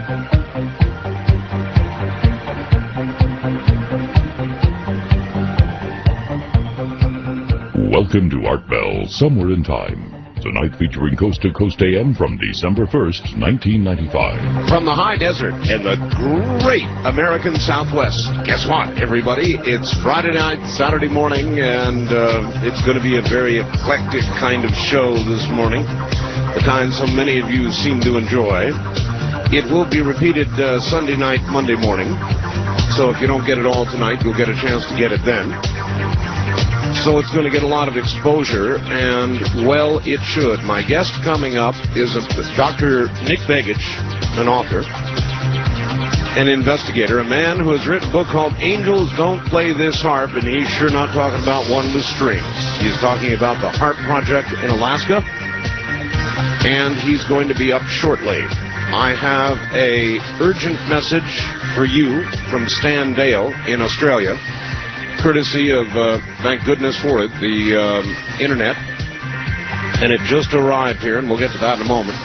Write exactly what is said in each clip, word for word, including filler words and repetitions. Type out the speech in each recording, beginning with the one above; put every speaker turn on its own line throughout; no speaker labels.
Welcome to Art Bell, Somewhere in Time. Tonight featuring Coast to Coast A M from December first, nineteen ninety-five.
From the high desert in the great American Southwest. Guess what, everybody? It's Friday night, Saturday morning, and uh, it's going to be a very eclectic kind of show this morning. The kind so many of you seem to enjoy. It will be repeated uh, Sunday night, Monday morning. So if you don't get it all tonight, you'll get a chance to get it then. So it's going to get a lot of exposure, and, well, it should. My guest coming up is a, Doctor Nick Begich, an author, an investigator, a man who has written a book called Angels Don't Play This Harp, and he's sure not talking about one with strings. He's talking about the HAARP project in Alaska, and he's going to be up shortly. I have a urgent message for you from Stan Dale in Australia, courtesy of, uh, thank goodness for it, the um, internet, and it just arrived here, and we'll get to that in a moment.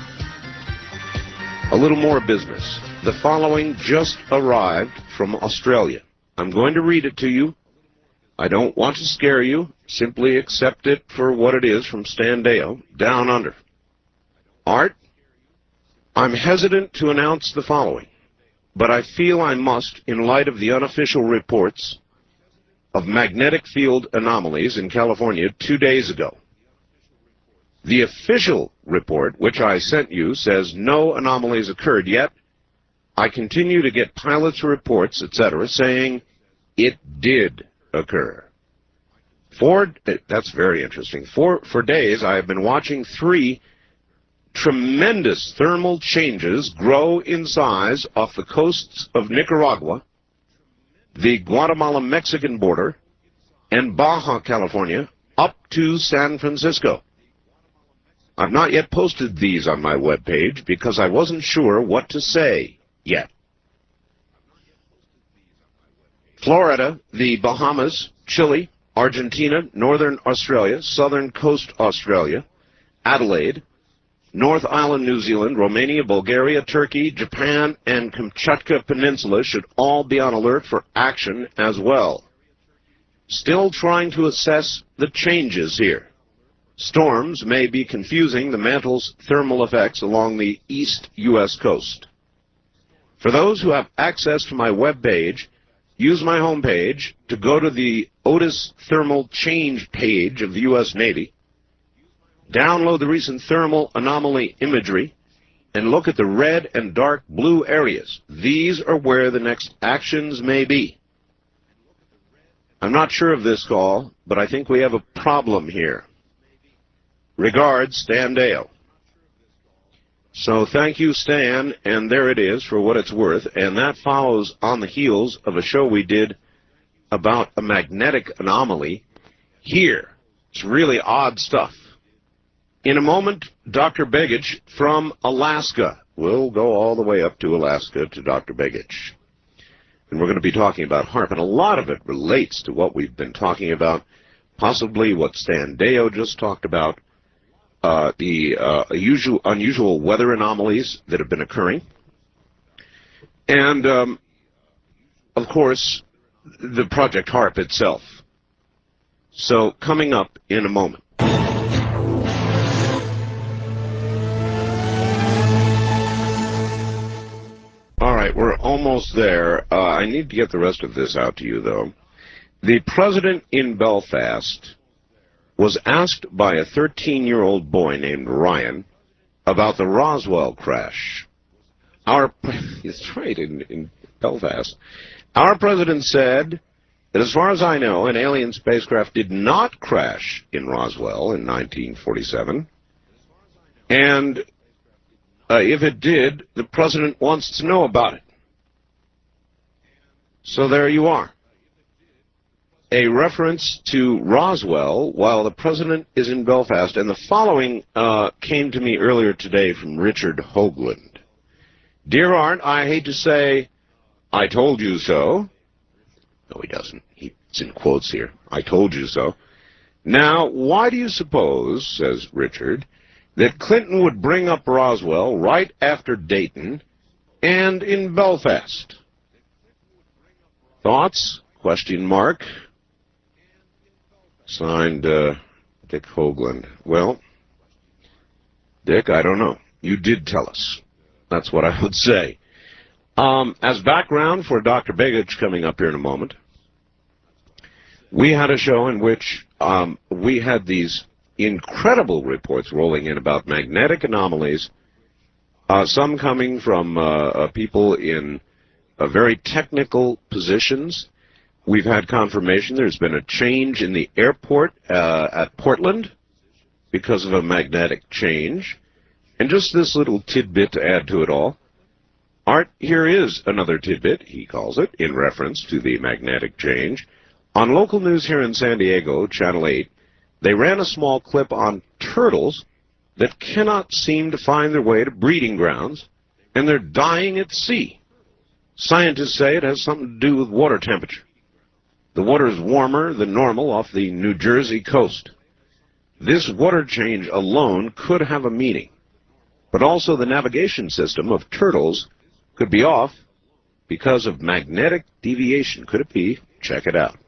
A little more business. The following just arrived from Australia. I'm going to read it to you. I don't want to scare you. Simply accept it for what it is from Stan Dale, down under. Art, I'm hesitant to announce the following, but I feel I must in light of the unofficial reports of magnetic field anomalies in California two days ago. The official report, which I sent you, says no anomalies occurred yet. I continue to get pilots' reports, et cetera, saying it did occur. For, that's very interesting. For, for days, I have been watching three tremendous thermal changes grow in size off the coasts of Nicaragua, the Guatemala-Mexican border, and Baja California, up to San Francisco. I've not yet posted these on my webpage because I wasn't sure what to say yet. Florida, the Bahamas, Chile, Argentina, Northern Australia, Southern Coast Australia, Adelaide, North Island, New Zealand, Romania, Bulgaria, Turkey, Japan, and Kamchatka Peninsula should all be on alert for action as well. Still trying to assess the changes here. Storms may be confusing the mantle's thermal effects along the east U S coast. For those who have access to my webpage, use my homepage to go to the Otis Thermal Change page of the U S Navy. Download the recent thermal anomaly imagery and look at the red and dark blue areas. These are where the next actions may be. I'm not sure of this call, but I think we have a problem here. Regards, Stan Dale. So thank you, Stan, and there it is for what it's worth, and that follows on the heels of a show we did about a magnetic anomaly here. It's really odd stuff. In a moment, Doctor Begich from Alaska. We'll go all the way up to Alaska to Doctor Begich. And we're going to be talking about HAARP, and a lot of it relates to what we've been talking about, possibly what Stan Dale just talked about, uh, the uh, usual, unusual weather anomalies that have been occurring, and, um, of course, the Project HAARP itself. So, coming up in a moment. All right, we're almost there. Uh, I need to get the rest of this out to you, though. The president in Belfast was asked by a thirteen-year-old boy named Ryan about the Roswell crash. Our, it's right, in, in Belfast. Our president said that as far as I know, an alien spacecraft did not crash in Roswell in nineteen forty-seven. And Uh, if it did, the president wants to know about it. So there you are. A reference to Roswell while the president is in Belfast. And the following uh, came to me earlier today from Richard Hoagland. Dear Art, I hate to say, I told you so. No, he doesn't. He, it's in quotes here. I told you so. Now, why do you suppose, says Richard, that Clinton would bring up Roswell right after Dayton and in Belfast. Thoughts? Question mark. Signed, uh, Dick Hoagland. Well, Dick, I don't know. You did tell us. That's what I would say. Um, as background for Doctor Begich coming up here in a moment, we had a show in which um, we had these incredible reports rolling in about magnetic anomalies, uh, some coming from uh, uh, people in uh, very technical positions. We've had confirmation there's been a change in the airport uh, at Portland because of a magnetic change. And just this little tidbit to add to it all, Art, here is another tidbit, he calls it, in reference to the magnetic change. On local news here in San Diego, Channel eight, they ran a small clip on turtles that cannot seem to find their way to breeding grounds, and they're dying at sea. Scientists say it has something to do with water temperature. The water is warmer than normal off the New Jersey coast. This water change alone could have a meaning, but also the navigation system of turtles could be off because of magnetic deviation. Could it be? Check it out.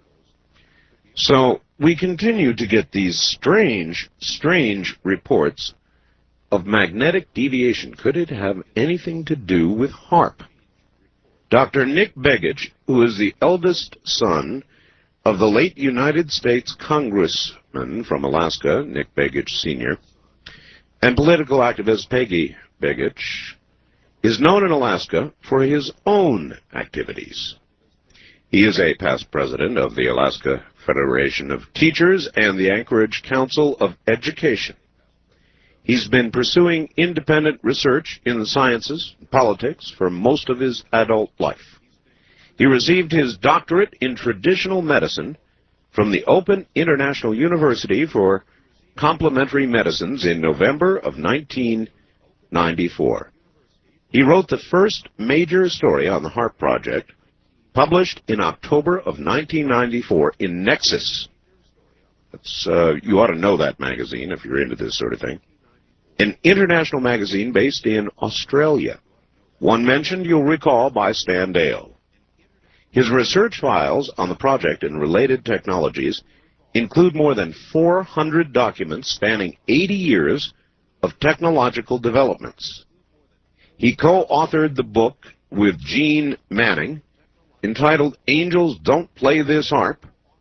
So we continue to get these strange, strange reports of magnetic deviation. Could it have anything to do with HAARP? Doctor Nick Begich, who is the eldest son of the late United States Congressman from Alaska, Nick Begich Senior, and political activist Peggy Begich, is known in Alaska for his own activities. He is a past president of the Alaska Federation of Teachers and the Anchorage Council of Education. He's been pursuing independent research in the sciences and politics for most of his adult life. He received his doctorate in traditional medicine from the Open International University for Complementary Medicines in November of nineteen ninety-four. He wrote the first major story on the HAARP project, published in October of nineteen ninety-four in Nexus. That's, uh, you ought to know that magazine if you're into this sort of thing. An international magazine based in Australia. One mentioned, you'll recall, by Stan Dale. His research files on the project and related technologies include more than four hundred documents spanning eighty years of technological developments. He co-authored the book with Gene Manning, entitled Angels Don't Play This HAARP,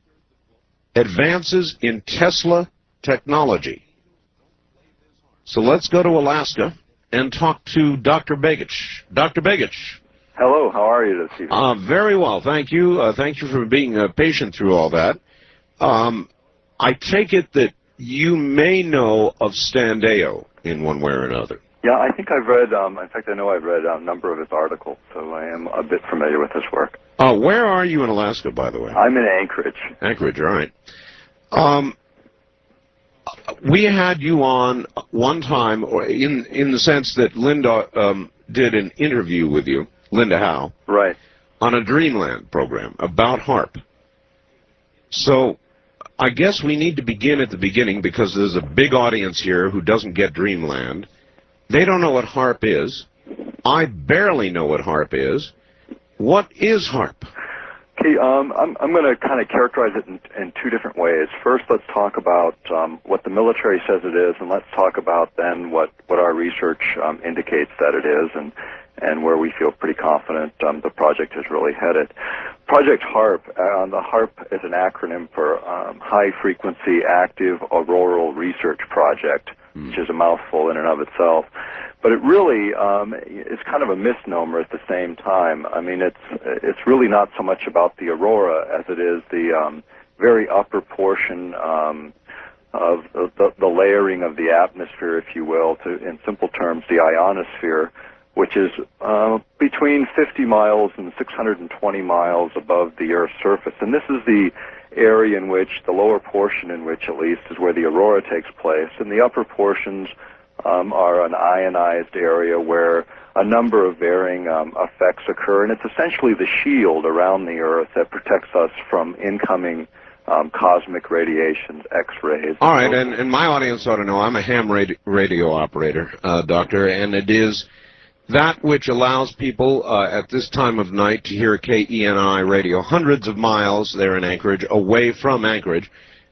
Advances in Tesla Technology. So let's go to Alaska and talk to Doctor Begich. Doctor Begich.
Hello, how are you this evening?
Uh, very well, thank you. Uh, thank you for being uh, patient through all that. Um, I take it that you may know of Stan Deyo in one way or another.
Yeah, I think I've read, um, in fact, I know I've read a number of his articles, so I am a bit familiar with his work.
Uh, where are you in Alaska, by the way?
I'm in Anchorage.
Anchorage, all right. Um, we had you on one time, or in, in the sense that Linda um, did an interview with you, Linda Howe,
right,
on a Dreamland program about HAARP. So I guess we need to begin at the beginning because there's a big audience here who doesn't get Dreamland. They don't know what HAARP is. I barely know what HAARP is. What is HAARP?
Okay, um, I'm, I'm going to kind of characterize it in, in two different ways. First, let's talk about um, what the military says it is, and let's talk about then what, what our research um, indicates that it is, and, and where we feel pretty confident um, the project is really headed. Project HAARP, uh, the HAARP is an acronym for um, High Frequency Active Auroral Research Project, mm. which is a mouthful in and of itself. But it really um, is kind of a misnomer at the same time. I mean, it's it's really not so much about the aurora as it is the um, very upper portion um, of the, the layering of the atmosphere, if you will, to, in simple terms, the ionosphere, which is uh, between fifty miles and six hundred twenty miles above the Earth's surface. And this is the area in which, the lower portion in which at least, is where the aurora takes place. And the upper portions um, are an ionized area where a number of varying um, effects occur. And it's essentially the shield around the Earth that protects us from incoming um, cosmic radiations, X-rays.
All right, and, and my audience ought to know I'm a ham radio, radio operator, uh, Doctor, and it is that which allows people uh, at this time of night to hear K E N I radio hundreds of miles there in Anchorage, away from Anchorage,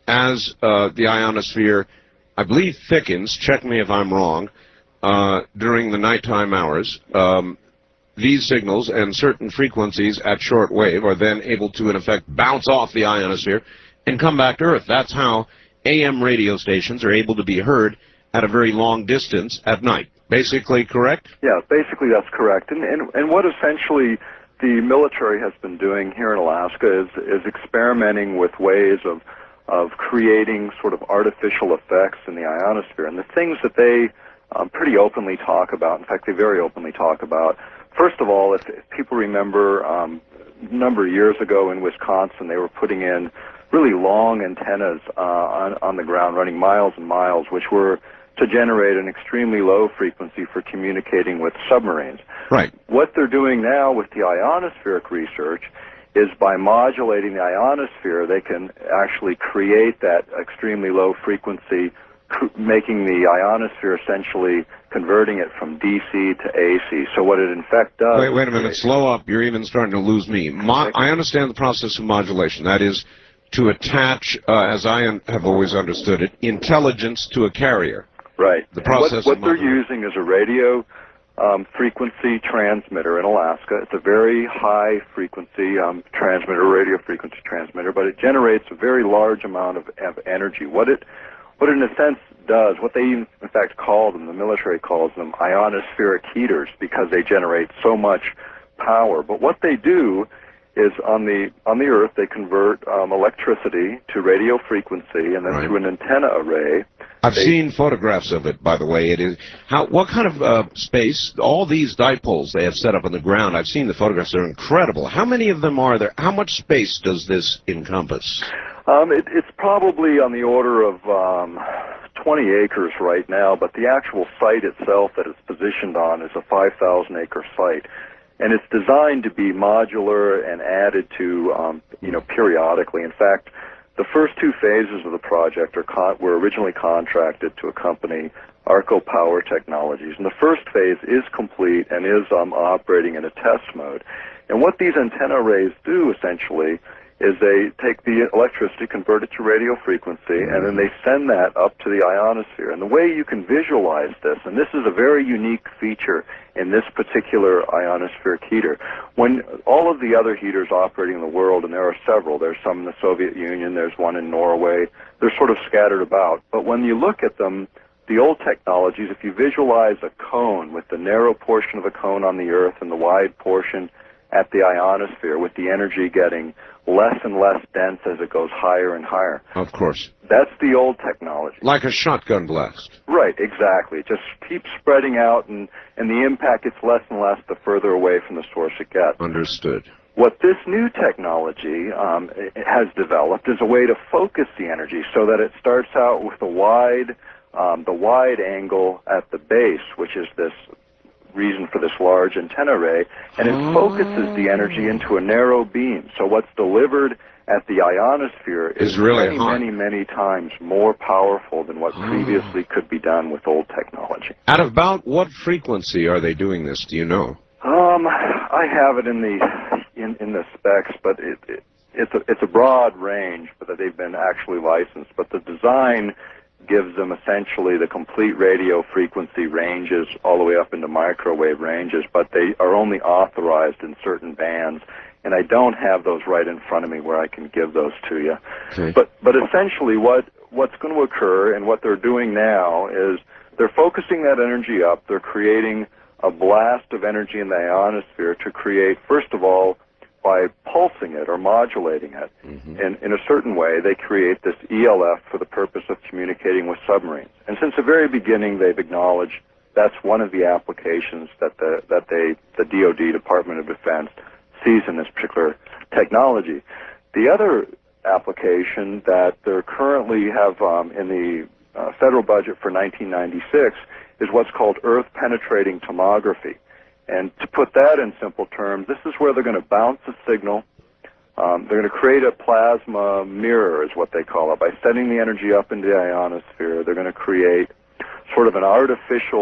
as uh, the ionosphere, I believe, thickens, check me if I'm wrong, uh, during the nighttime hours. Um, these signals and certain frequencies at shortwave are then able to, in effect, bounce off the ionosphere and come back to Earth. That's how A M radio stations are able to be heard at a very long distance at night. Basically correct?
Yeah, basically that's correct. And, and, and what essentially the military has been doing here in Alaska is, is experimenting with ways of, of creating sort of artificial effects in the ionosphere. And the things that they um, pretty openly talk about, in fact, they very openly talk about, first of all, if, if people remember um, a number of years ago in Wisconsin, they were putting in really long antennas uh, on, on the ground, running miles and miles, which were to generate an extremely low frequency for communicating with submarines.
Right.
What they're doing now with the ionospheric research is by modulating the ionosphere, they can actually create that extremely low frequency, making the ionosphere essentially converting it from D C to A C. So what it in fact does...
Wait, wait a minute. Slow up. You're even starting to lose me. Mo I understand the process of modulation. That is to attach, uh, as I have always understood it, intelligence to a carrier.
Right.
The process
what, what
of
they're using is a radio um, frequency transmitter in Alaska. It's a very high frequency um, transmitter, radio frequency transmitter, but it generates a very large amount of, of energy. What it, what it in a sense does, what they in fact call them, the military calls them ionospheric heaters, because they generate so much power. But what they do is on the on the Earth they convert um, electricity to radio frequency, and then
right.
through an antenna array.
I've
they,
seen photographs of it, by the way. It is how what kind of uh, space? All these dipoles they have set up on the ground. I've seen the photographs; they're incredible. How many of them are there? How much space does this encompass?
Um, it, it's probably on the order of um, twenty acres right now, but the actual site itself that it's positioned on is a five thousand acre site. And it's designed to be modular and added to, um, you know, periodically. In fact, the first two phases of the project are con were originally contracted to a company, Arco Power Technologies. And the first phase is complete and is um, operating in a test mode. And what these antenna arrays do, essentially, is they take the electricity, convert it to radio frequency, and then they send that up to the ionosphere. And the way you can visualize this, and this is a very unique feature in this particular ionospheric heater, when all of the other heaters operating in the world, and there are several, there's some in the Soviet Union, there's one in Norway, they're sort of scattered about. But when you look at them, the old technologies, if you visualize a cone with the narrow portion of a cone on the Earth and the wide portion at the ionosphere, with the energy getting less and less dense as it goes higher and higher.
Of course.
That's the old technology.
Like a shotgun blast.
Right, exactly. It just keeps spreading out, and, and the impact gets less and less the further away from the source it gets.
Understood.
What this new technology um, has developed is a way to focus the energy so that it starts out with a wide, um, the wide angle at the base, which is this reason for this large antenna array, and it oh. focuses the energy into a narrow beam. So what's delivered at the ionosphere is
really
many,
hot.
many, many times more powerful than what oh. previously could be done with old technology.
At about what frequency are they doing this? Do you know?
Um, I have it in the in, in the specs, but it, it it's a it's a broad range, but that they've been actually licensed. But the design gives them essentially the complete radio frequency ranges all the way up into microwave ranges, but they are only authorized in certain bands, and I don't have those right in front of me where I can give those to you.
Okay.
But but essentially what what's going to occur and what they're doing now is they're focusing that energy up. They're creating a blast of energy in the ionosphere to create, first of all, by pulsing it or modulating it mm-hmm. in, in a certain way, they create this E L F for the purpose of communicating with submarines. And since the very beginning, they've acknowledged that's one of the applications that the that they the D O D, Department of Defense, sees in this particular technology. The other application that they currently have um, in the uh, federal budget for nineteen ninety-six is what's called earth-penetrating tomography. And to put that in simple terms, this is where they're going to bounce a signal. Um, they're going to create a plasma mirror, is what they call it. By sending the energy up into the ionosphere, they're going to create sort of an artificial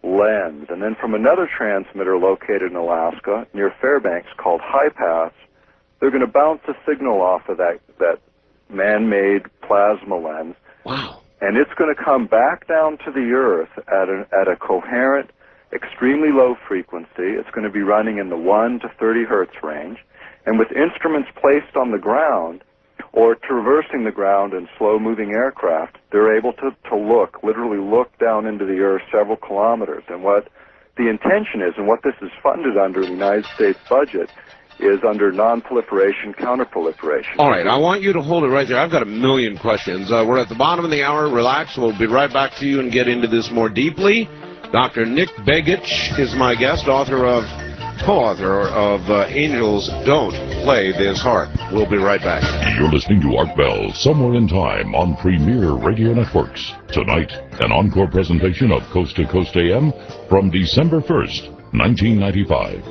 lens. And then from another transmitter located in Alaska near Fairbanks called HiPass, they're going to bounce a signal off of that, that man-made plasma lens.
Wow.
And it's going to come back down to the Earth at a, at a coherent, extremely low frequency. It's going to be running in the one to thirty hertz range. And with instruments placed on the ground or traversing the ground in slow-moving aircraft, they're able to, to look, literally look down into the Earth several kilometers. And what the intention is, and what this is funded under in the United States budget, is under non-proliferation, counter-proliferation.
All right, I want you to hold it right there. I've got a million questions. Uh, we're at the bottom of the hour. Relax. We'll be right back to you and get into this more deeply. Doctor Nick Begich is my guest, author of, co-author of uh, Angels Don't Play This Harp. We'll be right back.
You're listening to Art Bell, Somewhere in Time on Premier Radio Networks. Tonight, an encore presentation of Coast to Coast A M from December first, nineteen ninety-five.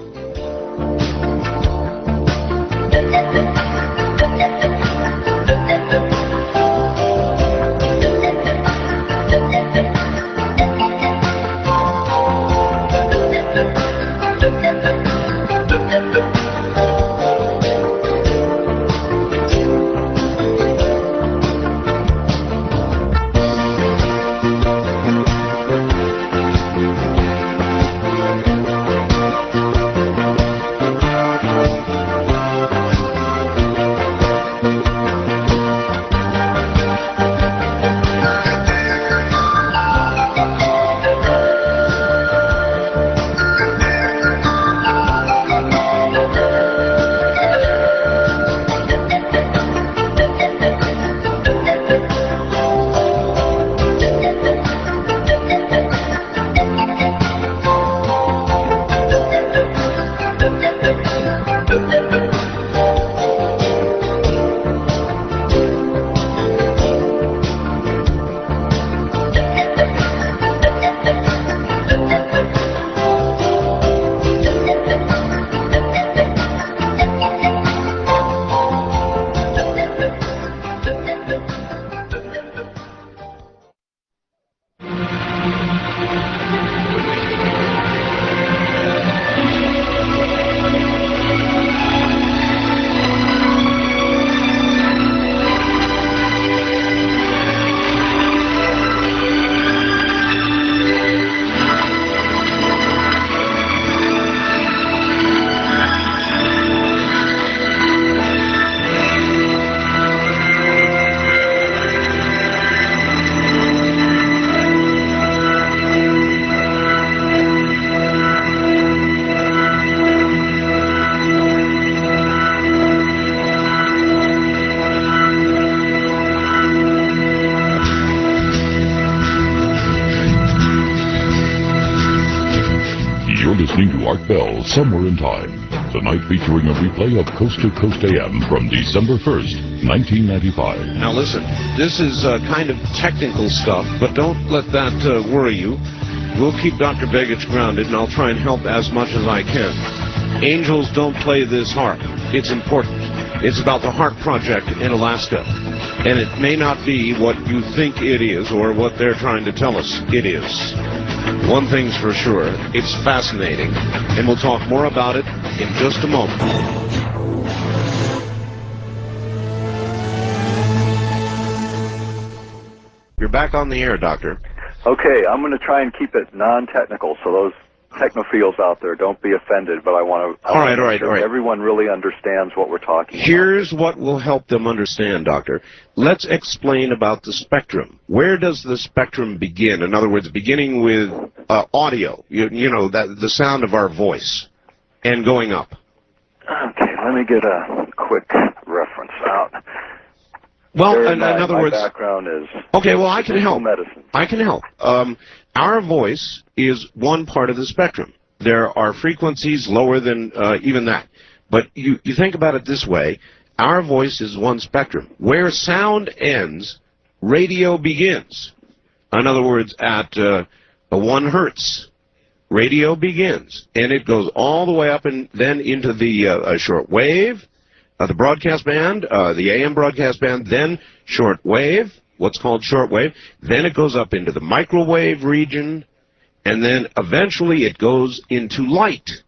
Listening to Art Bell, Somewhere in Time. Tonight featuring a replay of Coast to Coast A M from December first, nineteen ninety-five.
Now listen, this is uh, kind of technical stuff, but don't let that uh, worry you. We'll keep Doctor Begich grounded, and I'll try and help as much as I can. Angels Don't Play This Harp. It's important. It's about the HAARP project in Alaska. And it may not be what you think it is or what they're trying to tell us it is. One thing's for sure, it's fascinating, and we'll talk more about it in just a moment. You're back on the air, Doctor.
Okay, I'm going to try and keep it non-technical, so those technophiles out there, don't be offended, but I want to...
All right, all right, all right.
Everyone really understands what we're talking about.
Here's what will help them understand, Doctor. Let's explain about the spectrum. Where does the spectrum begin? In other words, beginning with uh, audio, you, you know, that the sound of our voice, and going up.
Okay, let me get a quick reference out.
Well,
There,
in,
my,
in other
my
words...
background is...
Okay, well, I can help.
Medicine.
I can help. Um, our voice is one part of the spectrum. There are frequencies lower than uh, even that. But you, you think about it this way. Our voice is one spectrum. Where sound ends, radio begins. In other words, at uh, a one hertz, radio begins. And it goes all the way up and then into the uh, short wave, uh, the broadcast band, uh, the A M broadcast band, then short wave, what's called short wave. Then it goes up into the microwave region, and then eventually it goes into light.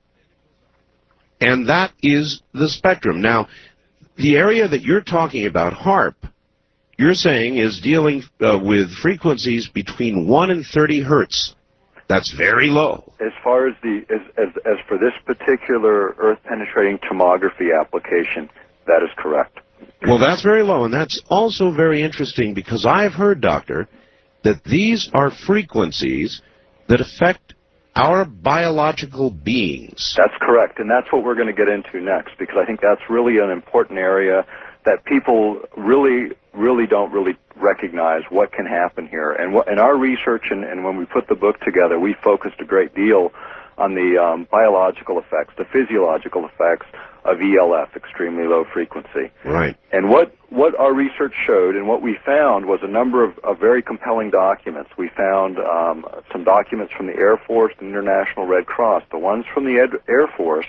And that is the spectrum. Now, the area that you're talking about, HAARP, you're saying is dealing uh, with frequencies between one and thirty hertz. That's very low.
As far as the as as, as for this particular Earth-penetrating tomography application, that is correct.
Well, that's very low, and that's also very interesting because I've heard, Doctor, that these are frequencies that affect our biological beings.
That's correct, and that's what we're going to get into next, because I think that's really an important area that people really, really don't really recognize what can happen here. And what, in our research, and, and when we put the book together, we focused a great deal on the um, biological effects, the physiological effects of E L F, extremely low frequency.
Right.
And what, what our research showed and what we found was a number of, of very compelling documents. We found um, some documents from the Air Force and International Red Cross. The ones from the Ed Air Force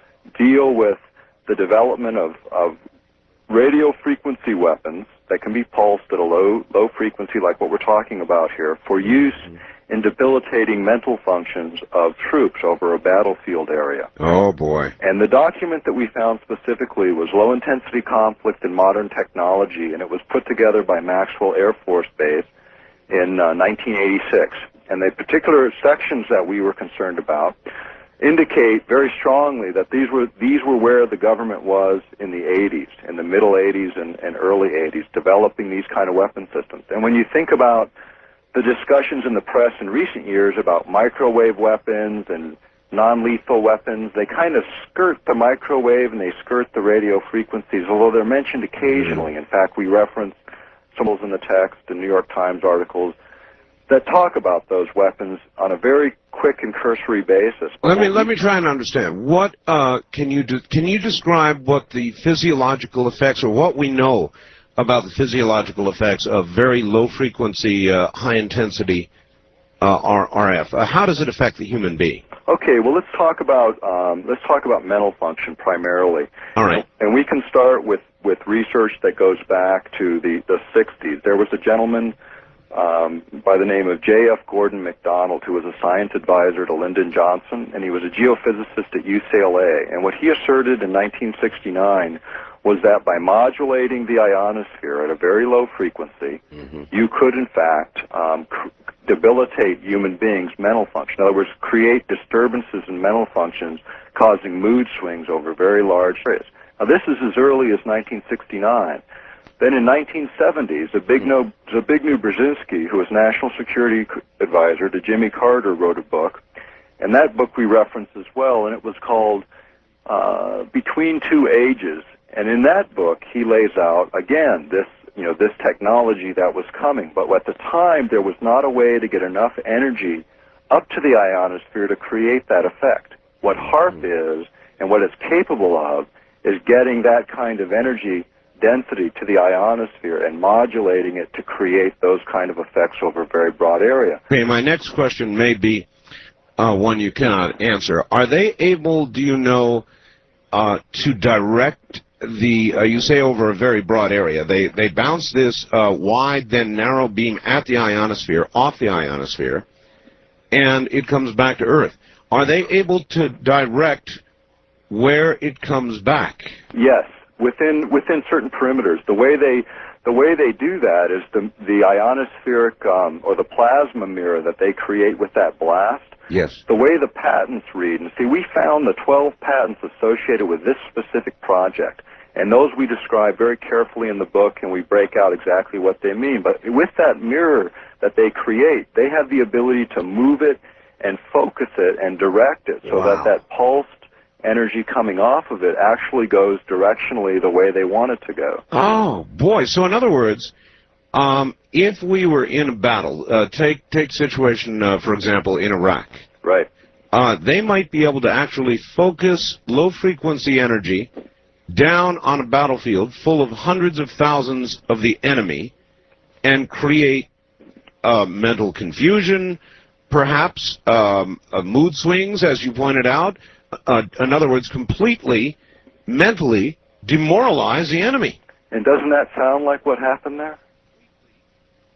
deal with the development of, of radio frequency weapons that can be pulsed at a low, low frequency like what we're talking about here for use in debilitating mental functions of troops over a battlefield area.
Oh, boy.
And the document that we found specifically was Low-Intensity Conflict in Modern Technology, and it was put together by Maxwell Air Force Base in uh, nineteen eighty-six. And the particular sections that we were concerned about indicate very strongly that these were these were where the government was in the eighties, in the middle eighties and, and early eighties, developing these kind of weapon systems. And when you think about the discussions in the press in recent years about microwave weapons and non-lethal weapons, they kind of skirt the microwave and they skirt the radio frequencies, although they're mentioned occasionally. In fact, we reference symbols in the text in New York Times articles that talk about those weapons on a very quick and cursory basis.
Let me let me try and understand. What uh, can you do, can you describe what the physiological effects, or what we know about the physiological effects of very low frequency, uh, high intensity uh, R F? Uh, how does it affect the human being?
Okay, well, let's talk about um, let's talk about mental function primarily.
All right.
And we can start with with research that goes back to the the sixties. There was a gentleman um, by the name of J F Gordon MacDonald, who was a science advisor to Lyndon Johnson, and he was a geophysicist at U C L A. And what he asserted in nineteen sixty-nine was that by modulating the ionosphere at a very low frequency, mm-hmm. you could, in fact, um, debilitate human beings' mental function. In other words, create disturbances in mental functions, causing mood swings over very large areas. Now, this is as early as nineteen sixty-nine. Then in nineteen seventy, Zbigniew, Zbigniew Brzezinski, who was National Security Advisor to Jimmy Carter, wrote a book, and that book we reference as well, and it was called uh, Between Two Ages. And in that book, he lays out, again, this, you know, this technology that was coming. But at the time, there was not a way to get enough energy up to the ionosphere to create that effect. What HAARP is, and what it's capable of, is getting that kind of energy density to the ionosphere and modulating it to create those kind of effects over a very broad area.
Okay, my next question may be uh, one you cannot answer. Are they able, do you know, uh, to direct the, uh, you say over a very broad area, they, they bounce this uh, wide, then narrow beam at the ionosphere, off the ionosphere, and it comes back to Earth. Are they able to direct where it comes back?
Yes, within within certain perimeters. The way they the way they do that is the the ionospheric um, or the plasma mirror that they create with that blast.
Yes.
The way the patents read, and see, we found the twelve patents associated with this specific project, and those we describe very carefully in the book, and we break out exactly what they mean. But with that mirror that they create, they have the ability to move it and focus it and direct it so
wow.
that that pulsed energy coming off of it actually goes directionally the way they want it to go.
Oh, boy. So in other words, um, if we were in a battle, uh, take take situation, uh, for example, in Iraq.
Right.
Uh, they might be able to actually focus low-frequency energy down on a battlefield full of hundreds of thousands of the enemy and create uh, mental confusion, perhaps um, uh, mood swings, as you pointed out. Uh, in other words, completely, mentally demoralize the enemy.
And doesn't that sound like what happened there?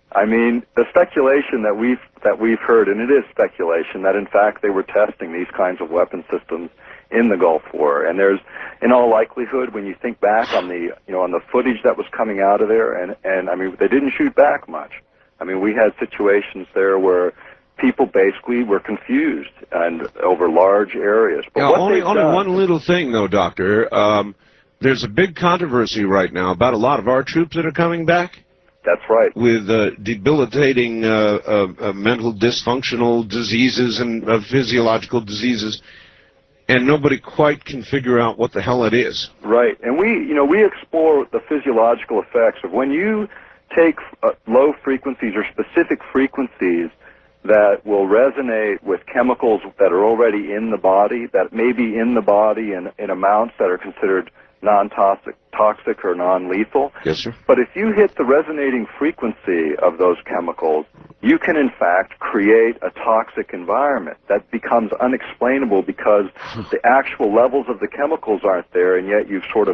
I mean, the speculation that we've that we've heard, and it is speculation, that in fact they were testing these kinds of weapon systems in the Gulf War. And there's, in all likelihood, when you think back on the you know on the footage that was coming out of there, and and I mean they didn't shoot back much. I mean, we had situations there where people basically were confused and over large areas. But
yeah,
what
only only
done,
one little thing though, Doctor. Um, there's a big controversy right now about a lot of our troops that are coming back.
That's right.
With uh, debilitating uh, uh, uh, mental dysfunctional diseases and uh, physiological diseases, and nobody quite can figure out what the hell it is.
Right, and we, you know, we explore the physiological effects of when you take uh, low frequencies or specific frequencies that will resonate with chemicals that are already in the body, that may be in the body in, in amounts that are considered non-toxic toxic or non-lethal.
Yes, sir.
But if you hit the resonating frequency of those chemicals, you can in fact create a toxic environment that becomes unexplainable because the actual levels of the chemicals aren't there, and yet you've sort of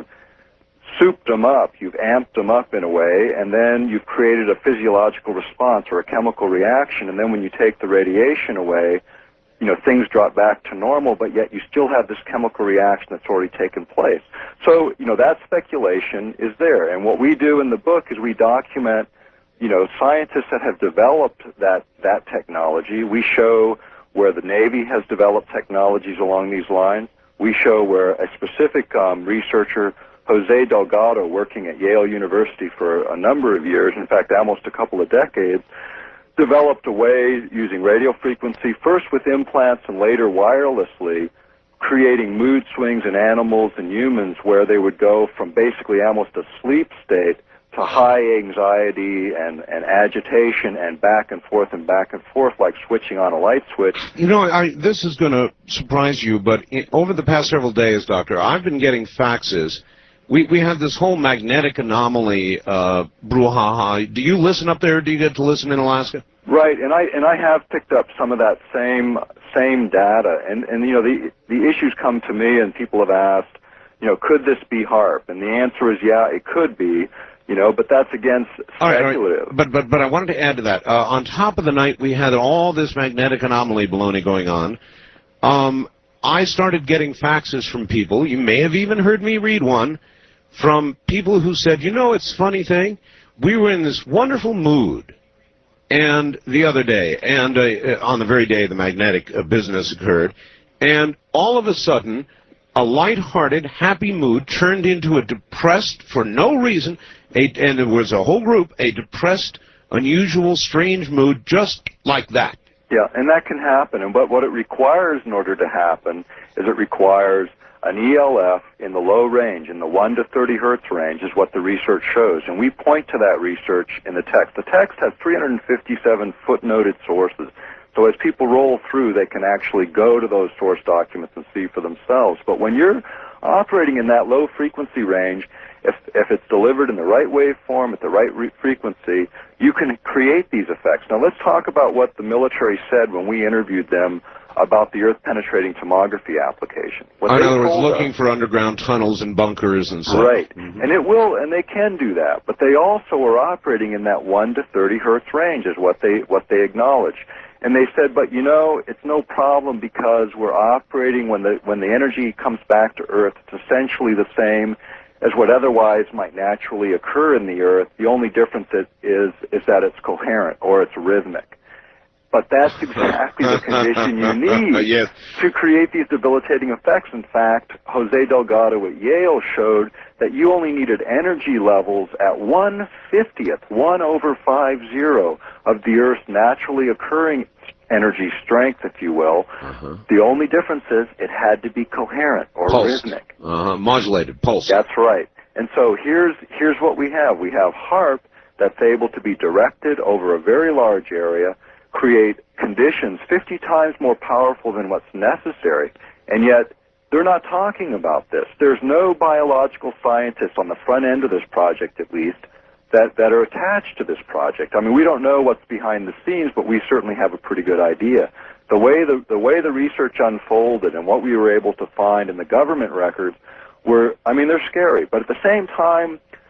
souped them up, you've amped them up in a way, and then you've created a physiological response or a chemical reaction, and then when you take the radiation away, you know, things drop back to normal, but yet you still have this chemical reaction that's already taken place. So, you know, that speculation is there. And what we do in the book is we document, you know, scientists that have developed that, that technology. We show where the Navy has developed technologies along these lines. We show where a specific um, researcher, Jose Delgado, working at Yale University for a number of years, in fact, almost a couple of decades, developed a way using radio frequency, first with implants and later wirelessly, creating mood swings in animals and humans where they would go from basically almost a sleep state to high anxiety and, and agitation and back and forth and back and forth like switching on a light switch.
You know, I, this is going to surprise you, but in, over the past several days, Doctor, I've been getting faxes. We, we have this whole magnetic anomaly uh, brouhaha. Do you listen up there, or do you get to listen in Alaska?
Right, and I and I have picked up some of that same same data, and and you know the the issues come to me, and people have asked, you know, could this be HAARP? And the answer is yeah, it could be, you know, but that's again speculative.
All right, all right. But but but I wanted to add to that. Uh, on top of the night, we had all this magnetic anomaly baloney going on. Um, I started getting faxes from people. You may have even heard me read one. From people who said, you know, it's a funny thing, we were in this wonderful mood, and the other day, and uh, on the very day the magnetic uh, business occurred, and all of a sudden, a lighthearted, happy mood turned into a depressed, for no reason, a, and there was a whole group, a depressed, unusual, strange mood, just like that.
Yeah, and that can happen, and what, what it requires in order to happen is it requires an E L F in the low range, in the one to thirty hertz range, is what the research shows. And we point to that research in the text. The text has three hundred fifty-seven footnoted sources. So as people roll through, they can actually go to those source documents and see for themselves. But when you're operating in that low frequency range, if, if it's delivered in the right waveform at the right re frequency, you can create these effects. Now let's talk about what the military said when we interviewed them about the earth-penetrating tomography application.
In other words, looking for underground tunnels and bunkers and so on.
Right, mm-hmm. and it will, and they can do that, but they also are operating in that one to thirty hertz range, is what they what they acknowledge. And they said, but you know, it's no problem because we're operating when the when the energy comes back to Earth, it's essentially the same as what otherwise might naturally occur in the Earth. The only difference is is, is that it's coherent or it's rhythmic. But that's exactly the condition you need
yes.
to create these debilitating effects. In fact, Jose Delgado at Yale showed that you only needed energy levels at one fiftieth, one over five zero of the Earth's naturally occurring energy strength, if you will. Uh-huh. The only difference is it had to be coherent or
Pulsed.
rhythmic.
Uh-huh. Modulated, pulse.
That's right. And so here's here's what we have. We have HAARP that's able to be directed over a very large area, create conditions fifty times more powerful than what's necessary, and yet they're not talking about this. There's no biological scientists on the front end of this project, at least, that, that are attached to this project. I mean, we don't know what's behind the scenes, but we certainly have a pretty good idea. The way the, the way the research unfolded and what we were able to find in the government records were, I mean, they're scary, but at the same time,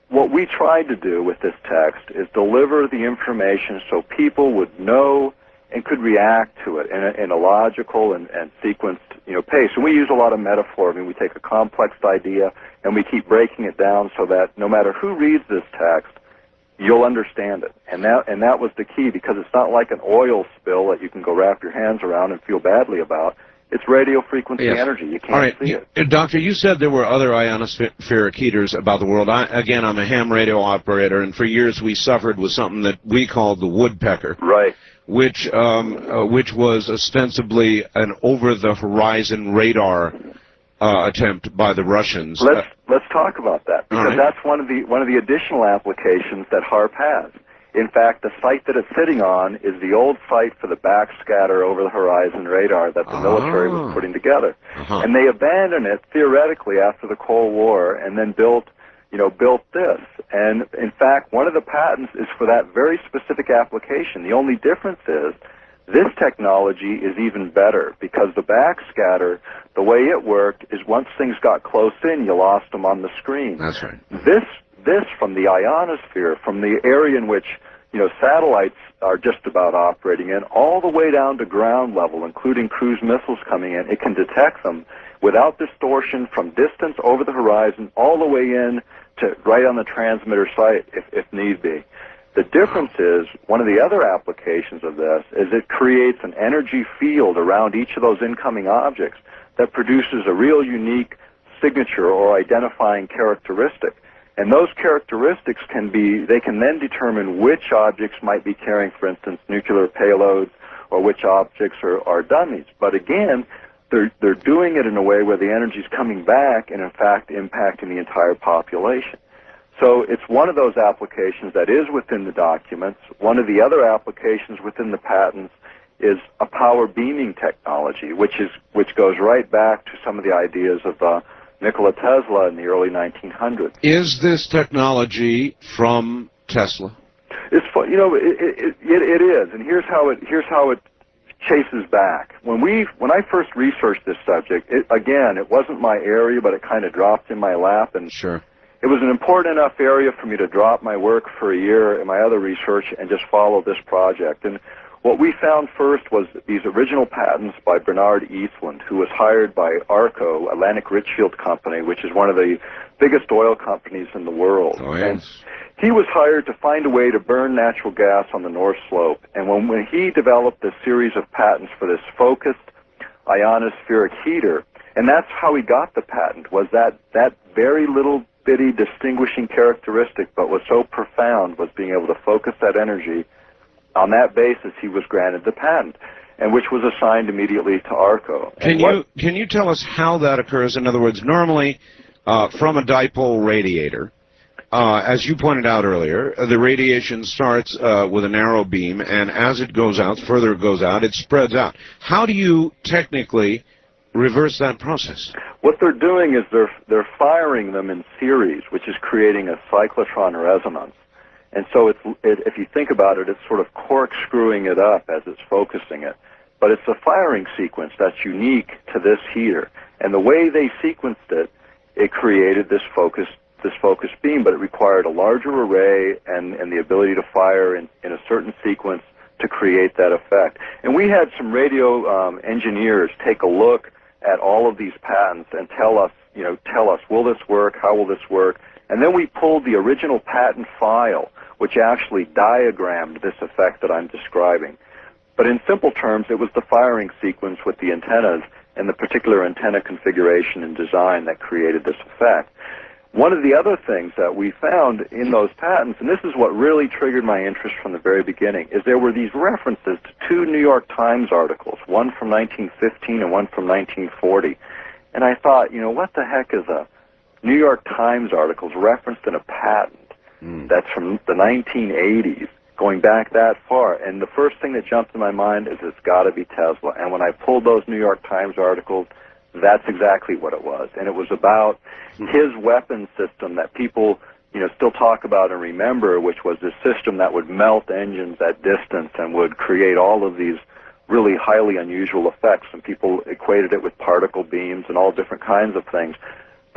what we tried to do with this text is deliver the information so people would know and could react to it in a, in a logical and, and sequenced, you know, pace. And we use a lot of metaphor. I mean, we take a complex idea and we keep breaking it down so that no matter who reads this text, you'll understand it. And that, and that was the key, because it's not like an oil spill that you can go wrap your hands around and feel badly about. It's radio frequency
yes.
energy. You can't
All right.
see it.
You, Doctor, you said there were other ionospheric heaters about the world. I, again, I'm a ham radio operator, and for years we suffered with something that we called the woodpecker.
Right.
Which, um, uh, which was ostensibly an over-the-horizon radar uh, attempt by the Russians.
Let's
uh,
let's talk about that, because
right.
that's one of the one of the additional applications that HAARP has. In fact, the site that it's sitting on is the old site for the backscatter over-the-horizon radar that the
Ah.
military was putting together,
uh-huh.
and they abandoned it theoretically after the Cold War, and then built, you know, built this. And in fact, one of the patents is for that very specific application. The only difference is this technology is even better, because the backscatter, the way it worked is once things got close in, you lost them on the screen.
That's right.
This, this from the ionosphere, from the area in which, you know, satellites are just about operating in, all the way down to ground level, including cruise missiles coming in, it can detect them without distortion from distance over the horizon all the way in to right on the transmitter site if, if need be. The difference is, one of the other applications of this is it creates an energy field around each of those incoming objects that produces a real unique signature or identifying characteristic. And those characteristics can be, they can then determine which objects might be carrying, for instance, nuclear payloads, or which objects are, are dummies. But again, they're, they're doing it in a way where the energy is coming back and, in fact, impacting the entire population. So it's one of those applications that is within the documents. One of the other applications within the patents is a power beaming technology, which is which goes right back to some of the ideas of uh, Nikola Tesla in the early nineteen hundreds.
Is this technology from Tesla?
It's fun, you know, it, it, it, it is, and here's how it here's how it chases back. When we when I first researched this subject, it, again, it wasn't my area, but it kind of dropped in my lap, and
Sure.
it was an important enough area for me to drop my work for a year in my other research and just follow this project. And what we found first was these original patents by Bernard Eastland, who was hired by ARCO, Atlantic Richfield Company, which is one of the biggest oil companies in the world.
Oh, yes.
And he was hired to find a way to burn natural gas on the North Slope. And when, when he developed a series of patents for this focused ionospheric heater, and that's how he got the patent, was that, that very little bitty distinguishing characteristic, but was so profound, was being able to focus that energy. On that basis, he was granted the patent, and which was assigned immediately to ARCO.
Can
And
you
what,
can you tell us how that occurs? In other words, normally uh, from a dipole radiator, uh, as you pointed out earlier, uh, the radiation starts uh, with a narrow beam, and as it goes out, further it goes out, it spreads out. How do you technically reverse that process?
What they're doing is they're they're firing them in series, which is creating a cyclotron resonance. And so it's, it, if you think about it, it's sort of corkscrewing it up as it's focusing it. But it's a firing sequence that's unique to this heater. And the way they sequenced it, it created this focus, this focused beam, but it required a larger array and, and the ability to fire in, in a certain sequence to create that effect. And we had some radio um, engineers take a look at all of these patents and tell us, you know, tell us, will this work? How will this work? And then we pulled the original patent file, which actually diagrammed this effect that I'm describing. But in simple terms, it was the firing sequence with the antennas and the particular antenna configuration and design that created this effect. One of the other things that we found in those patents, and this is what really triggered my interest from the very beginning, is there were these references to two New York Times articles, one from nineteen fifteen and one from nineteen forty. And I thought, you know, what the heck is a New York Times articles referenced in a patent mm. that's from the nineteen eighties, going back that far? And the first thing that jumped in my mind is it's got to be Tesla. And when I pulled those New York Times articles, that's exactly what it was. And it was about mm. his weapon system that people, you know, still talk about and remember, which was this system that would melt engines at distance and would create all of these really highly unusual effects. And people equated it with particle beams and all different kinds of things.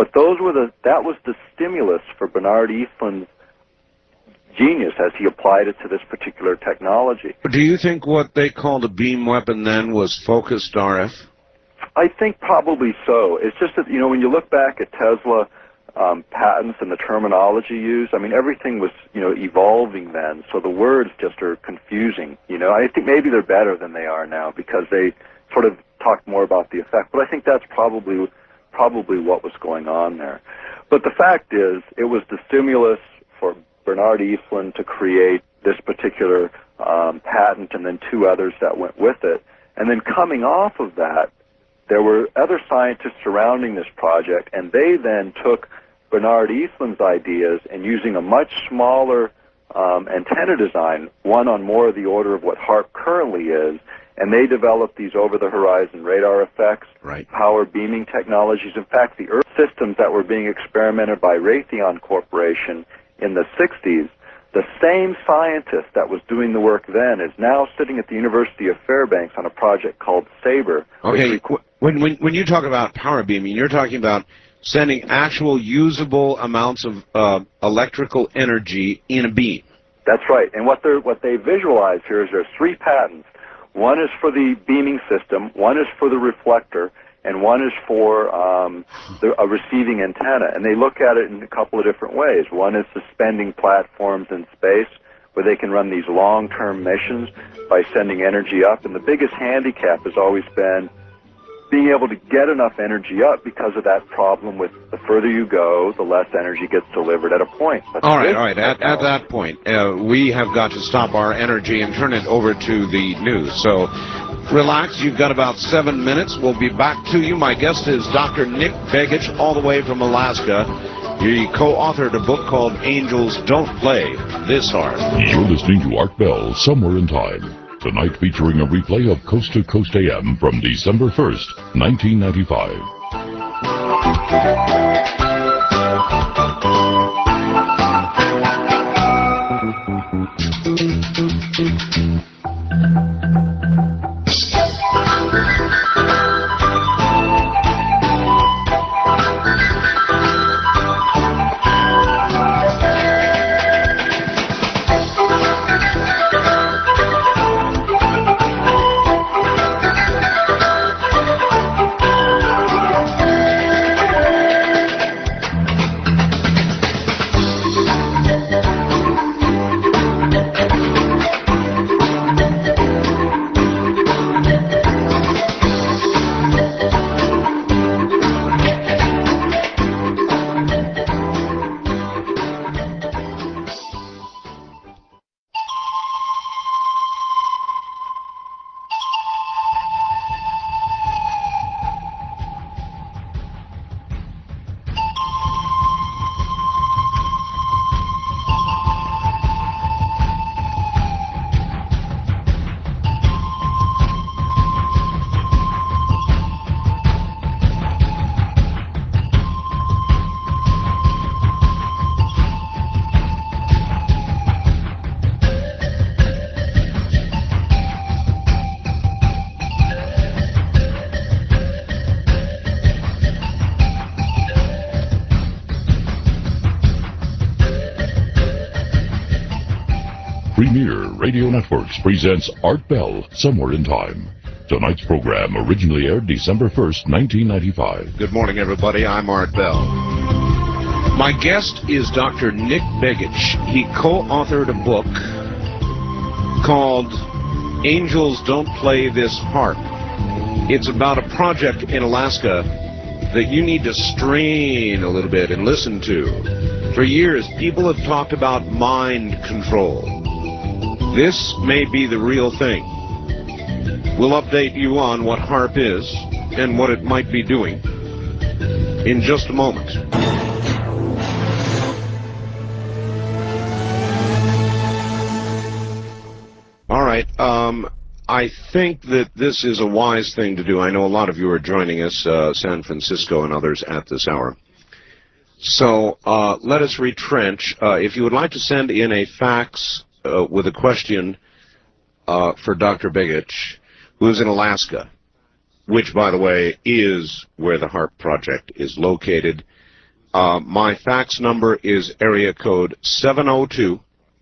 But those were the, that was the stimulus for Bernard Eastland's genius as he applied it to this particular technology.
Do you think what they called a beam weapon then was focused R F?
I think probably so. It's just that, you know, when you look back at Tesla um, patents and the terminology used, I mean, everything was, you know, evolving then, so the words just are confusing, you know. I think maybe they're better than they are now because they sort of talk more about the effect, but I think that's probably, probably what was going on there. But the fact is, it was the stimulus for Bernard Eastland to create this particular um, patent and then two others that went with it. And then coming off of that, there were other scientists surrounding this project, and they then took Bernard Eastland's ideas and using a much smaller um, antenna design, one on more of the order of what HAARP currently is, and they developed these over-the-horizon radar effects,
right.
power beaming technologies. In fact, the Earth systems that were being experimented by Raytheon Corporation in the sixties, the same scientist that was doing the work then is now sitting at the University of Fairbanks on a project called SABRE.
Okay, when, when, when you talk about power beaming, you're talking about sending actual usable amounts of uh, electrical energy in a beam.
That's right, and what, they're, what they visualize here is there's three patents. One is for the beaming system, one is for the reflector, and one is for um, the, a receiving antenna. And they look at it in a couple of different ways. One is suspending platforms in space, where they can run these long-term missions by sending energy up. And the biggest handicap has always been being able to get enough energy up because of that problem with the further you go, the less energy gets delivered at a point. That's
all right, all right. At, at that point, uh, we have got to stop our energy and turn it over to the news. So relax. You've got about seven minutes. We'll be back to you. My guest is Doctor Nick Begich, all the way from Alaska. He co-authored a book called Angels Don't Play This Hard.
You're listening to Art Bell, Somewhere in Time. Tonight featuring a replay of Coast to Coast A M from December first, nineteen ninety-five. Premier Radio Networks presents Art Bell, Somewhere in Time. Tonight's program originally aired December first, nineteen ninety-five.
Good morning, everybody. I'm Art Bell. My guest is Doctor Nick Begich. He co-authored a book called Angels Don't Play This Harp. It's about a project in Alaska that you need to strain a little bit and listen to. For years, people have talked about mind control. This may be the real thing. We'll update you on what HAARP is and what it might be doing in just a moment. All right. Um, I think that this is a wise thing to do. I know a lot of you are joining us, uh, San Francisco and others, at this hour. So uh, let us retrench. Uh, if you would like to send in a fax Uh, with a question uh, for Doctor Begich, who is in Alaska, which, by the way, is where the HAARP project is located.
Uh, my fax number is area code seven oh two,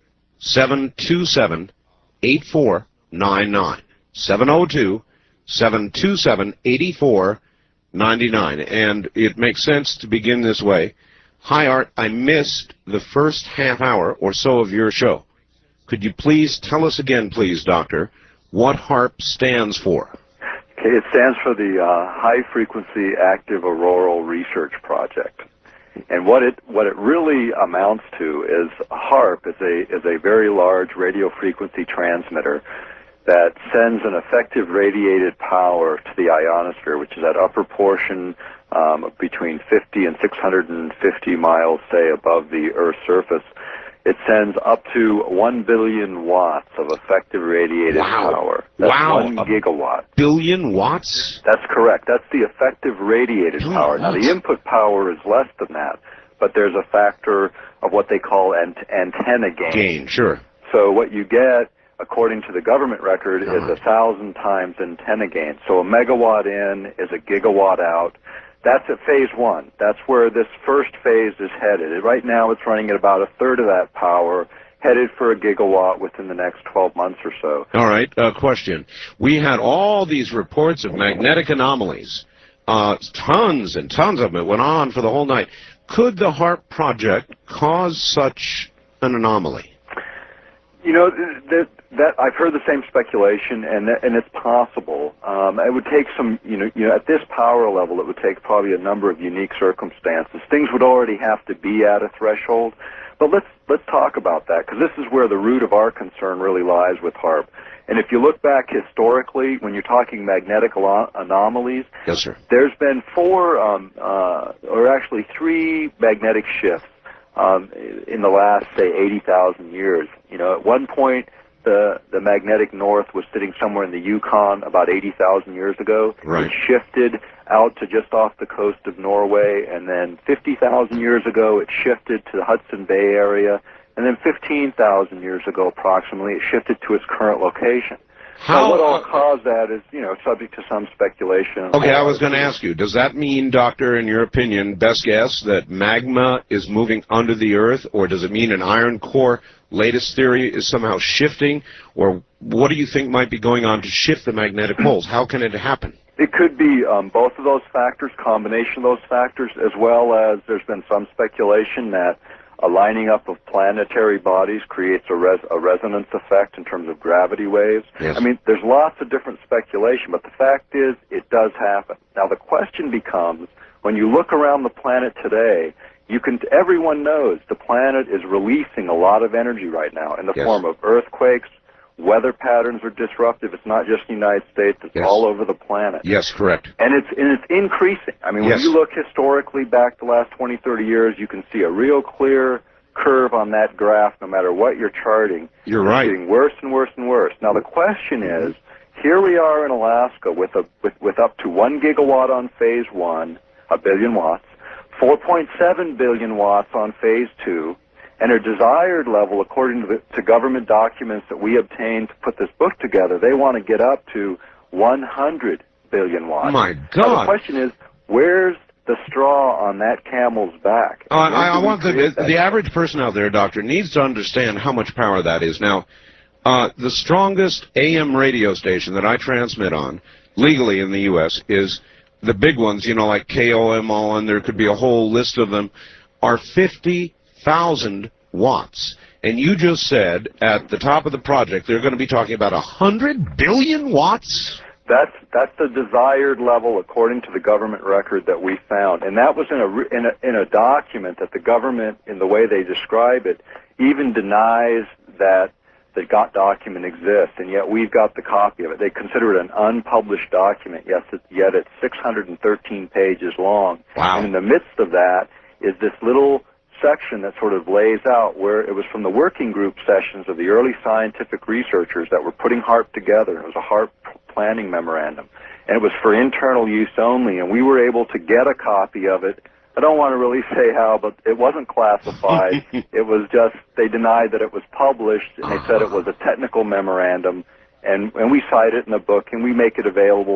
seven two seven, eight four nine nine. seven oh two, seven two seven, eight four nine nine. And it makes sense to begin this way. Hi, Art. I missed the first half hour or so of your show. Could you please tell us again, please, Doctor, what HAARP stands for?
Okay, it stands for the uh, High Frequency Active Auroral Research Project. And what it what it really amounts to is HAARP is a is a very large radio frequency transmitter that sends an effective radiated power to the ionosphere, which is that upper portion um, between fifty and six hundred fifty miles, say, above the Earth's surface. It sends up to one billion watts of effective radiated
wow.
power. That's
wow.
one gigawatt.
Billion watts?
That's correct. That's the effective radiated
billion
power.
watts.
Now, the input power is less than that, but there's a factor of what they call ant antenna gain.
Gain, sure.
So what you get, according to the government record,
uh-huh.
is a thousand times antenna gain. So a megawatt in is a gigawatt out. That's at phase one. That's where this first phase is headed. Right now it's running at about a third of that power, headed for a gigawatt within the next twelve months or so.
All right, uh, question. We had all these reports of magnetic anomalies, uh, tons and tons of them. It went on for the whole night. Could the HAARP project cause such an anomaly?
You know, that, that I've heard the same speculation, and that, and it's possible. Um, it would take some, you know, you know, at this power level, it would take probably a number of unique circumstances. Things would already have to be at a threshold. But let's let's talk about that, because this is where the root of our concern really lies with HAARP. And if you look back historically, when you're talking magnetic anomalies,
yes, sir.
There's been four, um, uh, or actually three magnetic shifts um, in the last, say, eighty thousand years. You know, at one point, the the magnetic north was sitting somewhere in the Yukon about eighty thousand years ago.
Right.
It shifted out to just off the coast of Norway, and then fifty thousand years ago, it shifted to the Hudson Bay area, and then fifteen thousand years ago, approximately, it shifted to its current location.
How,
now, what all
uh,
caused that is, you know, subject to some speculation.
Okay, I was going to ask you, does that mean, Doctor, in your opinion, best guess, that magma is moving under the Earth, or does it mean an iron core, latest theory, is somehow shifting, or what do you think might be going on to shift the magnetic poles? How can it happen?
It could be um, both of those factors, combination of those factors, as well as there's been some speculation that a lining up of planetary bodies creates a, res a resonance effect in terms of gravity waves.
Yes.
I mean, there's lots of different speculation, but the fact is it does happen. Now, the question becomes, when you look around the planet today, you can, everyone knows the planet is releasing a lot of energy right now in the
yes.
form of earthquakes. Weather patterns are disruptive. It's not just the United States. It's
yes.
all over the planet.
Yes, correct.
And it's, and it's increasing. I mean, when
yes.
you look historically back the last twenty, thirty years, you can see a real clear curve on that graph no matter what you're charting.
You're
it's
right.
getting worse and worse and worse. Now, the question is, here we are in Alaska with, a, with, with up to one gigawatt on phase one, a billion watts, four point seven billion watts on phase two, and a desired level, according to, the, to government documents that we obtained to put this book together, they want to get up to one hundred billion watts.
My God.
Now, the question is, where's the straw on that camel's back?
Uh, I, I want the,
the,
the average person out there, Doctor, needs to understand how much power that is. Now, uh, the strongest A M radio station that I transmit on, legally in the U S, is the big ones, you know, like K O M O, and there could be a whole list of them, are fifty thousand watts. And you just said at the top of the project they're going to be talking about one hundred billion watts?
That's that's the desired level according to the government record that we found, and that was in a in a in a document that the government, in the way they describe it, even denies that the got document exists, and yet we've got the copy of it. They consider it an unpublished document, yes, it, yet it's six hundred thirteen pages long.
Wow.
And in the midst of that is this little section that sort of lays out where it was from the working group sessions of the early scientific researchers that were putting HAARP together. It was a HAARP planning memorandum, and it was for internal use only, and we were able to get a copy of it. I don't want to really say how, but it wasn't classified. It was just, they denied that it was published, and they said it was a technical memorandum, and, and we cite it in the book, and we make it available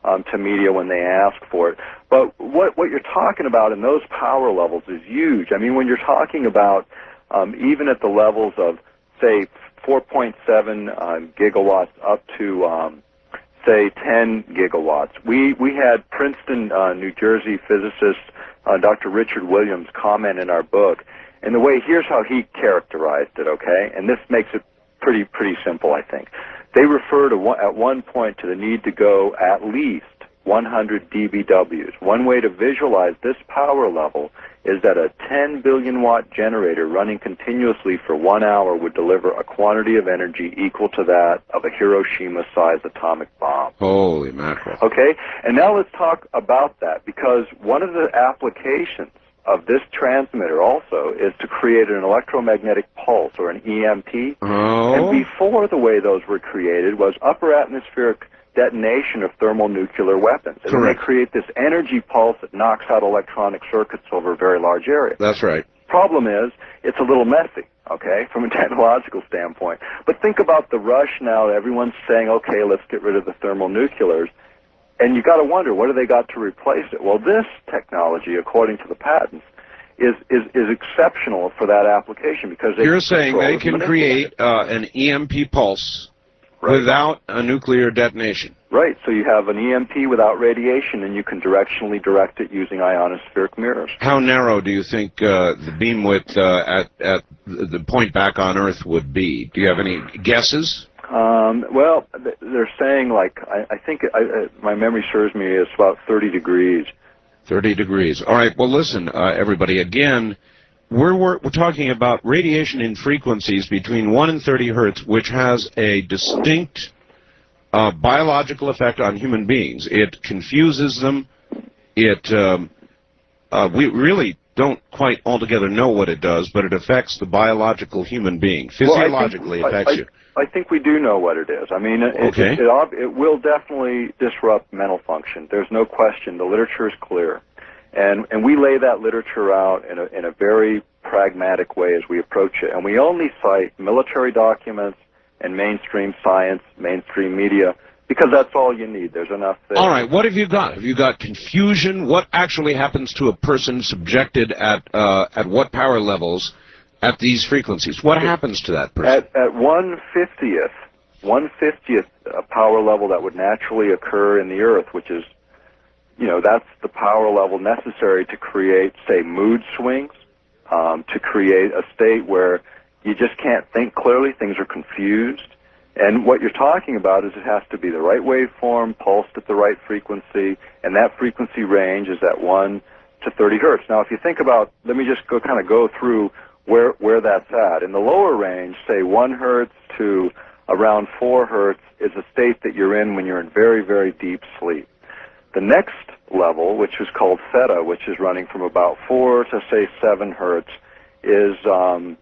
um, to media when they ask for it. But what, what you're talking about in those power levels is huge. I mean, when you're talking about um, even at the levels of, say, four point seven um, gigawatts up to, um, say, ten gigawatts. We, we had Princeton, uh, New Jersey physicist uh, Doctor Richard Williams comment in our book. And the way, here's how he characterized it, okay? And this makes it pretty, pretty simple, I think. They refer to one, at one point to the need to go at least one hundred D B Ws. One way to visualize this power level is that a ten billion watt generator running continuously for one hour would deliver a quantity of energy equal to that of a Hiroshima-sized atomic bomb.
Holy mackerel.
Okay? And now let's talk about that, because one of the applications of this transmitter also is to create an electromagnetic pulse, or an E M P.
Oh.
And before, the way those were created was upper atmospheric detonation of thermonuclear weapons. And
Correct.
they create this energy pulse that knocks out electronic circuits over a very large area.
That's right.
Problem is, it's a little messy, okay, from a technological standpoint. But think about the rush now. Everyone's saying, okay, let's get rid of the thermonuclears. And you got to wonder, what do they got to replace it? Well, this technology, according to the patents, is is, is exceptional for that application, because they
You're
can
saying
control
they
it,
can
manipulate
create
it.
uh, an E M P pulse
Right.
without a nuclear detonation.
Right, so you have an E M P without radiation, and you can directionally direct it using ionospheric mirrors.
How narrow do you think uh, the beam width uh, at, at the point back on Earth would be? Do you have any guesses?
Um, well, th- they're saying, like, I, I think, I, uh, my memory serves me, it's about thirty degrees.
thirty degrees. All right, well, listen, uh, everybody, again, we're, we're, we're talking about radiation in frequencies between one and thirty hertz, which has a distinct uh, biological effect on human beings. It confuses them. It, um, uh, we really don't quite altogether know what it does, but it affects the biological human being. Physiologically,
well, I think,
affects
I,
you.
I, I think we do know what it is. I mean, it,
Okay.
it, it, it, it will definitely disrupt mental function. There's no question. The literature is clear. And, and we lay that literature out in a, in a very pragmatic way as we approach it. And we only cite military documents and mainstream science, mainstream media, because that's all you need. There's enough there.
All right, what have you got? Have you got confusion? What actually happens to a person subjected at uh, at what power levels at these frequencies? What happens to that person?
At, at one fiftieth, one fiftieth uh, power level that would naturally occur in the Earth, which is, you know, that's the power level necessary to create, say, mood swings, um, to create a state where you just can't think clearly, things are confused. And what you're talking about is it has to be the right waveform, pulsed at the right frequency, and that frequency range is at one to thirty hertz. Now, if you think about, let me just go kind of go through where, where that's at. In the lower range, say one hertz to around four hertz, is a state that you're in when you're in very, very deep sleep. The next level, which is called theta, which is running from about four to, say, seven hertz, is, um,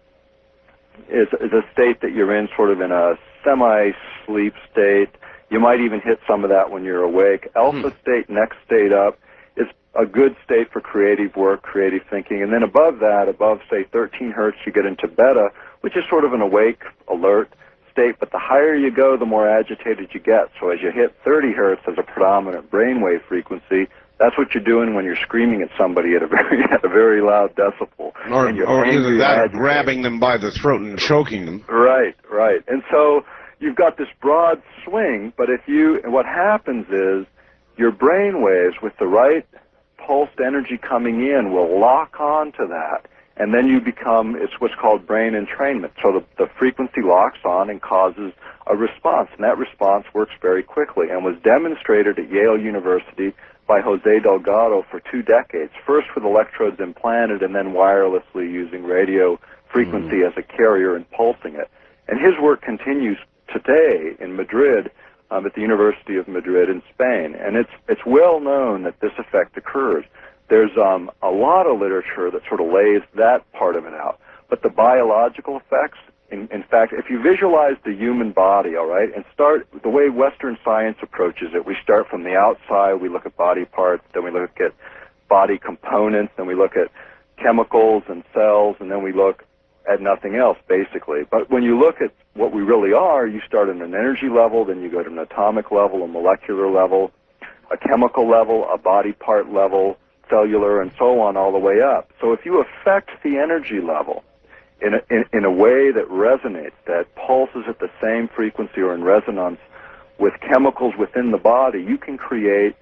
is, is a state that you're in sort of in a semi-sleep state. You might even hit some of that when you're awake. Alpha hmm. state, next state up, is a good state for creative work, creative thinking. And then above that, above, say, thirteen hertz, you get into beta, which is sort of an awake, alert state. But the higher you go, the more agitated you get. So as you hit thirty hertz as a predominant brainwave frequency, that's what you're doing when you're screaming at somebody at a very at a very loud decibel.
Or,
and you're
or either
angry,
that or
agitated.
grabbing them by the throat and choking them.
Right, right. And so you've got this broad swing, but if you, and what happens is your brain waves with the right pulsed energy coming in will lock on to that, and then you become, it's what's called brain entrainment. So the, the frequency locks on and causes a response, and that response works very quickly and was demonstrated at Yale University by Jose Delgado for two decades, first with electrodes implanted and then wirelessly using radio frequency mm. as a carrier and pulsing it. And his work continues today in Madrid, um, at the University of Madrid in Spain. And it's it's well known that this effect occurs. There's um, a lot of literature that sort of lays that part of it out. But the biological effects, in, in fact, if you visualize the human body, all right, and start the way Western science approaches it, we start from the outside, we look at body parts, then we look at body components, then we look at chemicals and cells, and then we look at nothing else, basically. But when you look at what we really are, you start at an energy level, then you go to an atomic level, a molecular level, a chemical level, a body part level, cellular, and so on, all the way up. So if you affect the energy level in a, in, in a way that resonates, that pulses at the same frequency or in resonance with chemicals within the body, you can create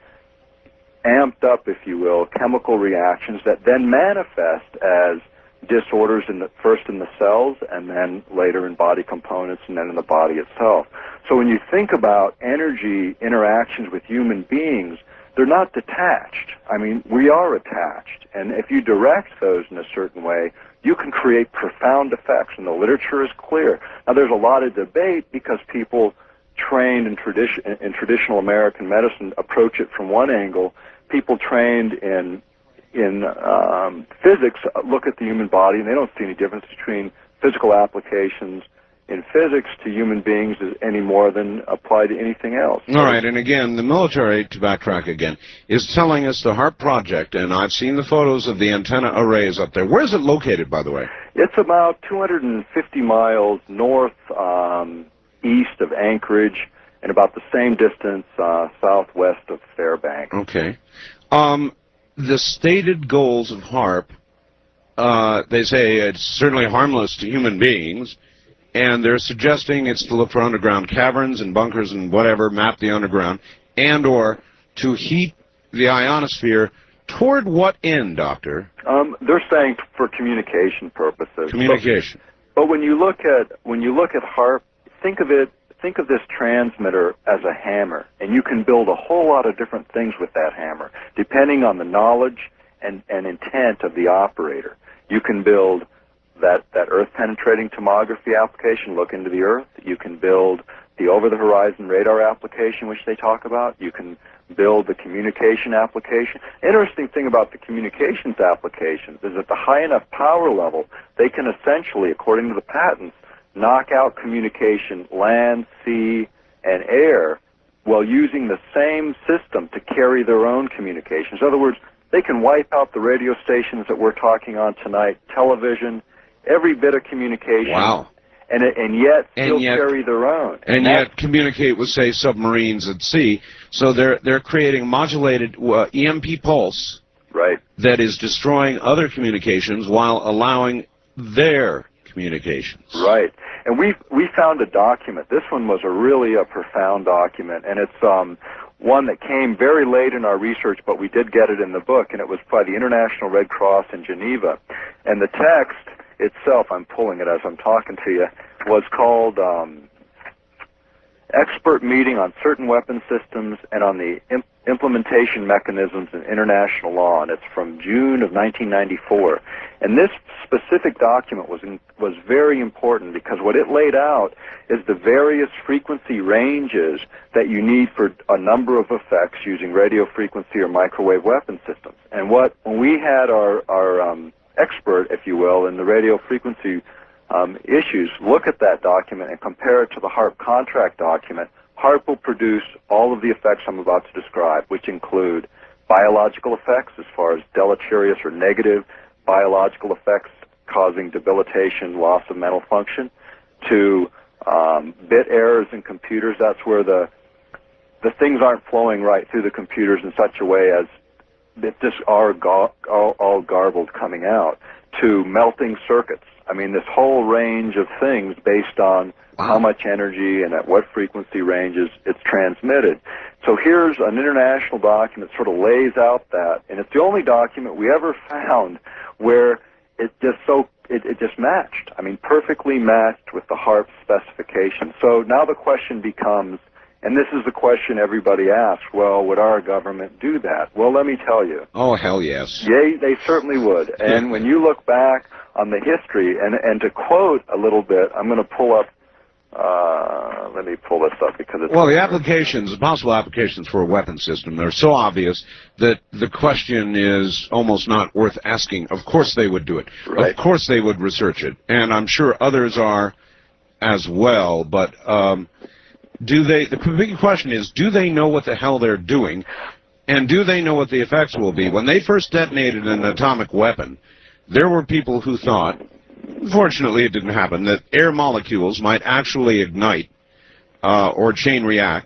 amped up, if you will, chemical reactions that then manifest as disorders in the, first in the cells and then later in body components and then in the body itself. So when you think about energy interactions with human beings, they're not detached. I mean, we are attached. And if you direct those in a certain way, you can create profound effects, and the literature is clear. Now, there's a lot of debate because people trained in, tradition, in traditional American medicine approach it from one angle. People trained in in um, physics look at the human body, and they don't see any difference between physical applications in physics to human beings any more than apply to anything else.
All right, and again, the military, to backtrack again, is telling us the HAARP project, and I've seen the photos of the antenna arrays up there. Where is it located, by the way?
It's about two hundred fifty miles north um, east of Anchorage and about the same distance uh, southwest of Fairbanks.
Okay. Um, the stated goals of HAARP, uh, they say it's certainly harmless to human beings, and they're suggesting it's to look for underground caverns and bunkers and whatever, map the underground, and or to heat the ionosphere. Toward what end, Doctor?
Um, they're saying for communication purposes.
Communication.
But, but when you look at when you look at HAARP, think of it. Think of this transmitter as a hammer, and you can build a whole lot of different things with that hammer, depending on the knowledge and, and intent of the operator. You can build that, that Earth-penetrating tomography application, look into the Earth. You can build the over-the-horizon radar application, which they talk about. You can build the communication application. Interesting thing about the communications applications is at the high enough power level, they can essentially, according to the patents, knock out communication, land, sea, and air, while using the same system to carry their own communications. In other words, they can wipe out the radio stations that we're talking on tonight, television, every bit of communication.
Wow.
And, and yet still
and yet,
carry their own.
And,
and
yet communicate with, say, submarines at sea. So they're, they're creating modulated uh, E M P pulse
right.
that is destroying other communications while allowing their communications.
Right. And we we found a document. This one was a really a profound document, and it's um, one that came very late in our research, but we did get it in the book, and it was by the International Red Cross in Geneva. And the text itself, I'm pulling it as I'm talking to you, was called um, Expert Meeting on Certain Weapon Systems and on the Imp Implementation Mechanisms in International Law, and it's from June of nineteen ninety-four. And this specific document was in, was very important because what it laid out is the various frequency ranges that you need for a number of effects using radio frequency or microwave weapon systems. And what when we had our our um, expert, if you will, in the radio frequency um, issues, look at that document and compare it to the HAARP contract document, HAARP will produce all of the effects I'm about to describe, which include biological effects as far as deleterious or negative biological effects causing debilitation, loss of mental function, to um, bit errors in computers. That's where the the things aren't flowing right through the computers in such a way as that just are all, all garbled coming out, to melting circuits. I mean, this whole range of things based on wow. how much energy and at what frequency ranges it's transmitted. So here's an international document that sort of lays out that, and it's the only document we ever found where it just so it, it just matched. I mean, perfectly matched with the HAARP specification. So now the question becomes, and this is the question everybody asks, well, would our government do that? Well, let me tell you.
Oh, hell yes.
Yay, they certainly would. And when you look back on the history, and, and to quote a little bit, I'm going to pull up, uh, let me pull this up because it's...
Well, the applications, the possible applications for a weapon system, they're so obvious that the question is almost not worth asking. Of course they would do it.
Right.
Of course they would research it. And I'm sure others are as well, but... Um, Do they, the big question is, do they know what the hell they're doing, and do they know what the effects will be? When they first detonated an atomic weapon, there were people who thought, fortunately it didn't happen, that air molecules might actually ignite uh, or chain react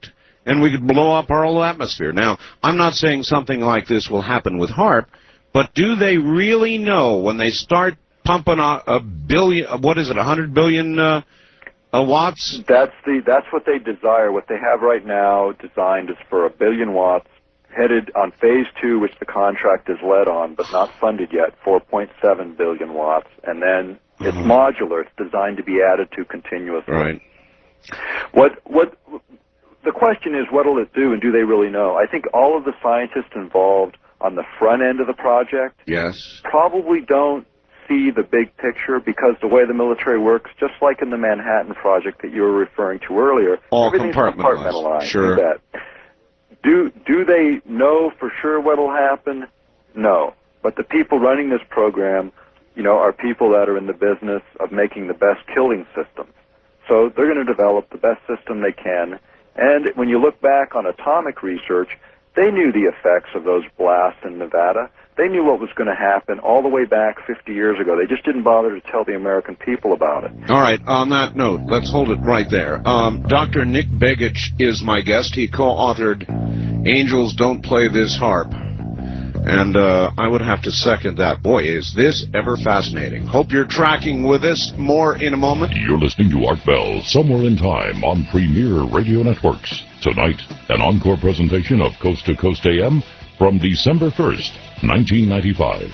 and we could blow up our whole atmosphere. Now, I'm not saying something like this will happen with HAARP, but do they really know when they start pumping a, a billion, what is it, one hundred billion uh, uh, watts?
That's the that's what they desire. What they have right now designed is for a billion watts, headed on phase two, which the contract is led on, but not funded yet, four point seven billion watts, and then it's mm-hmm. modular. It's designed to be added to continuously.
Right.
What what the question is, what will it do, and do they really know? I think all of the scientists involved on the front end of the project
yes.
probably don't see the big picture, because the way the military works, just like in the Manhattan Project that you were referring to earlier,
all
everything's
compartmentalized.
compartmentalized.
Sure.
That. Do do they know for sure what will happen? No. But the people running this program, you know, are people that are in the business of making the best killing systems. So they're going to develop the best system they can. And when you look back on atomic research, they knew the effects of those blasts in Nevada. They knew what was going to happen all the way back fifty years ago. They just didn't bother to tell the American people about it.
All right, on that note, let's hold it right there. Um, Doctor Nick Begich is my guest. He co-authored Angels Don't Play This Harp. And uh, I would have to second that. Boy, is this ever fascinating. Hope you're tracking with us. More in a moment.
You're listening to Art Bell, Somewhere in Time on Premier Radio Networks. Tonight, an encore presentation of Coast to Coast A M from December first, nineteen ninety-five.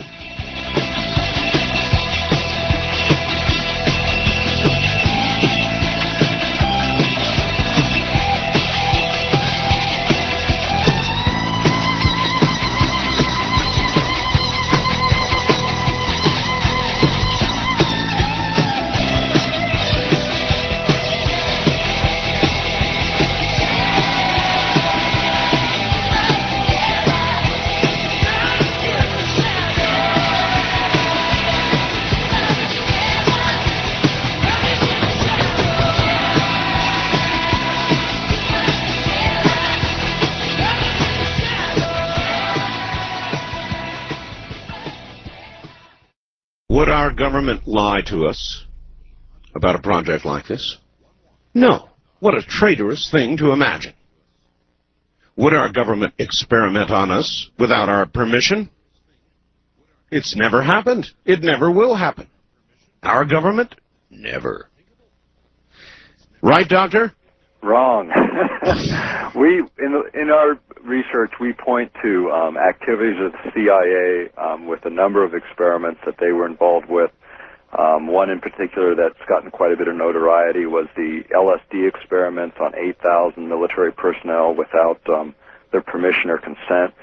Would our government lie to us about a project like this? No. What a traitorous thing to imagine. Would our government experiment on us without our permission? It's never happened. It never will happen. Our government? Never. Right, Doctor?
Wrong. we in the, in our research we point to um, activities of the C I A um, with a number of experiments that they were involved with. Um, one in particular that's gotten quite a bit of notoriety was the L S D experiments on eight thousand military personnel without um, their permission or consent.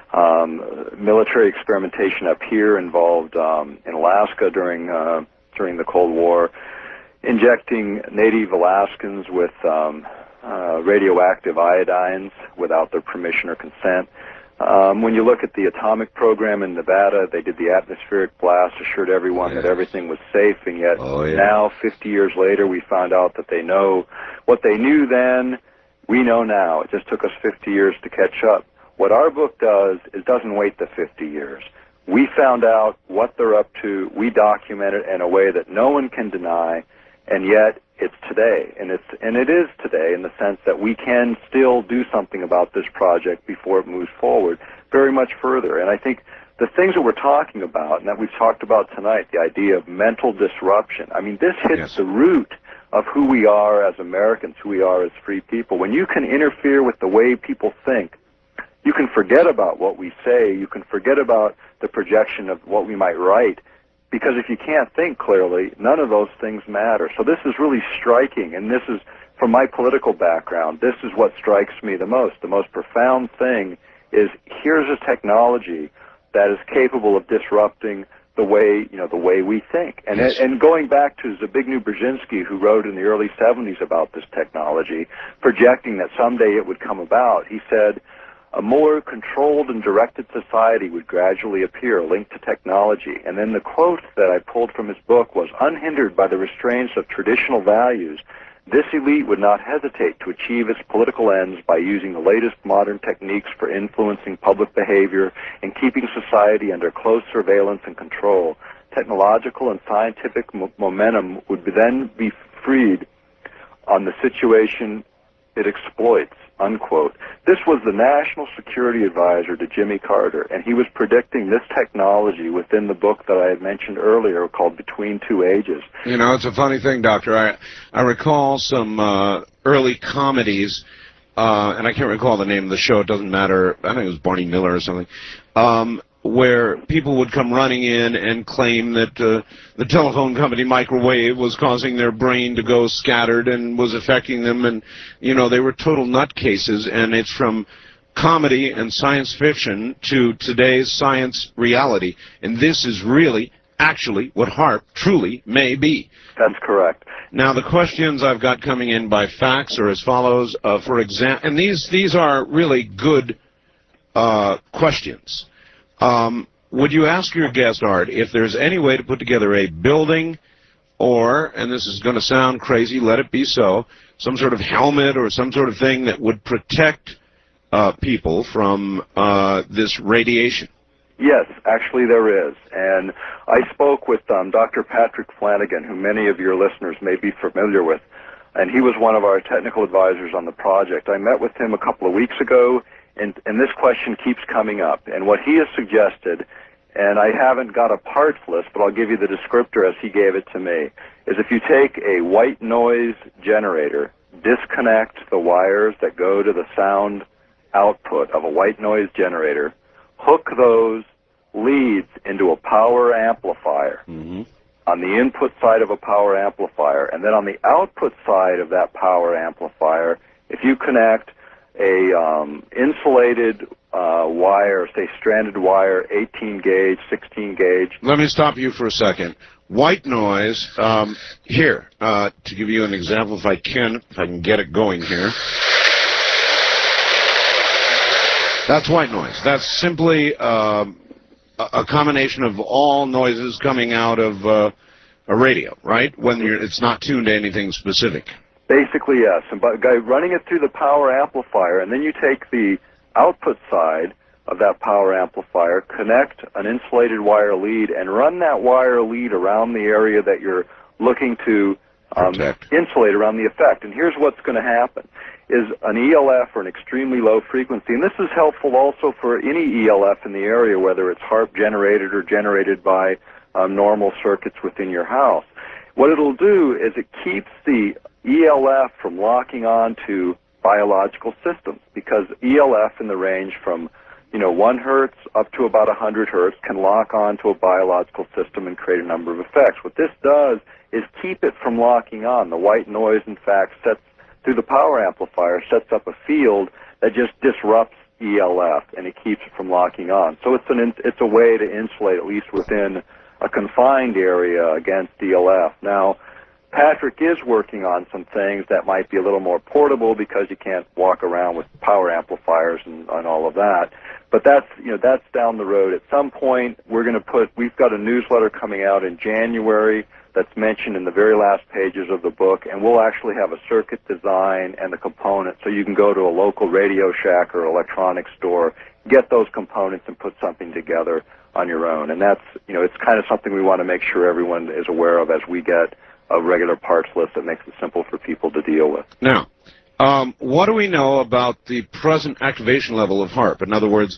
Um, military experimentation up here involved um, in Alaska during uh, during the Cold War, injecting Native Alaskans with um, uh, radioactive iodines without their permission or consent. Um, when you look at the atomic program in Nevada, they did the atmospheric blast, assured everyone yes. that everything was safe, and yet
oh, yeah.
now, fifty years later, we found out that they know what they knew then, we know now. It just took us fifty years to catch up. What our book does is doesn't wait the fifty years. We found out what they're up to, we document it in a way that no one can deny, and yet it's today, and it's and it is today in the sense that we can still do something about this project before it moves forward very much further. And I think the things that we're talking about, and that we've talked about tonight, the idea of mental disruption, I mean, this hits
yes.
the root of who we are as Americans, who we are as free people. When you can interfere with the way people think, you can forget about what we say, you can forget about the projection of what we might write, because if you can't think clearly, none of those things matter. So this is really striking, and this is, from my political background, this is what strikes me the most. The most profound thing is, here's a technology that is capable of disrupting the way, you know, the way we think. And
yes.
and going back to Zbigniew Brzezinski, who wrote in the early seventies about this technology, projecting that someday it would come about, he said, a more controlled and directed society would gradually appear, linked to technology. And then the quote that I pulled from his book was, unhindered by the restraints of traditional values, this elite would not hesitate to achieve its political ends by using the latest modern techniques for influencing public behavior and keeping society under close surveillance and control. Technological and scientific mo momentum would then be freed on the situation it exploits, unquote. This was the national security advisor to Jimmy Carter, and he was predicting this technology within the book that I had mentioned earlier called Between Two Ages.
You know, it's a funny thing, Doctor. I, I recall some uh, early comedies, uh, and I can't recall the name of the show. It doesn't matter. I think it was Barney Miller or something. Um, where people would come running in and claim that uh, the telephone company microwave was causing their brain to go scattered and was affecting them, and, you know, they were total nutcases, and it's from comedy and science fiction to today's science reality, and this is really, actually, what HAARP truly may be.
That's correct.
Now, the questions I've got coming in by fax are as follows. Uh, for example, and these, these are really good uh, questions. Um, would you ask your guest, Art, if there's any way to put together a building or, and this is going to sound crazy, let it be so, some sort of helmet or some sort of thing that would protect uh, people from uh, this radiation?
Yes, actually there is. And I spoke with um, Doctor Patrick Flanagan, who many of your listeners may be familiar with, and he was one of our technical advisors on the project. I met with him a couple of weeks ago. And, and this question keeps coming up. And what he has suggested, and I haven't got a parts list, but I'll give you the descriptor as he gave it to me, is if you take a white noise generator, disconnect the wires that go to the sound output of a white noise generator, hook those leads into a power amplifier mm-hmm. on the input side of a power amplifier, and then on the output side of that power amplifier, if you connect a um, insulated uh, wire, say stranded wire, eighteen gauge, sixteen gauge.
Let me stop you for a second. White noise, um, here, uh, to give you an example, if I can, if I can get it going here. That's white noise. That's simply um, a, a combination of all noises coming out of uh, a radio, right? When you're, it's not tuned to anything specific.
Basically, yes. And by, by running it through the power amplifier, and then you take the output side of that power amplifier, connect an insulated wire lead, and run that wire lead around the area that you're looking to um, insulate around the effect. And here's what's going to happen, is an E L F or an extremely low frequency, and this is helpful also for any E L F in the area, whether it's HAARP generated or generated by um, normal circuits within your house. What it'll do is it keeps the E L F from locking on to biological systems, because E L F in the range from, you know, one hertz up to about one hundred hertz can lock on to a biological system and create a number of effects. What this does is keep it from locking on. The white noise, in fact, sets through the power amplifier, sets up a field that just disrupts E L F, and it keeps it from locking on. So it's an it's a way to insulate, at least within a confined area, against E L F. Now, Patrick is working on some things that might be a little more portable because you can't walk around with power amplifiers and, and all of that. But that's, you know, that's down the road. At some point, we're going to put, we've got a newsletter coming out in January that's mentioned in the very last pages of the book, and we'll actually have a circuit design and the components, so you can go to a local Radio Shack or electronics store, get those components and put something together on your own. And that's, you know, it's kind of something we want to make sure everyone is aware of as we get a regular parts list that makes it simple for people to deal with.
Now, um, what do we know about the present activation level of HAARP? In other words,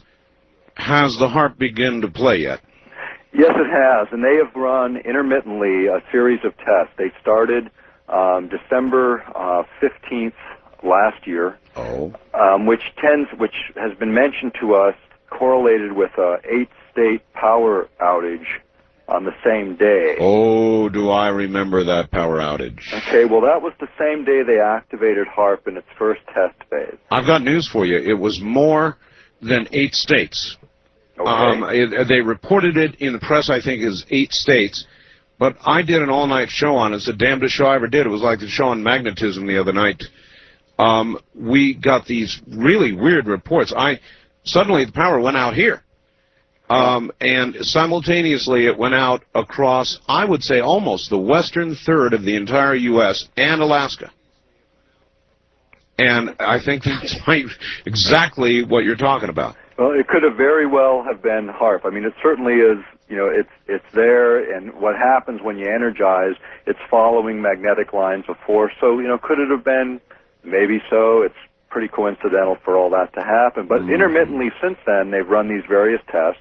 has the HAARP begun to play yet?
Yes, it has, and they have run intermittently a series of tests. They started um, December uh, fifteenth last year,
oh.
um, which tends, which has been mentioned to us, correlated with an eight-state power outage on the same day.
Oh, do I remember that power outage.
Okay, well, that was the same day they activated HAARP in its first test phase.
I've got news for you. It was more than eight states.
Okay.
Um, it, they reported it in the press, I think, as eight states. But I did an all-night show on it. It's the damnedest show I ever did. It was like the show on magnetism the other night. Um, we got these really weird reports. I suddenly the power went out here. Um, and simultaneously it went out across, I would say, almost the western third of the entire U S and Alaska. And I think that's exactly what you're talking about.
Well, it could have very well have been HAARP. I mean, it certainly is, you know, it's it's there, and what happens when you energize, it's following magnetic lines of force. So, you know, could it have been Maybe so. It's pretty coincidental for all that to happen. But mm-hmm. intermittently since then, they've run these various tests.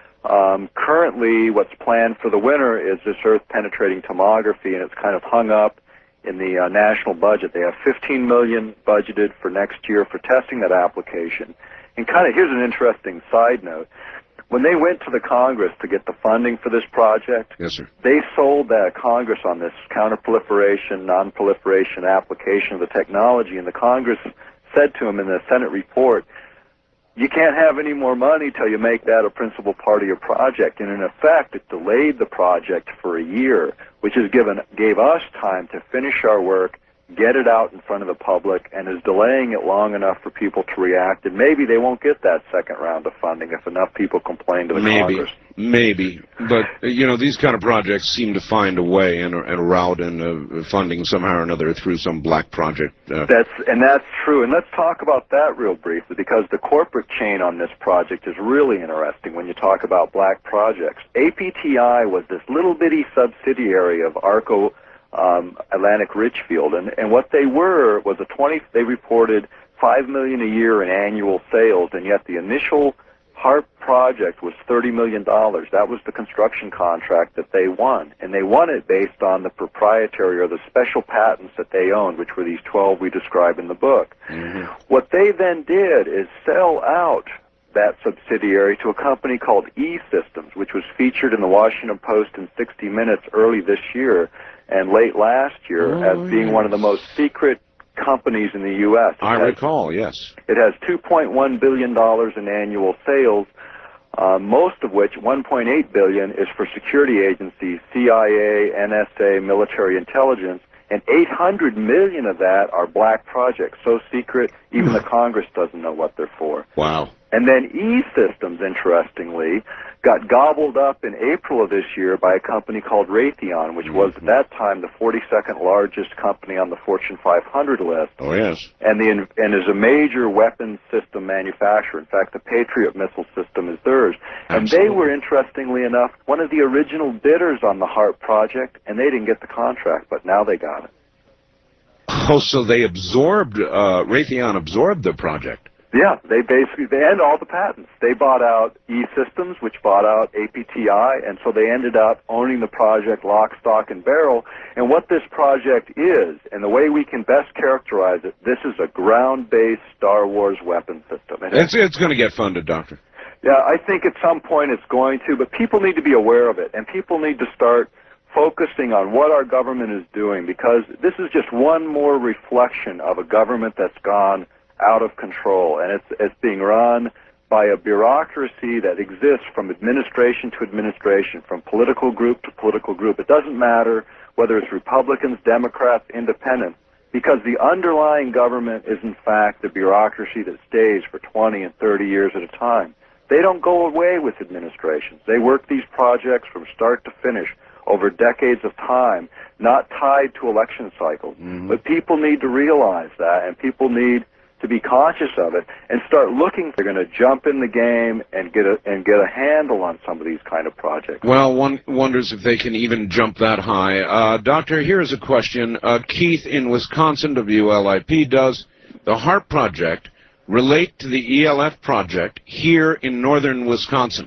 Um, currently, what's planned for the winter is this Earth-penetrating tomography, and it's kind of hung up in the uh, national budget. They have fifteen million dollars budgeted for next year for testing that application. And kind of here's an interesting side note. When they went to the Congress to get the funding for this project,
yes, sir.
they sold that Congress on this counterproliferation, non-proliferation application of the technology, and the Congress said to them in the Senate report, you can't have any more money till you make that a principal part of your project. And in effect, it delayed the project for a year, which has given gave us time to finish our work, get it out in front of the public, and is delaying it long enough for people to react. And maybe they won't get that second round of funding if enough people complain to the
maybe,
Congress.
Maybe. But, you know, these kind of projects seem to find a way and, and a route in uh, funding somehow or another through some black project. Uh.
That's And that's true. And let's talk about that real briefly, because the corporate chain on this project is really interesting when you talk about black projects. A P T I was this little bitty subsidiary of ARCO Um, Atlantic Richfield, and, and what they were was a twenty. They reported five million a year in annual sales, and yet the initial HAARP project was thirty million dollars. That was the construction contract that they won, and they won it based on the proprietary or the special patents that they owned, which were these twelve we describe in the book. Mm-hmm. What they then did is sell out that subsidiary to a company called E-Systems, which was featured in the Washington Post and sixty minutes early this year and late last year oh, as being yes. one of the most secret companies in the U S It
I
has,
recall, yes.
It has two point one billion dollars in annual sales, uh, most of which, one point eight billion dollars, is for security agencies, C I A, N S A, military intelligence, and eight hundred million dollars of that are black projects, so secret even the Congress doesn't know what they're for.
Wow.
And then E-Systems, interestingly, got gobbled up in April of this year by a company called Raytheon, which mm-hmm. was at that time the forty-second largest company on the Fortune five hundred list.
Oh, yes.
And, the, and is a major weapons system manufacturer. In fact, the Patriot missile system is theirs. Absolutely. And they were, interestingly enough, one of the original bidders on the HAARP project, and they didn't get the contract, but now they got it.
Oh, so they absorbed, uh, Raytheon absorbed the project.
Yeah, they basically, they had all the patents. They bought out E-Systems, which bought out A P T I, and so they ended up owning the project lock, stock, and barrel. And what this project is, and the way we can best characterize it, this is a ground-based Star Wars weapon system. And
it's it's going to get funded, Doctor.
Yeah, I think at some point it's going to, but people need to be aware of it, and people need to start focusing on what our government is doing, because this is just one more reflection of a government that's gone out of control, and it's it's being run by a bureaucracy that exists from administration to administration, from political group to political group. It doesn't matter whether it's Republicans, Democrats, Independents, because the underlying government is in fact the bureaucracy that stays for twenty and thirty years at a time. They don't go away with administrations. They work these projects from start to finish over decades of time, not tied to election cycles. Mm-hmm. But people need to realize that, and people need to be conscious of it and start looking. They're going to jump in the game and get a and get a handle on some of these kind of projects.
Well, one wonders if they can even jump that high. Uh, Doctor, here's a question. Uh, Keith in Wisconsin, W L I P, does the HAARP project relate to the E L F project here in northern Wisconsin?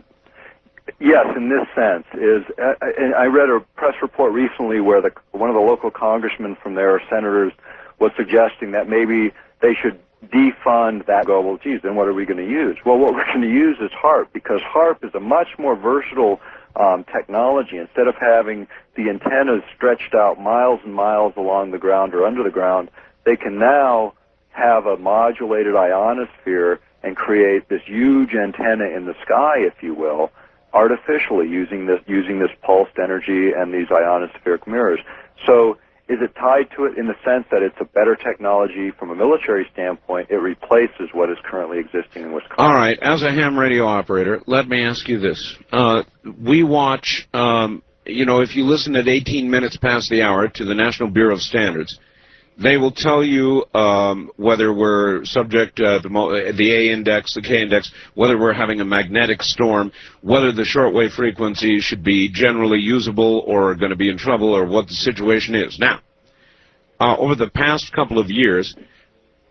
Yes, in this sense. Is uh, and I read a press report recently where the one of the local congressmen from there, or senators, was suggesting that maybe they should defund that. Go, well, geez, then what are we going to use? Well, what we're going to use is HAARP, because HAARP is a much more versatile um, technology. Instead of having the antennas stretched out miles and miles along the ground or under the ground, they can now have a modulated ionosphere and create this huge antenna in the sky, if you will, artificially using this using this pulsed energy and these ionospheric mirrors. So is it tied to it in the sense that it's a better technology from a military standpoint? It replaces what is currently existing in Wisconsin.
All right. As a ham radio operator, let me ask you this. Uh, we watch, um, you know, if you listen at eighteen minutes past the hour to the National Bureau of Standards, they will tell you um, whether we're subject uh, to the, the A index, the K index, whether we're having a magnetic storm, whether the shortwave frequency should be generally usable or going to be in trouble, or what the situation is. Now, uh, over the past couple of years,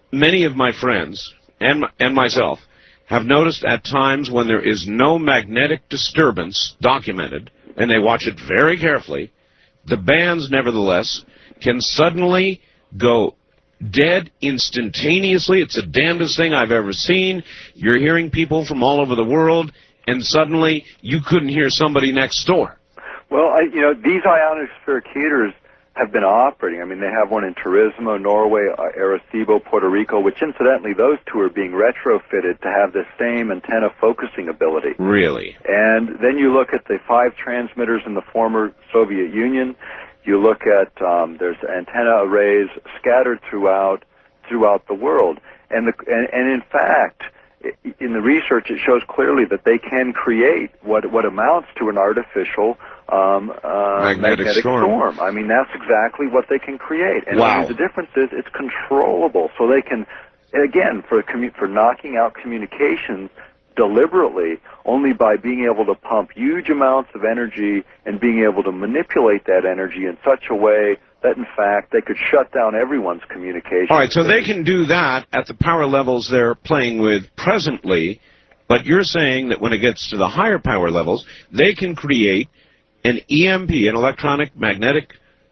many of my friends and, and myself have noticed at times when there is no magnetic disturbance documented, and they watch it very carefully, the bands, nevertheless, can suddenly go dead instantaneously. It's the damnedest thing I've ever seen. You're hearing people from all over the world, and suddenly you couldn't hear somebody next door.
Well, I, you know, these ionospheric heaters have been operating. I mean, they have one in Turismo, Norway, uh, Arecibo, Puerto Rico, which incidentally, those two are being retrofitted to have the same antenna focusing ability.
Really?
And then you look at the five transmitters in the former Soviet Union. You look at, um, there's antenna arrays scattered throughout throughout the world. And, the, and, and in fact, in the research, it shows clearly that they can create what, what amounts to an artificial um, uh,
magnetic,
magnetic storm. storm. I mean, that's exactly what they can create. And
wow.
I mean, the difference is it's controllable. So they can, again, for commu- for knocking out communications deliberately, only by being able to pump huge amounts of energy and being able to manipulate that energy in such a way that, in fact, they could shut down everyone's communication.
All right, so they can do that at the power levels they're playing with presently, but you're saying that when it gets to the higher power levels, they can create an E M P, an electronic magnetic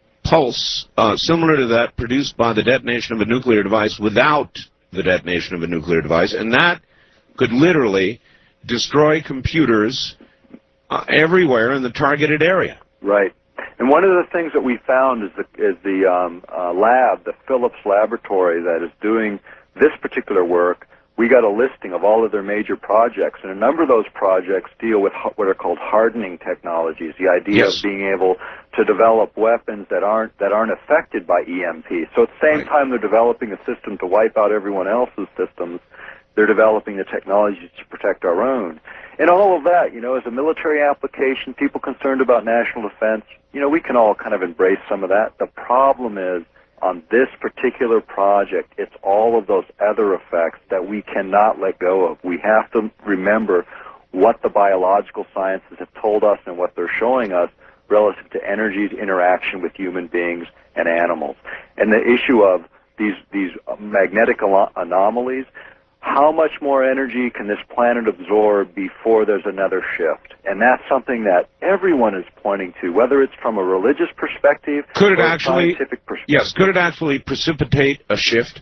pulse, uh, similar to that produced by the detonation of a nuclear device without the detonation of a nuclear device, and that could literally destroy computers uh, everywhere in the targeted area.
Right. And one of the things that we found is the, is the um, uh, lab, the Philips laboratory that is doing this particular work. We got a listing of all of their major projects, and a number of those projects deal with what are called hardening technologies, the idea
yes.
of being able to develop weapons that aren't that aren't affected by E M P. So at the same
right.
time they're developing a system to wipe out everyone else's systems, they're developing the technologies to protect our own. And all of that, you know, as a military application, people concerned about national defense, you know, we can all kind of embrace some of that. The problem is, on this particular project, it's all of those other effects that we cannot let go of. We have to remember what the biological sciences have told us and what they're showing us relative to energy's interaction with human beings and animals. And the issue of these, these magnetic anomalies, how much more energy can this planet absorb before there's another shift? And that's something that everyone is pointing to, whether it's from a religious perspective
could it
or
actually,
a scientific perspective.
Yes, could it actually precipitate a shift?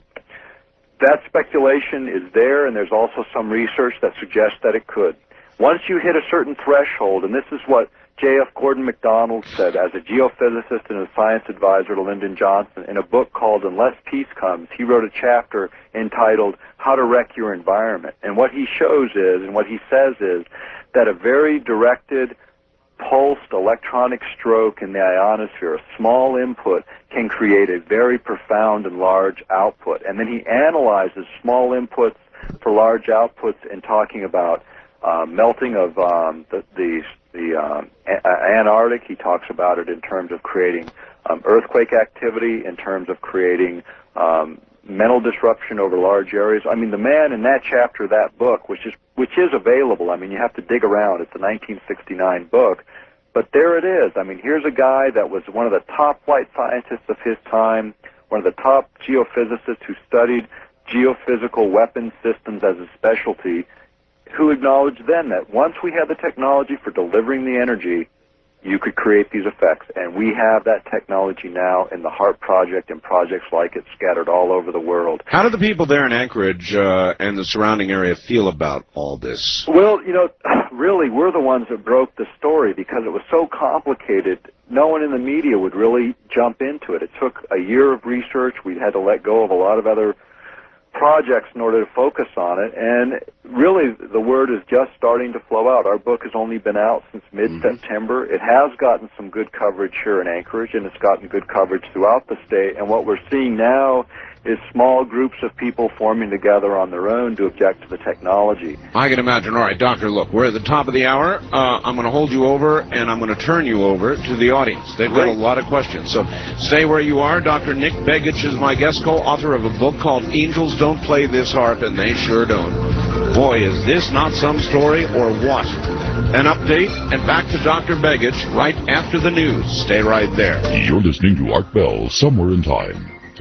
That speculation is there, and there's also some research that suggests that it could. Once you hit a certain threshold, and this is what J F Gordon MacDonald said as a geophysicist and a science advisor to Lyndon Johnson in a book called Unless Peace Comes. He wrote a chapter entitled How to Wreck Your Environment. And what he shows is, and what he says is, that a very directed, pulsed electronic stroke in the ionosphere, a small input, can create a very profound and large output. And then he analyzes small inputs for large outputs in talking about uh, melting of um, the, the The um, a- Antarctic. He talks about it in terms of creating um, earthquake activity, in terms of creating um, mental disruption over large areas. I mean, the man in that chapter of that book, which is which is available. I mean, you have to dig around. It's a nineteen sixty-nine book, but there it is. I mean, here's a guy that was one of the top flight scientists of his time, one of the top geophysicists who studied geophysical weapon systems as a specialty, who acknowledged then that once we had the technology for delivering the energy, you could create these effects. And we have that technology now in the HARP project and projects like it scattered all over the world.
How do the people there in Anchorage uh, and the surrounding area feel about all this?
Well, you know, really, we're the ones that broke the story because it was so complicated. No one in the media would really jump into it. It took a year of research. We had to let go of a lot of other projects in order to focus on it, and really the word is just starting to flow out. Our book has only been out since mid-September. Mm-hmm. It has gotten some good coverage here in Anchorage, and it's gotten good coverage throughout the state, and what we're seeing now is small groups of people forming together on their own to object to the technology.
I can imagine. All right, Doctor, look, we're at the top of the hour. Uh, I'm going to hold you over, and I'm going to turn you over to the audience. They've got a lot of questions, so stay where you are. Doctor Nick Begich is my guest, co-author of a book called Angels Don't Play This Harp, and they sure don't. Boy, is this not some story, or what? An update, and back to Doctor Begich right after the news. Stay right there.
You're listening to Art Bell, Somewhere in Time.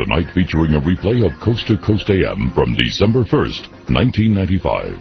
Tonight featuring a replay of Coast to Coast A M from December first, nineteen ninety-five.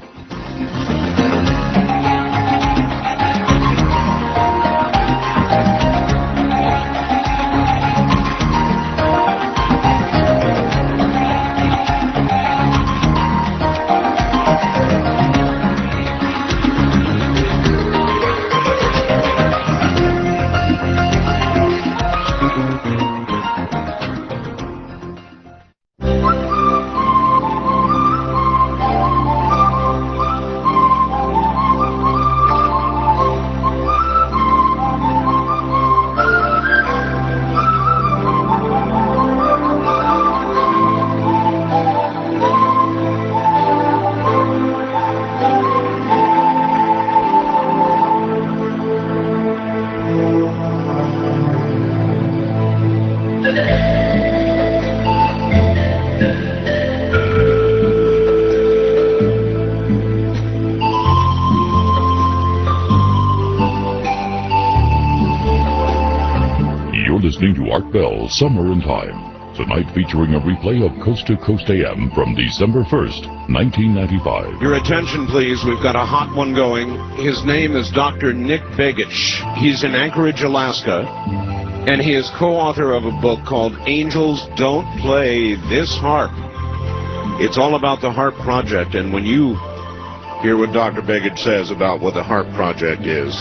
Listening to Art Bell, Summer in Time. Tonight featuring a replay of Coast to Coast A M from December first, nineteen ninety-five.
Your attention, please. We've got a hot one going. His name is Doctor Nick Begich. He's in Anchorage, Alaska, and he is co-author of a book called Angels Don't Play This Harp. It's all about the HARP project, and when you hear what Doctor Begich says about what the HARP project is,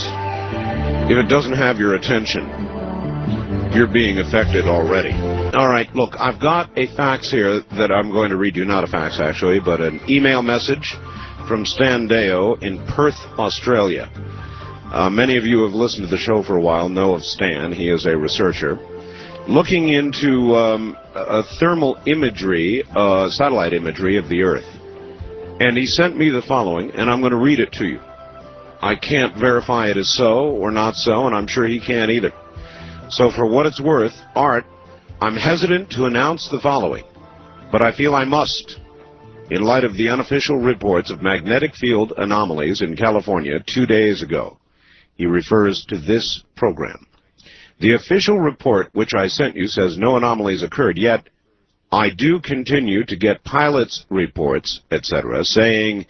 if it doesn't have your attention, you're being affected already. All right, look, I've got a fax here that I'm going to read you. Not a fax, actually, but an email message from Stan Deo in Perth, Australia. Uh, many of you have listened to the show for a while, know of Stan. He is a researcher looking into um, a thermal imagery, uh, satellite imagery of the Earth. And he sent me the following, and I'm going to read it to you. I can't verify it is so or not so, and I'm sure he can't either. So for what it's worth, Art, I'm hesitant to announce the following, but I feel I must, in light of the unofficial reports of magnetic field anomalies in California two days ago. He refers to this program. The official report which I sent you says no anomalies occurred, yet I do continue to get pilots' reports, et cetera, saying,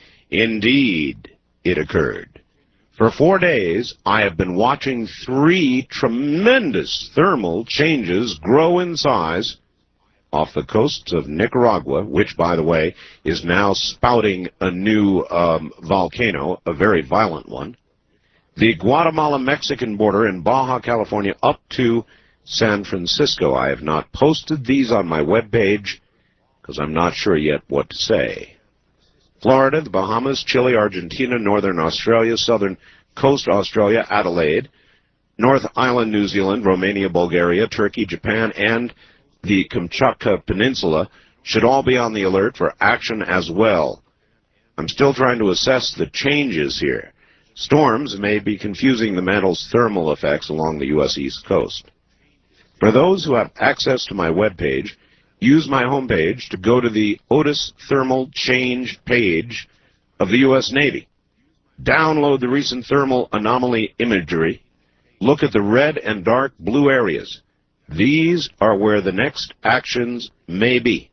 indeed, it occurred. For four days, I have been watching three tremendous thermal changes grow in size off the coasts of Nicaragua, which, by the way, is now spouting a new um, volcano, a very violent one, the Guatemala-Mexican border in Baja California up to San Francisco. I have not posted these on my webpage because I'm not sure yet what to say. Florida, the Bahamas, Chile, Argentina, Northern Australia, Southern Coast Australia, Adelaide, North Island, New Zealand, Romania, Bulgaria, Turkey, Japan, and the Kamchatka Peninsula should all be on the alert for action as well. I'm still trying to assess the changes here. Storms may be confusing the mantle's thermal effects along the U S East Coast. For those who have access to my webpage, use my homepage to go to the Otis Thermal Change page of the U S Navy. Download the recent thermal anomaly imagery. Look at the red and dark blue areas. These are where the next actions may be.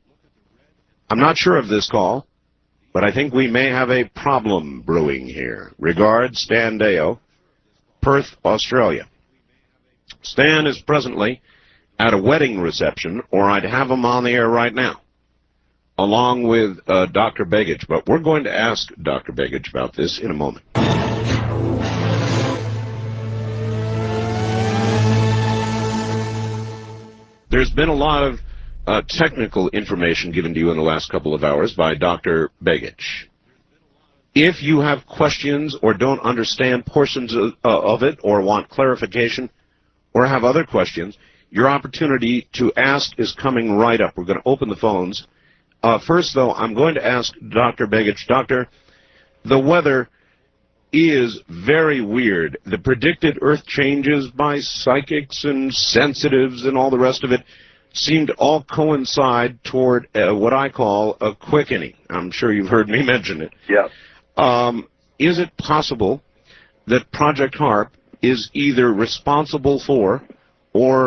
I'm not sure of this call, but I think we may have a problem brewing here. Regards, Stan Deo, Perth, Australia. Stan is presently at a wedding reception, or I'd have him on the air right now, along with uh, Doctor Begich. But we're going to ask Doctor Begich about this in a moment. There's been a lot of uh, technical information given to you in the last couple of hours by Doctor Begich. If you have questions or don't understand portions of, uh, of it or want clarification or have other questions, your opportunity to ask is coming right up. We're going to open the phones. Uh, first, though, I'm going to ask Doctor Begich. Doctor, the weather is very weird. The predicted Earth changes by psychics and sensitives and all the rest of it seem to all coincide toward uh, what I call a quickening. I'm sure you've heard me mention it.
Yeah.
Um, is it possible that Project HARP is either responsible for or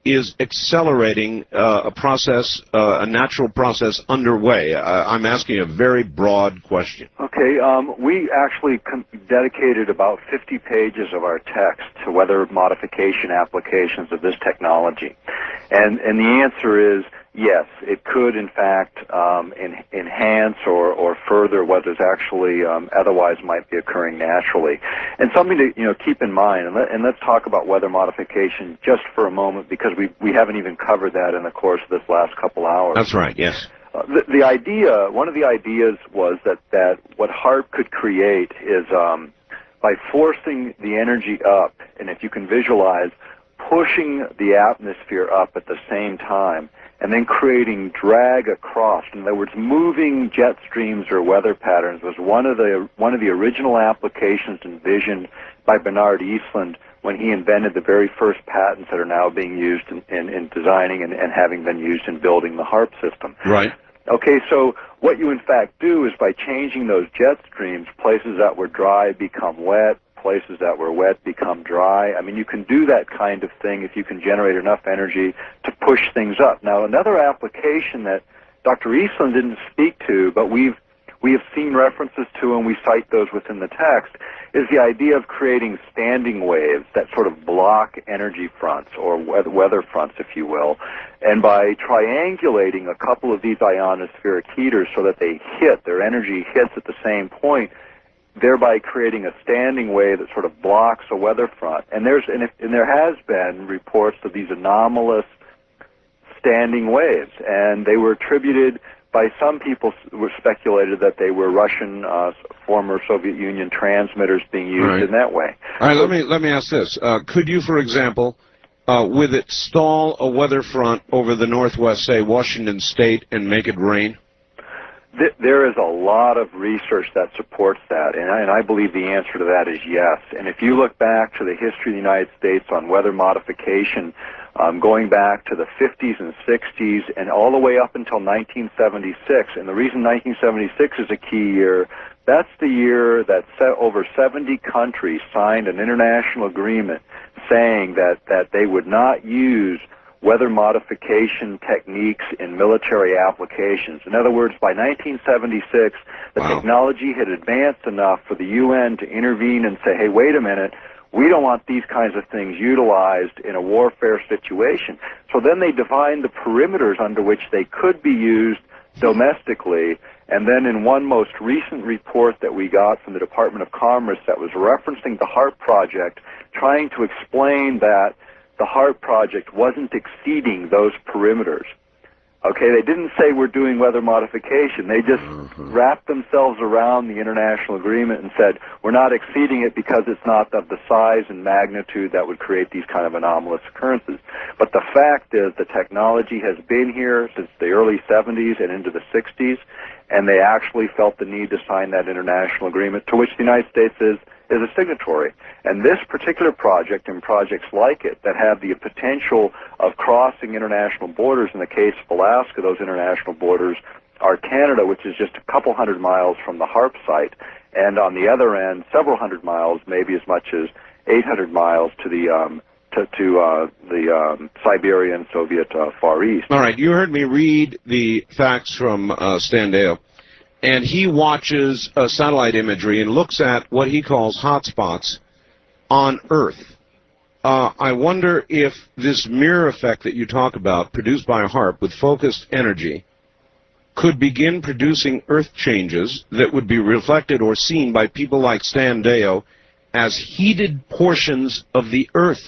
is accelerating uh, a process, uh, a natural process underway? Uh, I'm asking a very broad question.
Okay, um, we actually com- dedicated about fifty pages of our text to weather modification applications of this technology. And, and the answer is yes, it could in fact um, in, enhance or, or further what is actually um, otherwise might be occurring naturally. And something to you know keep in mind, and, let, and let's talk about weather modification just for a moment, because we, we haven't even covered that in the course of this last couple hours.
That's right, yes.
Uh, the, the idea, one of the ideas was that, that what HAARP could create is um, by forcing the energy up, and if you can visualize, pushing the atmosphere up at the same time, and then creating drag across. In other words, moving jet streams or weather patterns was one of the one of the original applications envisioned by Bernard Eastland when he invented the very first patents that are now being used in, in, in designing and, and having been used in building the HAARP system.
Right.
Okay, so what you in fact do is by changing those jet streams, places that were dry become wet, places that were wet become dry. I mean, you can do that kind of thing if you can generate enough energy to push things up. Now, another application that Doctor Eastland didn't speak to, but we've we have seen references to, and we cite those within the text, is the idea of creating standing waves that sort of block energy fronts, or weather fronts, if you will, and by triangulating a couple of these ionospheric heaters so that they hit, their energy hits at the same point, thereby creating a standing wave that sort of blocks a weather front. And there's and, if, and there has been reports of these anomalous standing waves, and they were attributed by some people were speculated that they were Russian, uh, former Soviet Union transmitters being used
right.
in that way.
All right, let me let me ask this: uh, could you, for example, uh, with it stall a weather front over the northwest, say Washington State, and make it rain?
Th there is a lot of research that supports that, and I, and I believe the answer to that is yes. And if you look back to the history of the United States on weather modification, um, going back to the fifties and sixties and all the way up until nineteen seventy-six, and the reason nineteen seventy-six is a key year, that's the year that over seventy countries signed an international agreement saying that, that they would not use weather modification techniques in military applications. In other words, by nineteen seventy-six, the
wow.
technology had advanced enough for the U N to intervene and say, hey, wait a minute, we don't want these kinds of things utilized in a warfare situation. So then they defined the perimeters under which they could be used domestically, and then in one most recent report that we got from the Department of Commerce that was referencing the HAARP project, trying to explain that the HAARP project wasn't exceeding those perimeters. Okay, they didn't say we're doing weather modification. They just mm-hmm. wrapped themselves around the international agreement and said we're not exceeding it because it's not of the size and magnitude that would create these kind of anomalous occurrences. But the fact is the technology has been here since the early seventies and into the sixties, and they actually felt the need to sign that international agreement, to which the United States is is a signatory. And this particular project and projects like it that have the potential of crossing international borders, in the case of Alaska, those international borders are Canada, which is just a couple hundred miles from the HAARP site, and on the other end, several hundred miles, maybe as much as eight hundred miles to the um, to, to uh, the um, Siberian Soviet uh, Far East.
All right, you heard me read the facts from uh, Stan Deyo. And he watches uh, satellite imagery and looks at what he calls hotspots on Earth. Uh, I wonder if this mirror effect that you talk about, produced by HAARP with focused energy, could begin producing Earth changes that would be reflected or seen by people like Stan Deyo as heated portions of the Earth.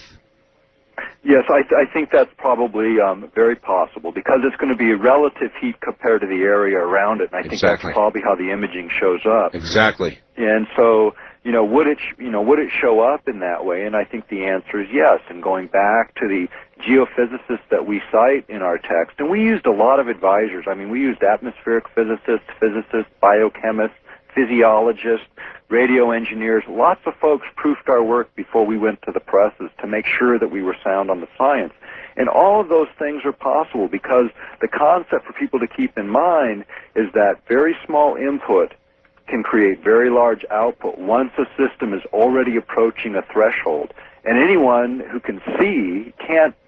Yes, I, th I think that's probably um, very possible, because it's going to be relative heat compared to the area around it, and I think
exactly.
that's probably how the imaging shows up.
Exactly.
And so, you know, would it, you know, would it show up in that way? And I think the answer is yes. And going back to the geophysicists that we cite in our text, and we used a lot of advisors. I mean, we used atmospheric physicists, physicists, biochemists, physiologists, radio engineers. Lots of folks proofed our work before we went to the presses to make sure that we were sound on the science. And all of those things are possible, because the concept for people to keep in mind is that very small input can create very large output once a system is already approaching a threshold. And anyone who can see can't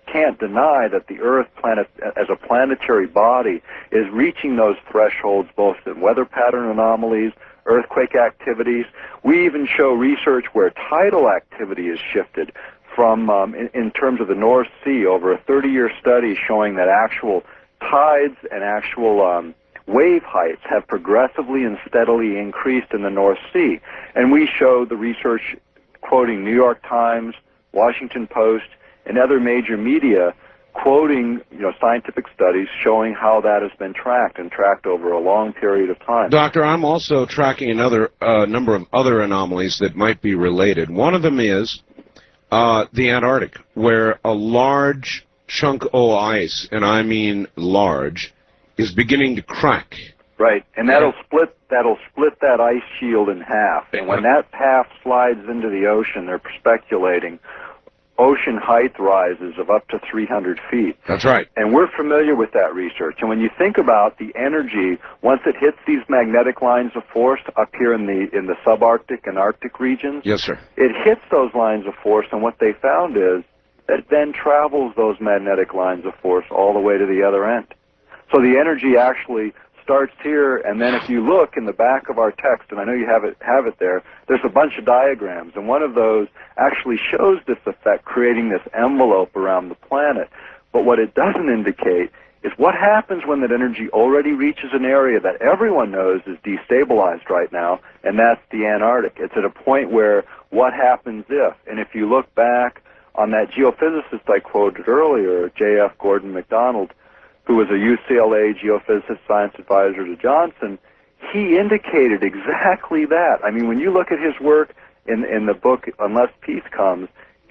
can't deny that the Earth planet, as a planetary body, is reaching those thresholds both in weather pattern anomalies, earthquake activities. We even show research where tidal activity is shifted from, um, in, in terms of the North Sea, over a thirty-year study showing that actual tides and actual um, wave heights have progressively and steadily increased in the North Sea. And we show the research quoting New York Times, Washington Post, and other major media quoting, you know, scientific studies showing how that has been tracked and tracked over a long period of time.
Doctor, I'm also tracking another uh, number of other anomalies that might be related. One of them is uh, the Antarctic, where a large chunk of ice, and I mean large, is beginning to crack.
Right, and that'll split that'll split that ice shield in half. And when that half slides into the ocean, they're speculating ocean height rises of up to three hundred feet.
That's right.
And we're familiar with that research. And when you think about the energy, once it hits these magnetic lines of force up here in the in the subarctic and Arctic regions,
yes, sir,
it hits those lines of force, and what they found is that it then travels those magnetic lines of force all the way to the other end. So the energy actually starts here, and then if you look in the back of our text, and I know you have it have it there, there's a bunch of diagrams, and one of those actually shows this effect, creating this envelope around the planet. But what it doesn't indicate is what happens when that energy already reaches an area that everyone knows is destabilized right now, and that's the Antarctic. It's at a point where what happens if, and if you look back on that geophysicist I quoted earlier, J F Gordon MacDonald, who was a U C L A geophysicist science advisor to Johnson, he indicated exactly that. I mean, when you look at his work in, in the book, Unless Peace Comes,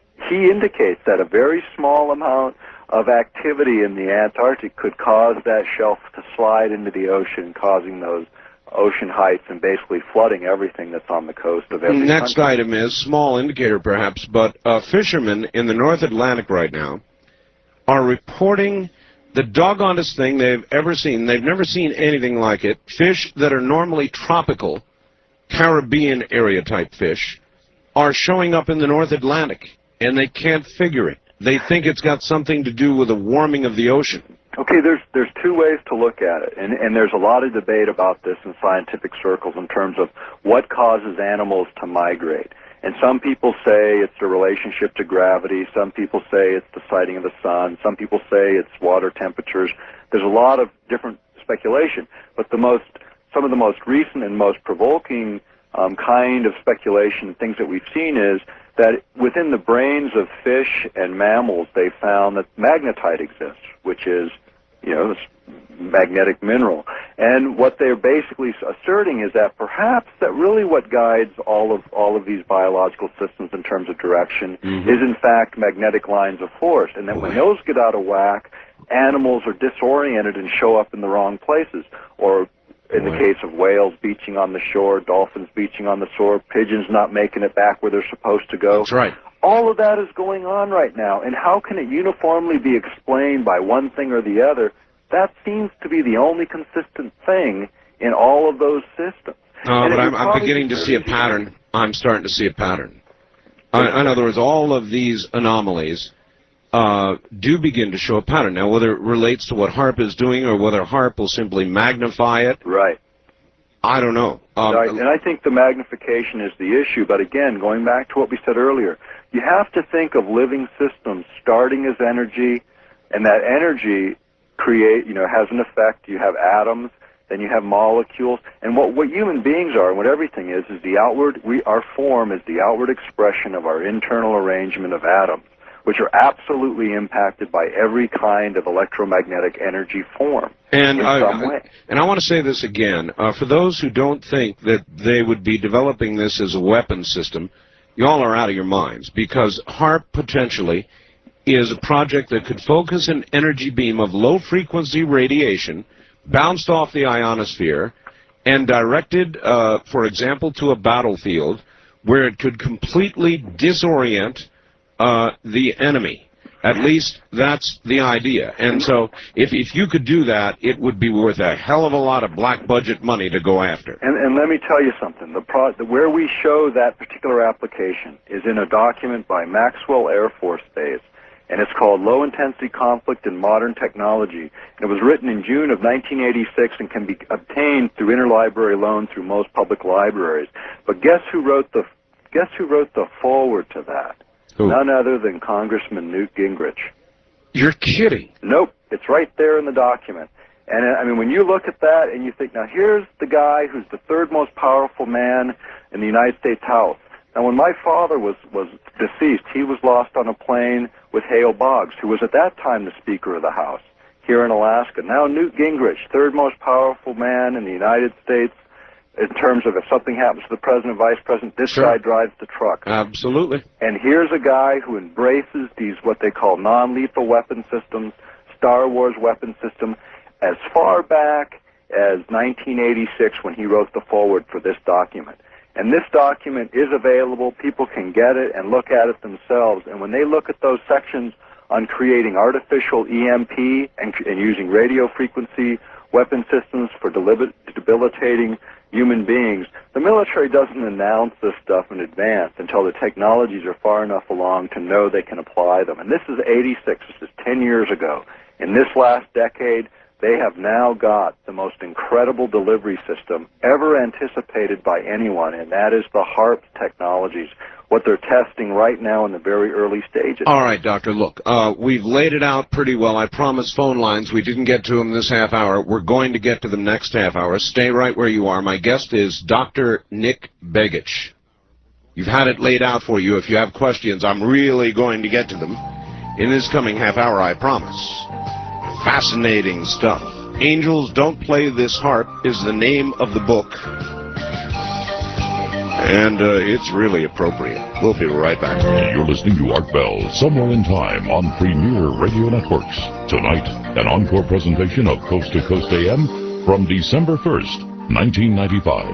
he indicates that a very small amount of activity in the Antarctic could cause that shelf to slide into the ocean, causing those ocean heights and basically flooding everything that's on the coast of every
Next
country.
item is, small indicator perhaps, but uh, fishermen in the North Atlantic right now are reporting the doggonest thing they've ever seen. They've never seen anything like it. Fish that are normally tropical, Caribbean area type fish, are showing up in the North Atlantic, and they can't figure it. They think it's got something to do with the warming of the ocean.
Okay, there's there's two ways to look at it, and, and there's a lot of debate about this in scientific circles in terms of what causes animals to migrate. And some people say it's the relationship to gravity. Some people say it's the sighting of the sun. Some people say it's water temperatures. There's a lot of different speculation. But the most, some of the most recent and most provoking um, kind of speculation, things that we've seen, is that within the brains of fish and mammals, they found that magnetite exists, which is, you know, this magnetic mineral. And what they're basically asserting is that perhaps that really what guides all of all of these biological systems in terms of direction mm-hmm. is in fact magnetic lines of force, and that Boy. when those get out of whack, animals are disoriented and show up in the wrong places, or in Boy. the case of whales beaching on the shore, dolphins beaching on the shore, pigeons not making it back where they're supposed to go.
That's right.
All of that is going on right now, and how can it uniformly be explained by one thing or the other? That seems to be the only consistent thing in all of those systems.
No, and but I'm, I'm beginning to see a pattern. I'm starting to see a pattern. Uh, in other words, all of these anomalies uh, do begin to show a pattern. Now, whether it relates to what HAARP is doing or whether HAARP will simply magnify it,
right?
I don't know. Um,
right. And I think the magnification is the issue. But again, going back to what we said earlier, you have to think of living systems starting as energy, and that energy create, you know, has an effect. You have atoms, then you have molecules, and what what human beings are, and what everything is, is the outward. We our form is the outward expression of our internal arrangement of atoms, which are absolutely impacted by every kind of electromagnetic energy form
and
in
I,
some way.
And I want to say this again, uh, for those who don't think that they would be developing this as a weapon system, you all are out of your minds, because HAARP potentially is a project that could focus an energy beam of low-frequency radiation bounced off the ionosphere and directed, uh, for example, to a battlefield where it could completely disorient uh, the enemy. At least that's the idea. And so if, if you could do that, it would be worth a hell of a lot of black budget money to go after.
And, and let me tell you something. The pro the, where we show that particular application is in a document by Maxwell Air Force Base. and it's called Low Intensity Conflict in Modern Technology. And it was written in June of nineteen eighty-six and can be obtained through interlibrary loan through most public libraries. But guess who wrote the guess who wrote the foreword to that?
Who?
None other than Congressman Newt Gingrich.
You're kidding.
Nope, it's right there in the document. And I mean, when you look at that and you think, now here's the guy who's the third most powerful man in the United States House. Now, when my father was, was deceased, he was lost on a plane with Hale Boggs, who was at that time the Speaker of the House here in Alaska. Now Newt Gingrich, third most powerful man in the United States in terms of if something happens to the president, vice president, this
Sure.
guy drives the truck.
Absolutely.
And here's a guy who embraces these what they call non-lethal weapon systems, Star Wars weapon system, as far back as nineteen eighty-six when he wrote the foreword for this document. And this document is available. People can get it and look at it themselves. And when they look at those sections on creating artificial E M P and, and using radio frequency weapon systems for deliber- debilitating human beings, the military doesn't announce this stuff in advance until the technologies are far enough along to know they can apply them. And this is eighty-six. This is ten years ago. In this last decade, they have now got the most incredible delivery system ever anticipated by anyone, and that is the HARP technologies, what they're testing right now in the very early stages.
All right, Doctor, look, uh, we've laid it out pretty well. I promised phone lines. We didn't get to them this half hour. We're going to get to them next half hour. Stay right where you are. My guest is Doctor Nick Begich. You've had it laid out for you. If you have questions, I'm really going to get to them in this coming half hour, I promise. Fascinating stuff. Angels Don't Play This Harp is the name of the book. And uh, it's really appropriate. We'll be right back.
You're listening to Art Bell, Somewhere in Time on Premier Radio Networks. Tonight, an encore presentation of Coast to Coast A M from December first, nineteen ninety-five.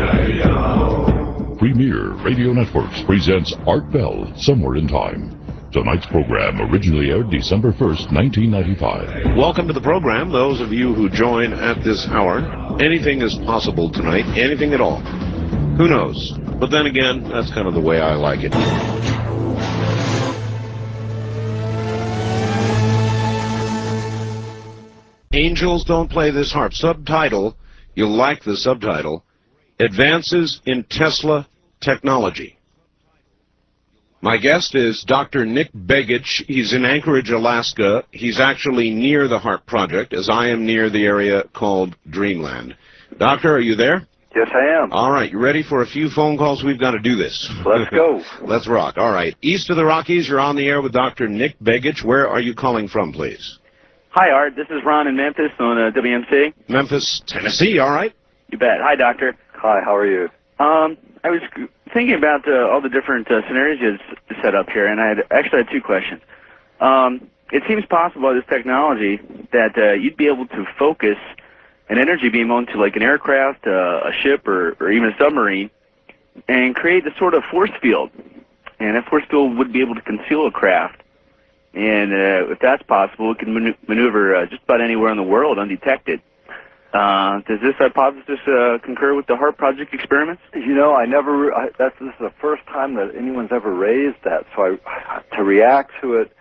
Radio Networks presents Art Bell, Somewhere in Time. Tonight's program originally aired December first, nineteen ninety-five.
Welcome to the program, those of you who join at this hour. Anything is possible tonight, anything at all. Who knows? But then again, that's kind of the way I like it. Angels Don't Play This Harp. Subtitle, you'll like the subtitle, Advances in Tesla Technology. My guest is Doctor Nick Begich. He's in Anchorage, Alaska. He's actually near the HARP project, as I am near the area called Dreamland. Doctor, are you there?
Yes, I am.
All right, you ready for a few phone calls? We've got to do this.
Let's go.
Let's rock. All right. East of the Rockies, you're on the air with Doctor Nick Begich. Where are you calling from, please?
Hi, Art. This is Ron in Memphis on uh, W M C.
Memphis, Tennessee. All right.
You bet. Hi, Doctor.
Hi, how are you?
Um, I was thinking about uh, all the different uh, scenarios you set up here, and I had actually had two questions. Um, it seems possible with this technology that uh, you'd be able to focus an energy beam onto like an aircraft, uh, a ship, or, or even a submarine, and create a sort of force field. And that force field would be able to conceal a craft. And uh, if that's possible, it can man maneuver uh, just about anywhere in the world undetected. Uh, does this hypothesis uh, concur with the HARP project experiments?
You know, I never, I, that's, this is the first time that anyone's ever raised that, so I, to react to it,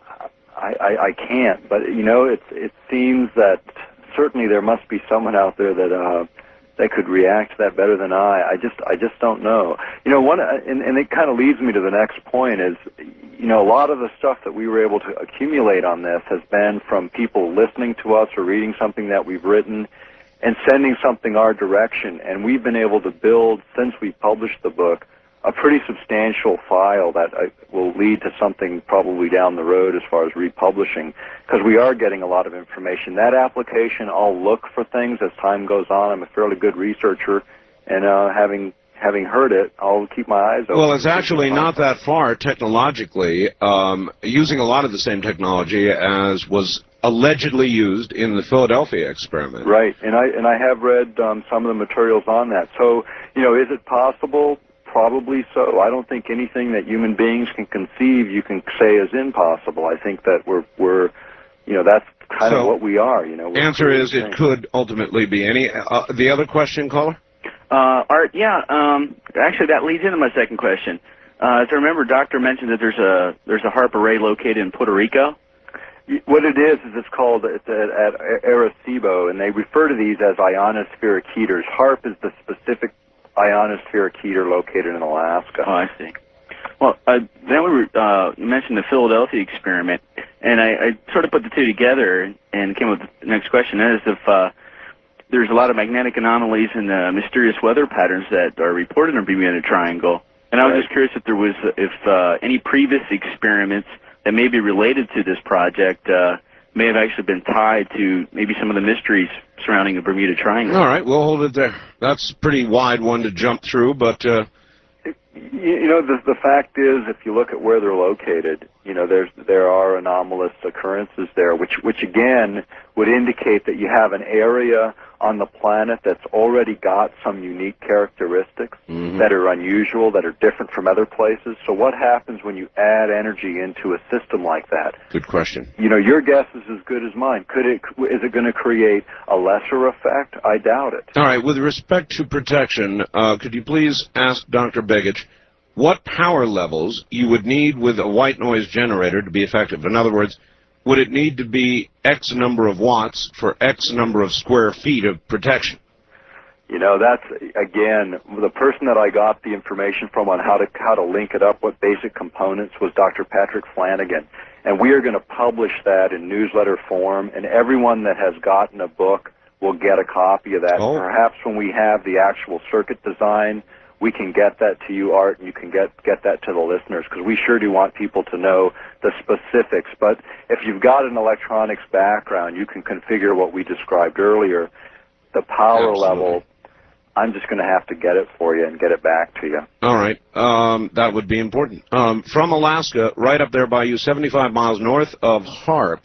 I, I, I can't. But, you know, it, it seems that certainly there must be someone out there that uh, that could react to that better than I. I just, I just don't know. You know, one, and, and it kind of leads me to the next point is, you know, a lot of the stuff that we were able to accumulate on this has been from people listening to us or reading something that we've written and sending something our direction. And we've been able to build, since we published the book, a pretty substantial file that uh, will lead to something probably down the road as far as republishing, because we are getting a lot of information. That application, I'll look for things as time goes on. I'm a fairly good researcher, and uh, having having heard it, I'll keep my eyes open.
Well, it's actually not that far technologically, um, using a lot of the same technology as was allegedly used in the Philadelphia experiment.
Right, and I and I have read um, some of the materials on that. So, you know, is it possible? Probably so. I don't think anything that human beings can conceive you can say is impossible. I think that we're we're, you know, that's kind
So,
of what we are. You know. We're
Answer is it
things.
could ultimately be any. Uh, the other question, caller?
Uh, Art, yeah. Um, actually, that leads into my second question. Uh, as I remember, Doctor mentioned that there's a there's a HARP array located in Puerto Rico.
What it is is it's called it's at, at Arecibo, and they refer to these as ionospheric heaters. HARP is the specific ionospheric heater located in Alaska.
Oh, I see. Well, uh, then we were, uh, you mentioned the Philadelphia experiment, and I, I sort of put the two together and came up with the next question. That is, if uh, there's a lot of magnetic anomalies and uh, mysterious weather patterns that are reported in the Bermuda Triangle, and I was
Right.
just curious if there was, if uh, any previous experiments that may be related to this project uh, may have actually been tied to maybe some of the mysteries surrounding the Bermuda Triangle.
All right, we'll hold it there. That's a pretty wide one to jump through, but uh,
You, you know, the the fact is, if you look at where they're located, you know, there's there are anomalous occurrences there, which which again would indicate that you have an area on the planet that's already got some unique characteristics
Mhm.
that are unusual, that are different from other places. So what happens when you add energy into a system like that?
good question.
You know, your guess is as good as mine. Could it? Is it going to create a lesser effect? I doubt it.
All right, with respect to protection, uh, could you please ask Doctor Begich what power levels you would need with a white noise generator to be effective? In other words, would it need to be X number of watts for X number of square feet of protection?
You know, that's, again, the person that I got the information from on how to how to link it up, what basic components, was Doctor Patrick Flanagan. And we are going to publish that in newsletter form, and everyone that has gotten a book will get a copy of that.
Oh.
Perhaps when we have the actual circuit design, we can get that to you, Art, and you can get, get that to the listeners, because we sure do want people to know the specifics. But if you've got an electronics background, you can configure what we described earlier. The power
Absolutely.
level, I'm just going to have to get it for you and get it back to you.
All right, um, that would be important. Um, from Alaska, right up there by you, seventy-five miles north of HARP,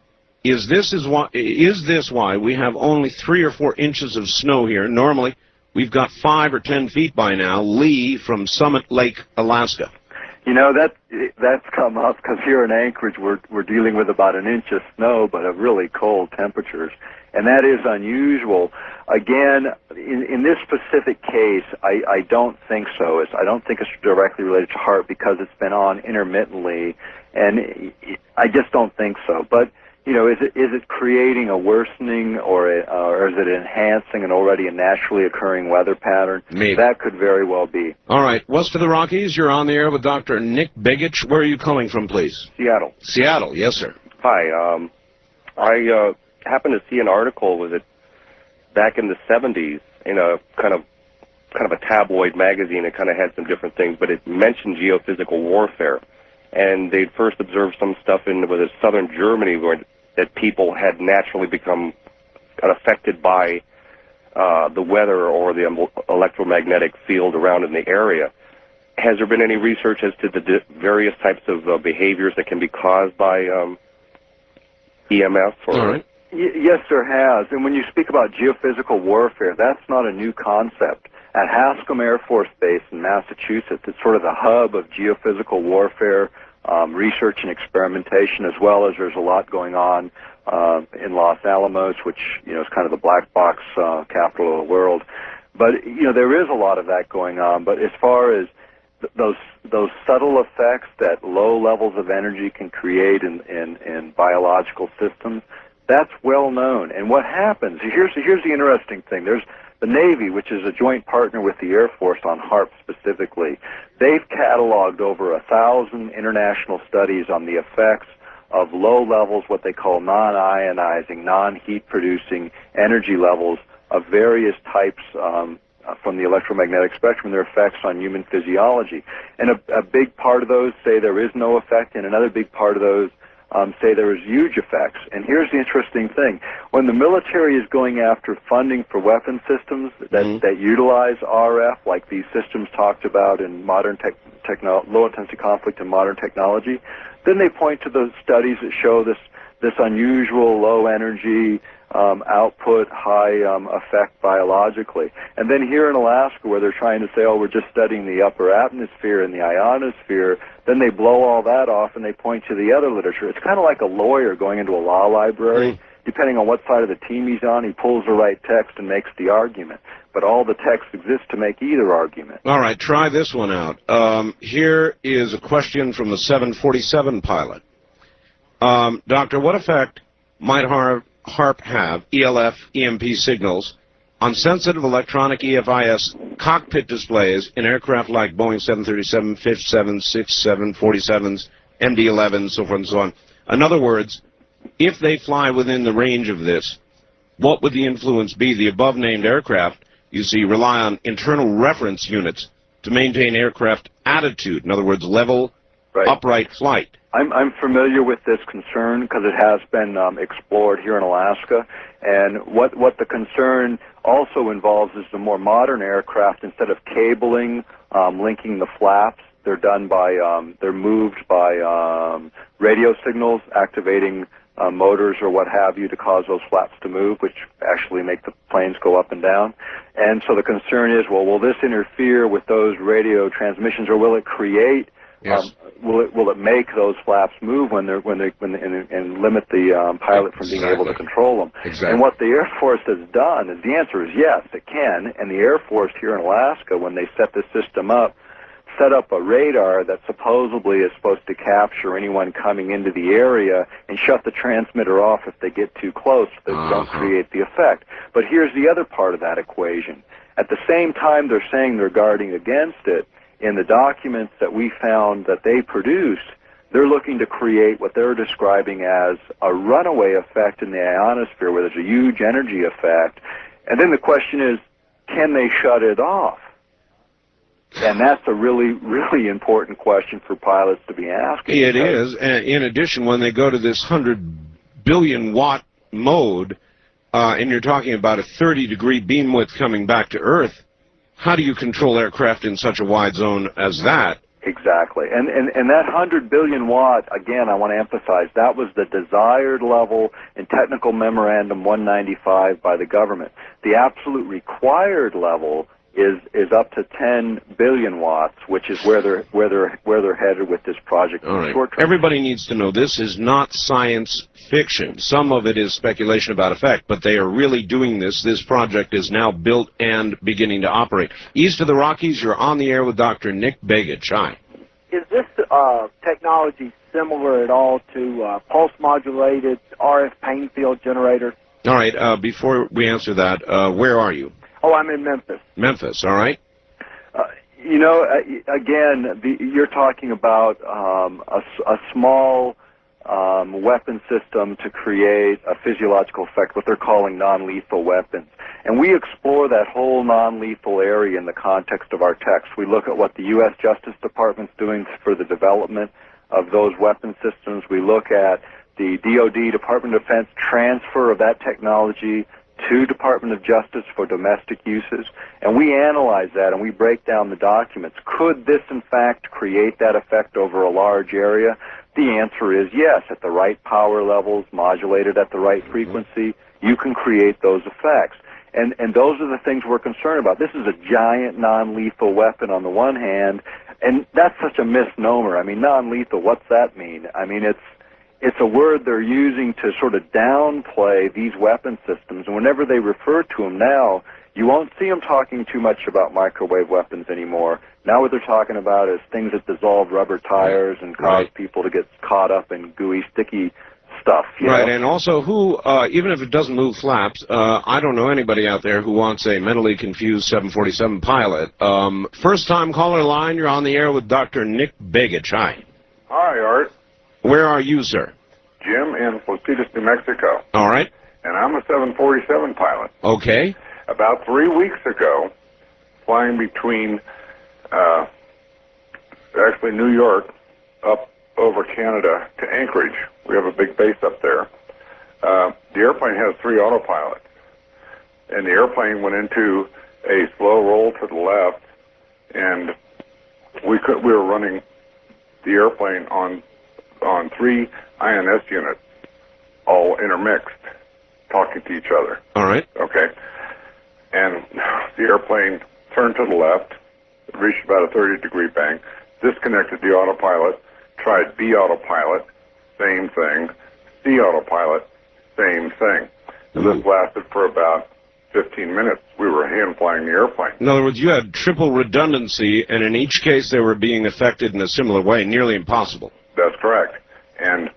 is this is why is this why we have only three or four inches of snow here? Normally, we've got five or ten feet by now. Lee from Summit Lake, Alaska.
You know, that that's come up because here in Anchorage we're we're dealing with about an inch of snow, but of really cold temperatures, and that is unusual. Again, in, in this specific case, I, I don't think so. It's, I don't think it's directly related to HAARP because it's been on intermittently, and I just don't think so. But you know, is it is it creating a worsening or a, uh, or is it enhancing an already a naturally occurring weather pattern?
Maybe.
That could very well be.
All right, west of the Rockies, you're on the air with Doctor Nick Begich. Where are you calling from, please?
Seattle.
Seattle, yes, sir.
Hi. Um, I uh, happened to see an article, was it back in the seventies, in a kind of kind of a tabloid magazine. It kind of had some different things, but it mentioned geophysical warfare. And they'd first observed some stuff in was it southern Germany where that people had naturally become affected by uh, the weather or the electromagnetic field around in the area. Has there been any research as to the various types of uh, behaviors that can be caused by um, E M F? Or
All right.
Y- yes, there has. And when you speak about geophysical warfare, that's not a new concept. At Hanscom Air Force Base in Massachusetts, it's sort of the hub of geophysical warfare um, research and experimentation, as well as there's a lot going on uh, in Los Alamos, which you know is kind of the black box uh, capital of the world. But you know there is a lot of that going on. But as far as th- those those subtle effects that low levels of energy can create in, in, in biological systems, that's well known. And what happens? Here's here's the interesting thing. There's the Navy, which is a joint partner with the Air Force on HAARP specifically, they've cataloged over a thousand international studies on the effects of low levels, what they call non-ionizing, non-heat-producing energy levels of various types um, from the electromagnetic spectrum, their effects on human physiology. And a, a big part of those say there is no effect, and another big part of those Um, say there is huge effects. And here's the interesting thing. When the military is going after funding for weapon systems that, mm-hmm. that utilize R F, like these systems talked about in modern tech, techno, low-intensity conflict and modern technology, then they point to the studies that show this, this unusual low-energy um, output, high um, effect biologically. And then here in Alaska, where they're trying to say, oh, we're just studying the upper atmosphere and the ionosphere, then they blow all that off and they point to the other literature. It's kind of like a lawyer going into a law library. Mm. Depending on what side of the team he's on, he pulls the right text and makes the argument. But all the text exists to make either argument.
All right, try this one out. Um, here is a question from the seven forty-seven pilot. Um, Doctor, what effect might HAARP HAARP have, E L F, E M P signals, on sensitive electronic E F I S cockpit displays in aircraft like Boeing seven thirty-seven, fifty-seven, sixty-seven, forty-sevens, M D elevens, so forth and so on? In other words, if they fly within the range of this, what would the influence be? The above-named aircraft, you see, rely on internal reference units to maintain aircraft attitude, in other words, level, right. upright flight.
I'm, I'm familiar with this concern because it has been um, explored here in Alaska. And what, what the concern also involves is the more modern aircraft, instead of cabling, um, linking the flaps, they're done by, um, they're moved by um, radio signals, activating uh, motors or what have you to cause those flaps to move, which actually make the planes go up and down. And so the concern is, well, will this interfere with those radio transmissions, or will it create
Yes.
Um, will it will it make those flaps move when they're when they when they, and, and limit the um, pilot from
exactly.
being able to control them?
Exactly.
And what the Air Force has done is the answer is yes, it can. And the Air Force here in Alaska, when they set this system up, set up a radar that supposedly is supposed to capture anyone coming into the area and shut the transmitter off if they get too close, so they uh-huh. don't create the effect. But here's the other part of that equation. At the same time they're saying they're guarding against it, in the documents that we found that they produced, they're looking to create what they're describing as a runaway effect in the ionosphere, where there's a huge energy effect. And then the question is, can they shut it off? And that's a really, really important question for pilots to be asking.
It is. And in addition, when they go to this one hundred billion watt mode, uh, and you're talking about a thirty degree beam width coming back to Earth, how do you control aircraft in such a wide zone as that?
Exactly. And, and, and that one hundred billion watt, again, I want to emphasize, that was the desired level in Technical Memorandum one ninety-five by the government. The absolute required level is is up to ten billion watts, which is where they're where they're where they're headed with this project in
All
the
right.
short term.
Everybody needs to know this is not science fiction. Some of it is speculation about effect, but they are really doing this. This project is now built and beginning to operate. East of the Rockies, you're on the air with Doctor Nick Begich. Hi.
Is this uh, technology similar at all to uh, pulse-modulated R F pain field generator?
All right. Uh, before we answer that, uh, where are you?
Oh, I'm in Memphis.
Memphis. All right.
Uh, you know, uh, again, the, you're talking about um, a, a small um, weapon system to create a physiological effect, what they're calling non-lethal weapons. And we explore that whole non-lethal area in the context of our text. We look at what the U S Justice Department's doing for the development of those weapon systems. We look at the D O D, Department of Defense, transfer of that technology to Department of Justice for domestic uses, and we analyze that and we break down the documents. Could this, in fact, create that effect over a large area? The answer is yes. At the right power levels, modulated at the right frequency, you can create those effects. And, and those are the things we're concerned about. This is a giant non-lethal weapon on the one hand, and that's such a misnomer. I mean, non-lethal, what's that mean? I mean, it's It's a word they're using to sort of downplay these weapon systems, and whenever they refer to them now, you won't see them talking too much about microwave weapons anymore. Now what they're talking about is things that dissolve rubber tires and cause
Right.
people to get caught up in gooey, sticky stuff. You
Right,
know?
and also who, uh, even if it doesn't move flaps, uh, I don't know anybody out there who wants a mentally confused seven forty-seven pilot. Um, first-time caller line, you're on the air with Doctor Nick Begich. Hi.
Hi, Art.
Where are you, sir?
Jim in Flositas, New Mexico.
All right.
And I'm a seven forty-seven pilot.
Okay.
About three weeks ago, flying between, uh, actually New York, up over Canada to Anchorage. We have a big base up there. Uh, the airplane has three autopilots. And the airplane went into a slow roll to the left, and we could, we were running the airplane on on three I N S units, all intermixed, talking to each other.
All right.
Okay. And the airplane turned to the left, reached about a thirty degree bank, disconnected the autopilot, tried B autopilot, same thing, C autopilot, same thing. And this lasted for about fifteen minutes. We were hand flying the airplane.
In other words, you had triple redundancy, and in each case they were being affected in a similar way, nearly impossible.
That's correct. And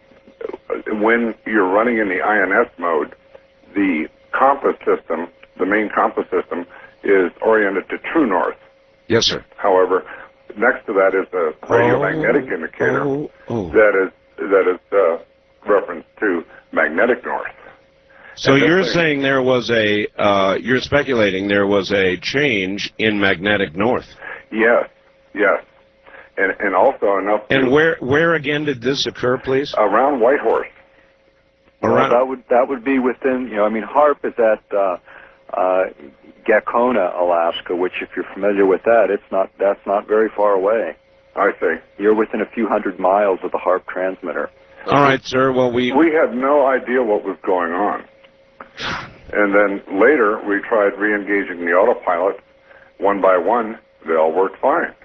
when you're running in the I N S mode, the compass system, the main compass system, is oriented to true north.
Yes, sir.
However, next to that is a radiomagnetic
oh,
indicator
oh, oh.
that is that is uh, referenced to magnetic north.
So
And
you're
thing-
saying there was a, uh, you're speculating there was a change in magnetic north.
Yes, yes. And and also enough to,
And where where again did this occur, please?
around Whitehorse.
Well,
Around-
that would that would be within, you know, I mean, HARP is at uh, uh, Gacona, Alaska, which, if you're familiar with that, it's not that's not very far away.
I see.
You're within a few hundred miles of the HARP transmitter.
All right, sir. Well, we
We had no idea what was going on. And then later, we tried re-engaging the autopilot one by one. They all worked fine.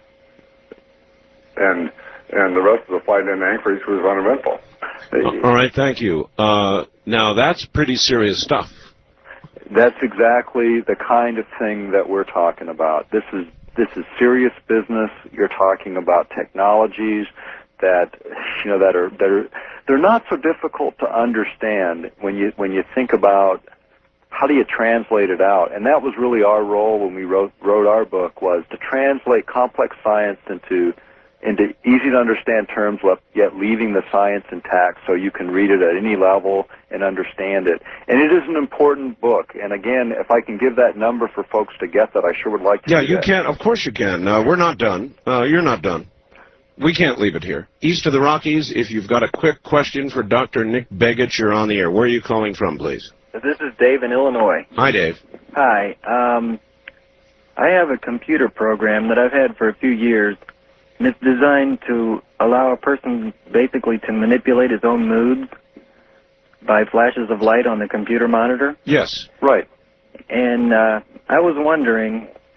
And and the rest of the flight in Anchorage was uneventful.
All right, thank you. Uh, now that's pretty serious stuff.
That's exactly the kind of thing that we're talking about. This is this is serious business. You're talking about technologies that you know that are that are they're not so difficult to understand when you when you think about how do you translate it out. And that was really our role when we wrote wrote our book, was to translate complex science into into easy to understand terms, yet leaving the science intact so you can read it at any level and understand it. And it is an important book. And again, if I can give that number for folks to get that, I sure would like to.
Yeah,
do
you
that.
can. Of course you can. Uh, we're not done. Uh, you're not done. We can't leave it here. East of the Rockies, if you've got a quick question for Doctor Nick Begich, you're on the air. Where are you calling from, please?
This is Dave in Illinois.
Hi, Dave.
Hi. Um, I have a computer program that I've had for a few years, and it's designed to allow a person basically to manipulate his own moods by flashes of light on the computer monitor.
Yes.
Right.
And uh, I was wondering,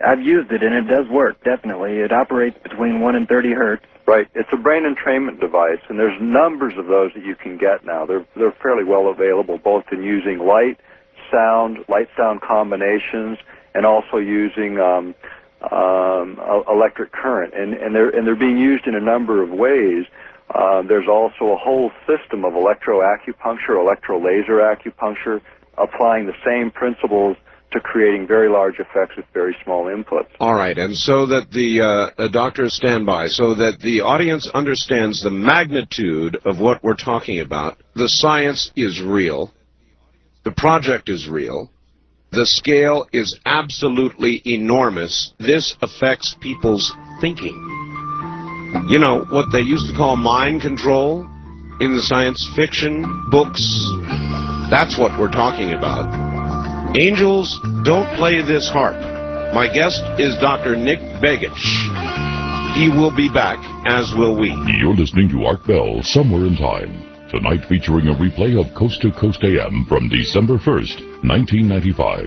I've used it, and it does work, definitely. It operates between one and thirty hertz.
Right. It's a brain entrainment device, and there's numbers of those that you can get now. They're, they're fairly well available, both in using light, sound, light-sound combinations, and also using um, um, electric current. And, and, they're, and they're being used in a number of ways. Uh, there's also a whole system of electroacupuncture, electro-laser acupuncture, applying the same principles to creating very large effects with very small inputs.
All right, and so that the uh, uh, doctors stand by, so that the audience understands the magnitude of what we're talking about. The science is real. The project is real. The scale is absolutely enormous. This affects people's thinking. You know, what they used to call mind control in the science fiction books, that's what we're talking about. Angels don't play this harp. My guest is Doctor Nick Begich. He will be back, as will we.
You're listening to Art Bell, Somewhere in Time. Tonight featuring a replay of Coast to Coast A M from December first, nineteen ninety-five.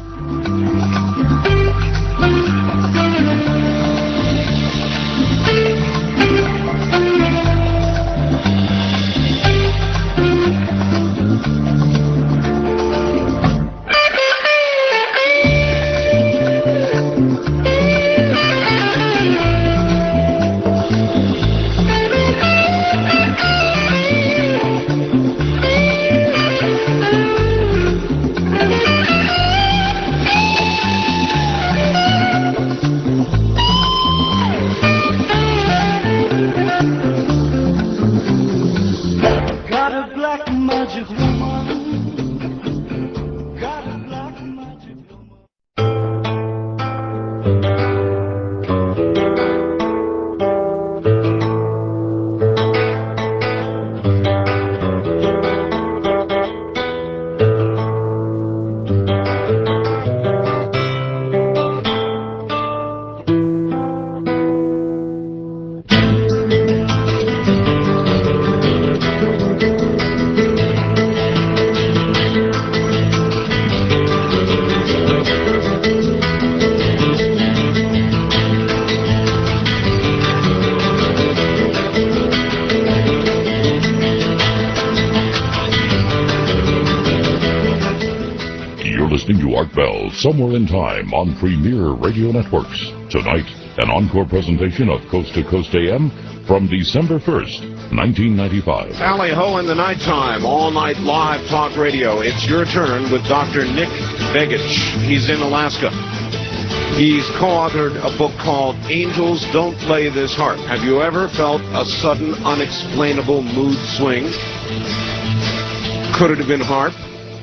Art Bell, Somewhere in Time on Premier Radio Networks. Tonight, an encore presentation of Coast to Coast A M from December first, nineteen ninety-five.
Tally ho in the nighttime, all night live talk radio. It's your turn with Doctor Nick Begich. He's in Alaska. He's co-authored a book called Angels Don't Play This Harp. Have you ever felt a sudden, unexplainable mood swing? Could it have been harp?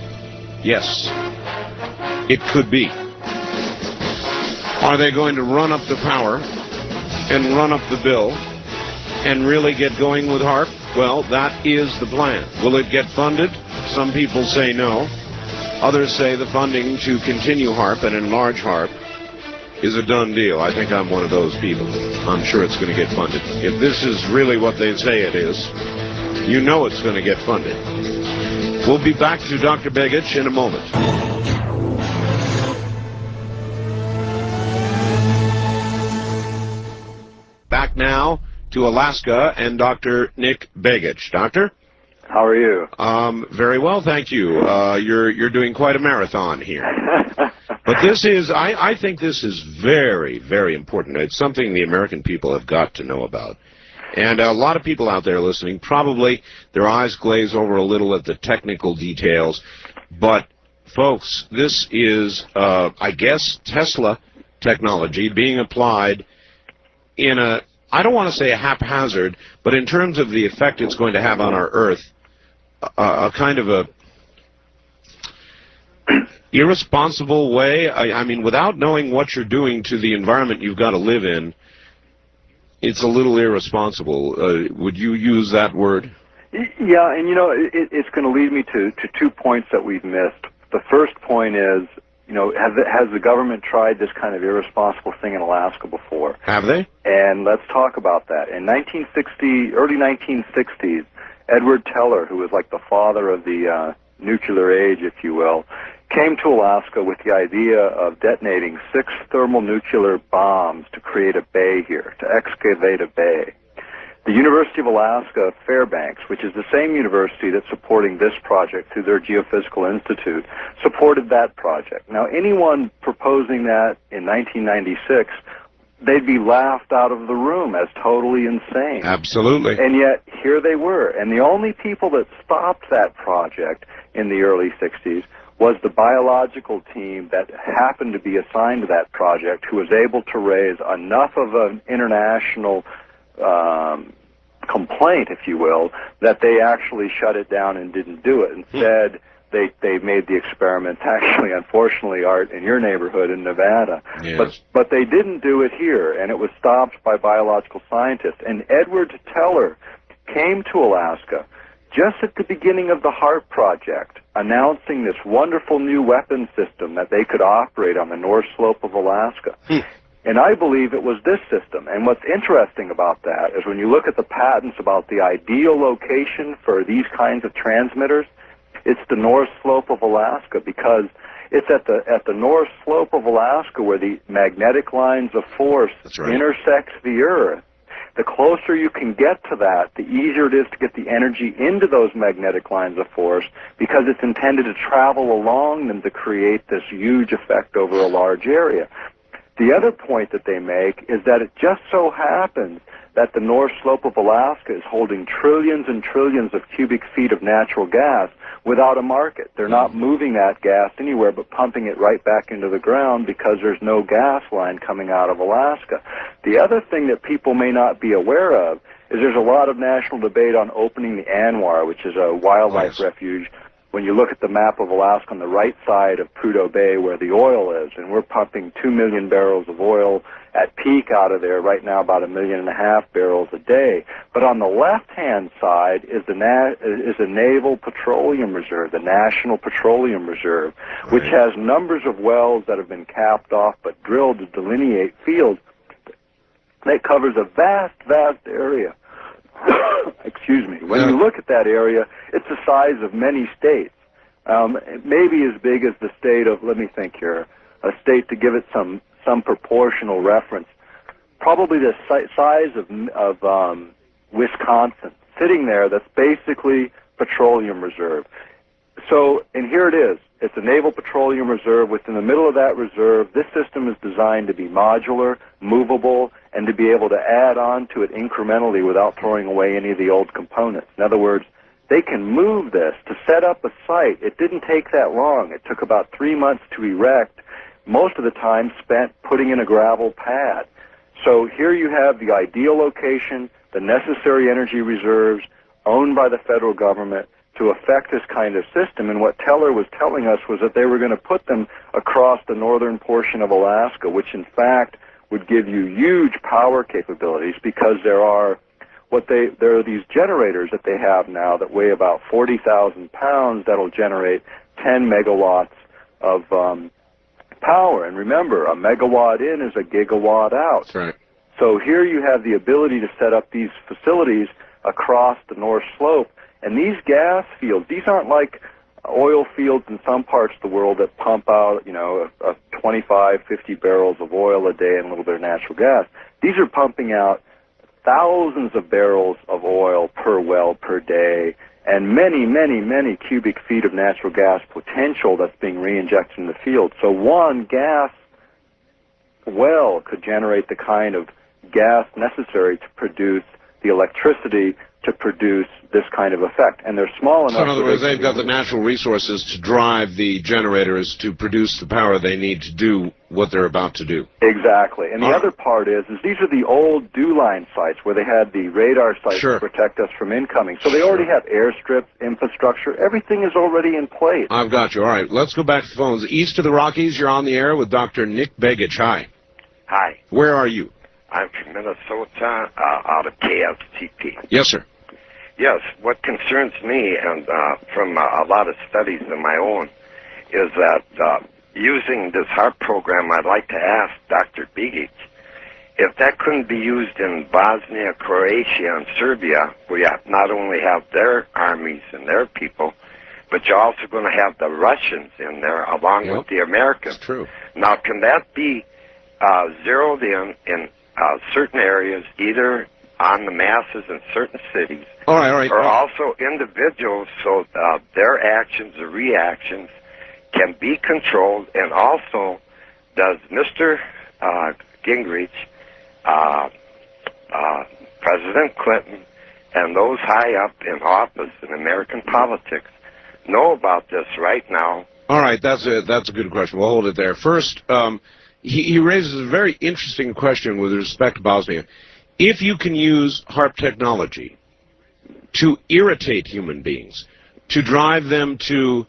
Yes. It could be. Are they going to run up the power and run up the bill and really get going with HARP? Well, that is the plan. Will it get funded? Some people say no. Others say the funding to continue HARP and enlarge HARP is a done deal. I think I'm one of those people. I'm sure it's going to get funded. If this is really what they say it is, you know it's going to get funded. We'll be back to Doctor Begich in a moment. Back now to Alaska and Doctor Nick Begich. Doctor?
How are you?
Um, very well, thank you. Uh, you're you're doing quite a marathon here. But this is, I, I think this is very, very important. It's something the American people have got to know about. And a lot of people out there listening, probably their eyes glaze over a little at the technical details. But, folks, this is, uh, I guess, Tesla technology being applied in a, I don't want to say a haphazard, but in terms of the effect it's going to have on our Earth, a, a kind of a irresponsible way. I, I mean, without knowing what you're doing to the environment you've got to live in, it's a little irresponsible. Uh, would you use that word?
Yeah, and you know, it, it's going to lead me to, to two points that we've missed. The first point is, you know, has the, has the government tried this kind of irresponsible thing in Alaska before?
Have they?
And let's talk about that. In nineteen sixty, early nineteen sixties, Edward Teller, who was like the father of the uh, nuclear age, if you will, came to Alaska with the idea of detonating six thermonuclear bombs to create a bay here, to excavate a bay. The University of Alaska Fairbanks, which is the same university that's supporting this project through their Geophysical Institute, supported that project. Now, anyone proposing that in nineteen ninety-six, they'd be laughed out of the room as totally insane.
Absolutely.
And yet, here they were. And the only people that stopped that project in the early sixties was the biological team that happened to be assigned to that project, who was able to raise enough of an international um, complaint, if you will, that they actually shut it down and didn't do it. Instead, they they made the experiments, actually, unfortunately, Art, in your neighborhood in Nevada.
Yes.
But but they didn't do it here, and it was stopped by biological scientists. And Edward Teller came to Alaska just at the beginning of the HARP project, announcing this wonderful new weapon system that they could operate on the North Slope of Alaska.
Hmm.
And I believe it was this system. And what's interesting about that is when you look at the patents about the ideal location for these kinds of transmitters, it's the North Slope of Alaska, because it's at the at the North Slope of Alaska where the magnetic lines of force
right.
intersect the Earth. The closer you can get to that, the easier it is to get the energy into those magnetic lines of force, because it's intended to travel along them to create this huge effect over a large area. The other point that they make is that it just so happens that the North Slope of Alaska is holding trillions and trillions of cubic feet of natural gas without a market. They're not moving that gas anywhere but pumping it right back into the ground because there's no gas line coming out of Alaska. The other thing that people may not be aware of is there's a lot of national debate on opening the ANWR, which is a wildlife
Yes.
refuge. When you look at the map of Alaska on the right side of Prudhoe Bay where the oil is, and we're pumping two million barrels of oil at peak out of there right now, about a million and a half barrels a day. But on the left-hand side is the na- is a Naval Petroleum Reserve, the National Petroleum Reserve, which has numbers of wells that have been capped off but drilled to delineate fields. That covers a vast, vast area. Excuse me. When
Yeah.
you look at that area, it's the size of many states. Um, maybe as big as the state of, let me think here, a state to give it some, some proportional reference, probably the si- size of, of um, Wisconsin, sitting there. That's basically petroleum reserve. So, and here it is. It's a Naval Petroleum Reserve. Within the middle of that reserve, this system is designed to be modular, movable, and to be able to add on to it incrementally without throwing away any of the old components. In other words, they can move this to set up a site. It didn't take that long. It took about three months to erect, most of the time spent putting in a gravel pad. So here you have the ideal location, the necessary energy reserves owned by the federal government to affect this kind of system. And what Teller was telling us was that they were going to put them across the northern portion of Alaska, which in fact would give you huge power capabilities, because there are what they there are these generators that they have now that weigh about forty thousand pounds that'll generate ten megawatts of um, power. And remember, a megawatt in is a gigawatt out.
That's right.
So here you have the ability to set up these facilities across the North Slope. And these gas fields, these aren't like oil fields in some parts of the world that pump out, you know, a, a twenty-five, fifty barrels of oil a day and a little bit of natural gas. These are pumping out thousands of barrels of oil per well per day, and many, many, many cubic feet of natural gas potential that's being re-injected in the field. So one gas well could generate the kind of gas necessary to produce the electricity to produce this kind of effect. And they're small enough.
So in other words,
they
they've got the natural resources to drive the generators to produce the power they need to do what they're about to do.
Exactly. And the
Ah.
other part is, is these are the old dew line sites where they had the radar sites
Sure.
to protect us from incoming. So they already have airstrips, infrastructure, everything is already in place.
I've got you. All right, let's go back to the phones. East of the Rockies, you're on the air with Doctor Nick Begich. Hi.
Hi,
Where are you?
I'm from Minnesota, uh, out of K S T P.
Yes, sir.
Yes, what concerns me, and uh, from uh, a lot of studies of my own, is that uh, using this HARP program, I'd like to ask Doctor Begich if that couldn't be used in Bosnia, Croatia, and Serbia, where you not only have their armies and their people, but you're also going to have the Russians in there along
Yep.
with the Americans.
That's true.
Now, can that be uh, zeroed in in uh, certain areas, either on the masses in certain cities,
All right, all right.
or also individuals, so uh, their actions or reactions can be controlled? And also, does Mister Uh, Gingrich, uh, uh, President Clinton, and those high up in office in American politics know about this right now?
All right, that's a that's a good question. We'll hold it there. First, um, he, he raises a very interesting question with respect to Bosnia. If you can use HAARP technology to irritate human beings, to drive them to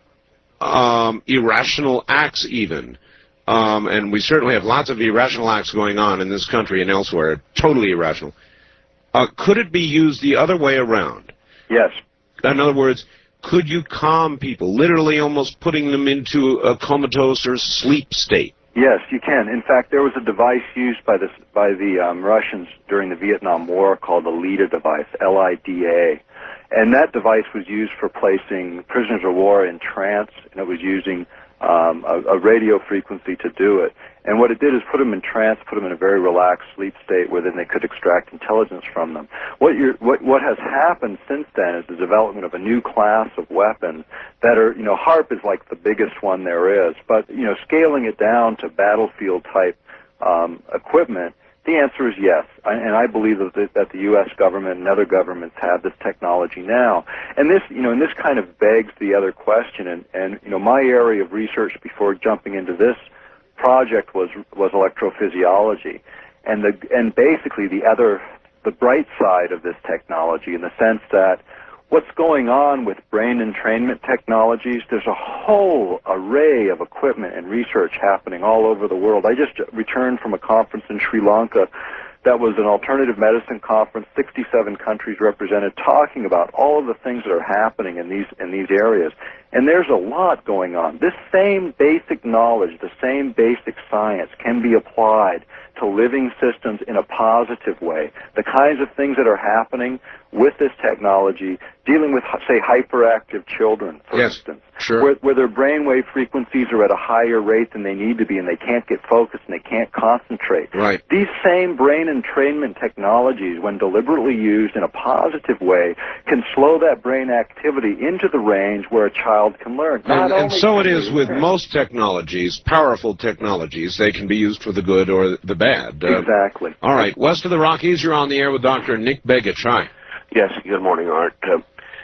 um, irrational acts even, um, and we certainly have lots of irrational acts going on in this country and elsewhere, totally irrational, uh, could it be used the other way around?
Yes.
In other words, could you calm people, literally almost putting them into a comatose or sleep state?
Yes, you can. In fact, there was a device used by, this, by the um, Russians during the Vietnam War called the LIDA device, L I D A. And that device was used for placing prisoners of war in trance, and it was using um, a, a radio frequency to do it. And what it did is put them in trance, put them in a very relaxed sleep state where then they could extract intelligence from them. What, you're, what, what has happened since then is the development of a new class of weapons that are, you know, HAARP is like the biggest one there is, but, you know, scaling it down to battlefield-type um, equipment, the answer is yes. I, and I believe that the, that the U S government and other governments have this technology now. And this, you know, and this kind of begs the other question, and, and you know, my area of research before jumping into this project was was electrophysiology, and the and basically the other the bright side of this technology in the sense that what's going on with brain entrainment technologies, there's a whole array of equipment and research happening all over the world. I just returned from a conference in Sri Lanka that was an alternative medicine conference, sixty-seven countries represented, talking about all of the things that are happening in these in these areas. And there's a lot going on. This same basic knowledge, the same basic science can be applied to living systems in a positive way. The kinds of things that are happening with this technology, dealing with, say, hyperactive children, for
yes,
instance,
sure.
where, where their brainwave frequencies are at a higher rate than they need to be, and they can't get focused and they can't concentrate.
Right.
These same brain entrainment technologies, when deliberately used in a positive way, can slow that brain activity into the range where a child can learn.
And, and so it is with most technologies, powerful technologies. They can be used for the good or the bad. Uh,
exactly.
All right, west of the Rockies, you're on the air with Doctor Nick Begich. Hi.
Yes, good morning, Art. Uh,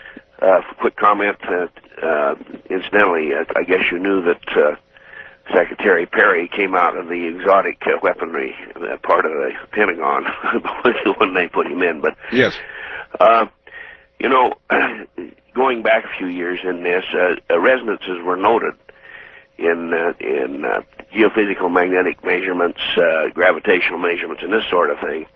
uh, quick comment. Uh, uh, incidentally, uh, I guess you knew that uh, Secretary Perry came out of the exotic uh, weaponry uh, part of the Pentagon when they put him in. But
yes,
uh, you know, going back a few years in this, uh, uh, resonances were noted in uh, in uh, geophysical magnetic measurements, uh, gravitational measurements, and this sort of thing.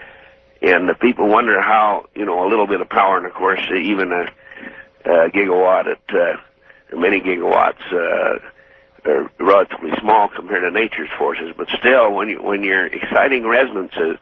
And the people wonder how, you know, a little bit of power, and of course, uh, even a, a gigawatt at uh, or many gigawatts uh, are relatively small compared to nature's forces. But still, when you when you're exciting resonances,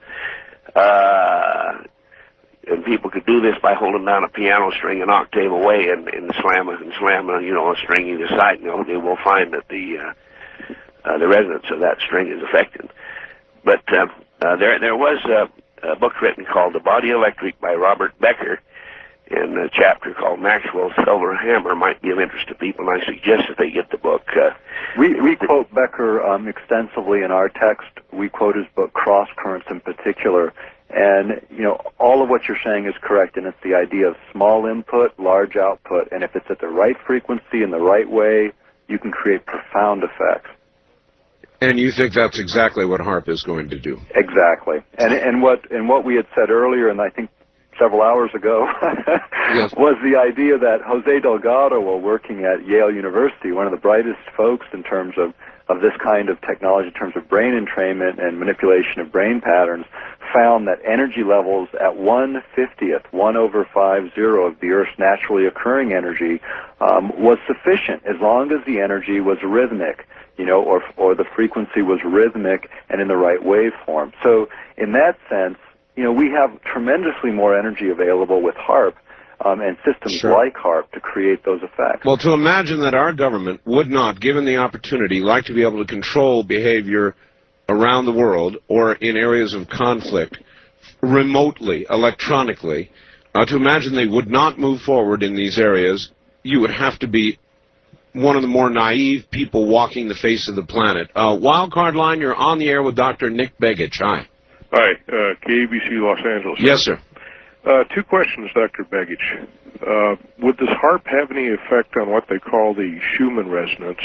uh, and people could do this by holding down a piano string an octave away and, and slam it and slam a, you know, a string either side, you know, they will find that the uh, uh, the resonance of that string is affected. But uh, uh, there there was a a book written called The Body Electric by Robert Becker, and a chapter called Maxwell's Silver Hammer might be of interest to people, and I suggest that they get the book. Uh,
we we quote Becker um, extensively in our text. We quote his book Cross Currents in particular, and you know, all of what you're saying is correct, and it's the idea of small input, large output, and if it's at the right frequency in the right way, you can create profound effects.
And you think that's exactly what HAARP is going to do?
Exactly. And and what and what we had said earlier, and I think several hours ago,
yes,
was the idea that Jose Delgado, while working at Yale University, one of the brightest folks in terms of, of this kind of technology, in terms of brain entrainment and manipulation of brain patterns, found that energy levels at one fiftieth, one over five zero of the Earth's naturally occurring energy um, was sufficient as long as the energy was rhythmic. You know, or or the frequency was rhythmic and in the right waveform. So in that sense, you know, we have tremendously more energy available with HAARP. um, and systems
Sure.
like HAARP to create those effects.
Well, to imagine that our government would not, given the opportunity, like to be able to control behavior around the world or in areas of conflict remotely, electronically, uh, to imagine they would not move forward in these areas, you would have to be one of the more naive people walking the face of the planet. Uh, Wildcard Line, you're on the air with Doctor Nick Begich. Hi.
Hi, uh, K A B C Los Angeles.
Yes, sir.
Uh, two questions, Doctor Begich. Uh, would this HAARP have any effect on what they call the Schumann resonance?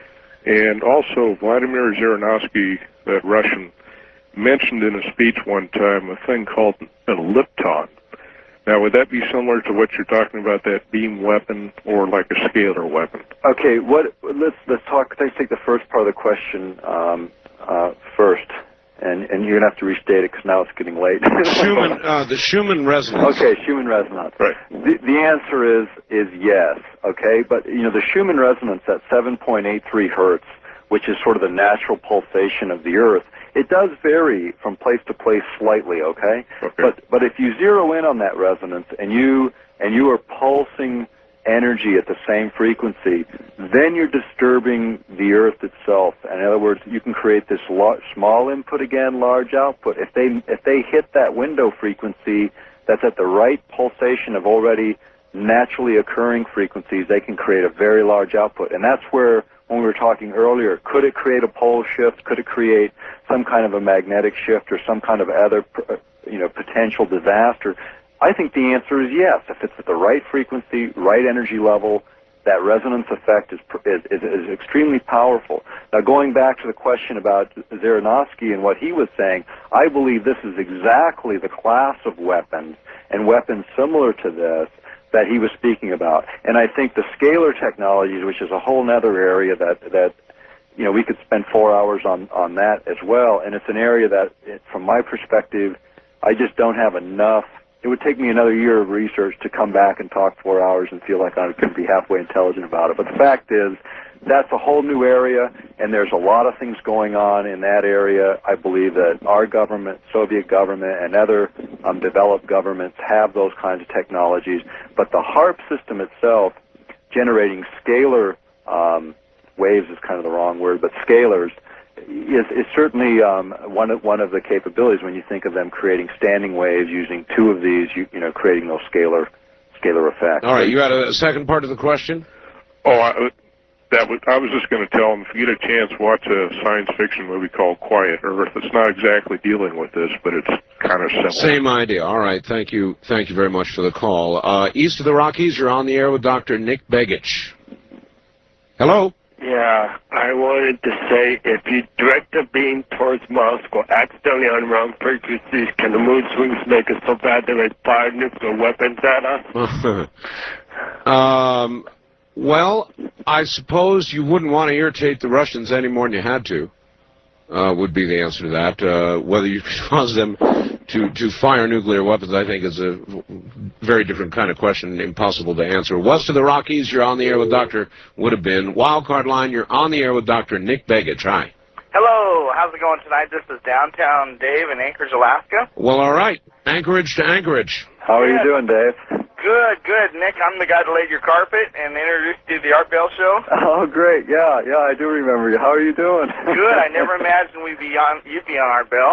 And also, Vladimir Zhirinovsky, that Russian, mentioned in a speech one time a thing called a lepton. Now, would that be similar to what you're talking about, that beam weapon, or like a scalar weapon?
Okay, what? Let's let's talk. Let's take the first part of the question um, uh, first, and and you're gonna have to restate it because now it's getting late.
Schumann, uh, the Schumann resonance.
Okay, Schumann resonance.
Right.
The the answer is is yes. Okay, but you know the Schumann resonance at seven point eight three hertz, which is sort of the natural pulsation of the Earth. It does vary from place to place slightly, okay?
Okay.
But but if you zero in on that resonance and you and you are pulsing energy at the same frequency, then you're disturbing the Earth itself. And in other words, you can create this large, small input again, large output. If they if they hit that window frequency that's at the right pulsation of already naturally occurring frequencies, they can create a very large output. And that's where, when we were talking earlier, could it create a pole shift? Could it create some kind of a magnetic shift or some kind of other, you know, potential disaster? I think the answer is yes. If it's at the right frequency, right energy level, that resonance effect is, is, is, is extremely powerful. Now, going back to the question about Zhirinovsky and what he was saying, I believe this is exactly the class of weapons and weapons similar to this that he was speaking about. And I think the scalar technologies, which is a whole other area that, that you know, we could spend four hours on, on that as well, and it's an area that, it, from my perspective, I just don't have enough. It would take me another year of research to come back and talk four hours and feel like I could be halfway intelligent about it. But the fact is, that's a whole new area, and there's a lot of things going on in that area. I believe that our government, Soviet government, and other um, developed governments have those kinds of technologies. But the HAARP system itself, generating scalar um, waves is kind of the wrong word, but scalars, is, is certainly um, one of one of the capabilities when you think of them creating standing waves using two of these, you, you know, creating those scalar scalar effects.
All right, you had a second part of the question?
Oh, I, that was, I was just going to tell them, if you get a chance, watch a science fiction movie called Quiet Earth. It's not exactly dealing with this, but it's kind of similar.
Same idea. All right, thank you. Thank you very much for the call. Uh, east of the Rockies, you're on the air with Doctor Nick Begich. Hello?
Yeah, I wanted to say, if you direct a beam towards Moscow accidentally on wrong frequencies, can the mood swings make it so bad that they fire nuclear weapons at us?
um, well, I suppose you wouldn't want to irritate the Russians any more than you had to, uh, would be the answer to that. Uh, whether you cause them to, to fire nuclear weapons, I think, is a very different kind of question, impossible to answer. West of the Rockies, you're on the air with Doctor Would Have Been. Wildcard Line, you're on the air with Doctor Nick Begich. Hi.
Hello, how's it going tonight? This is Downtown Dave in Anchorage, Alaska.
Well, all right. Anchorage to Anchorage.
How are you doing, Dave?
Good, good. Nick, I'm the guy that laid your carpet and introduced you to the Art Bell Show.
Oh, great. Yeah, yeah, I do remember you. How are you doing?
Good. I never imagined we'd be on, you'd be on Art Bell.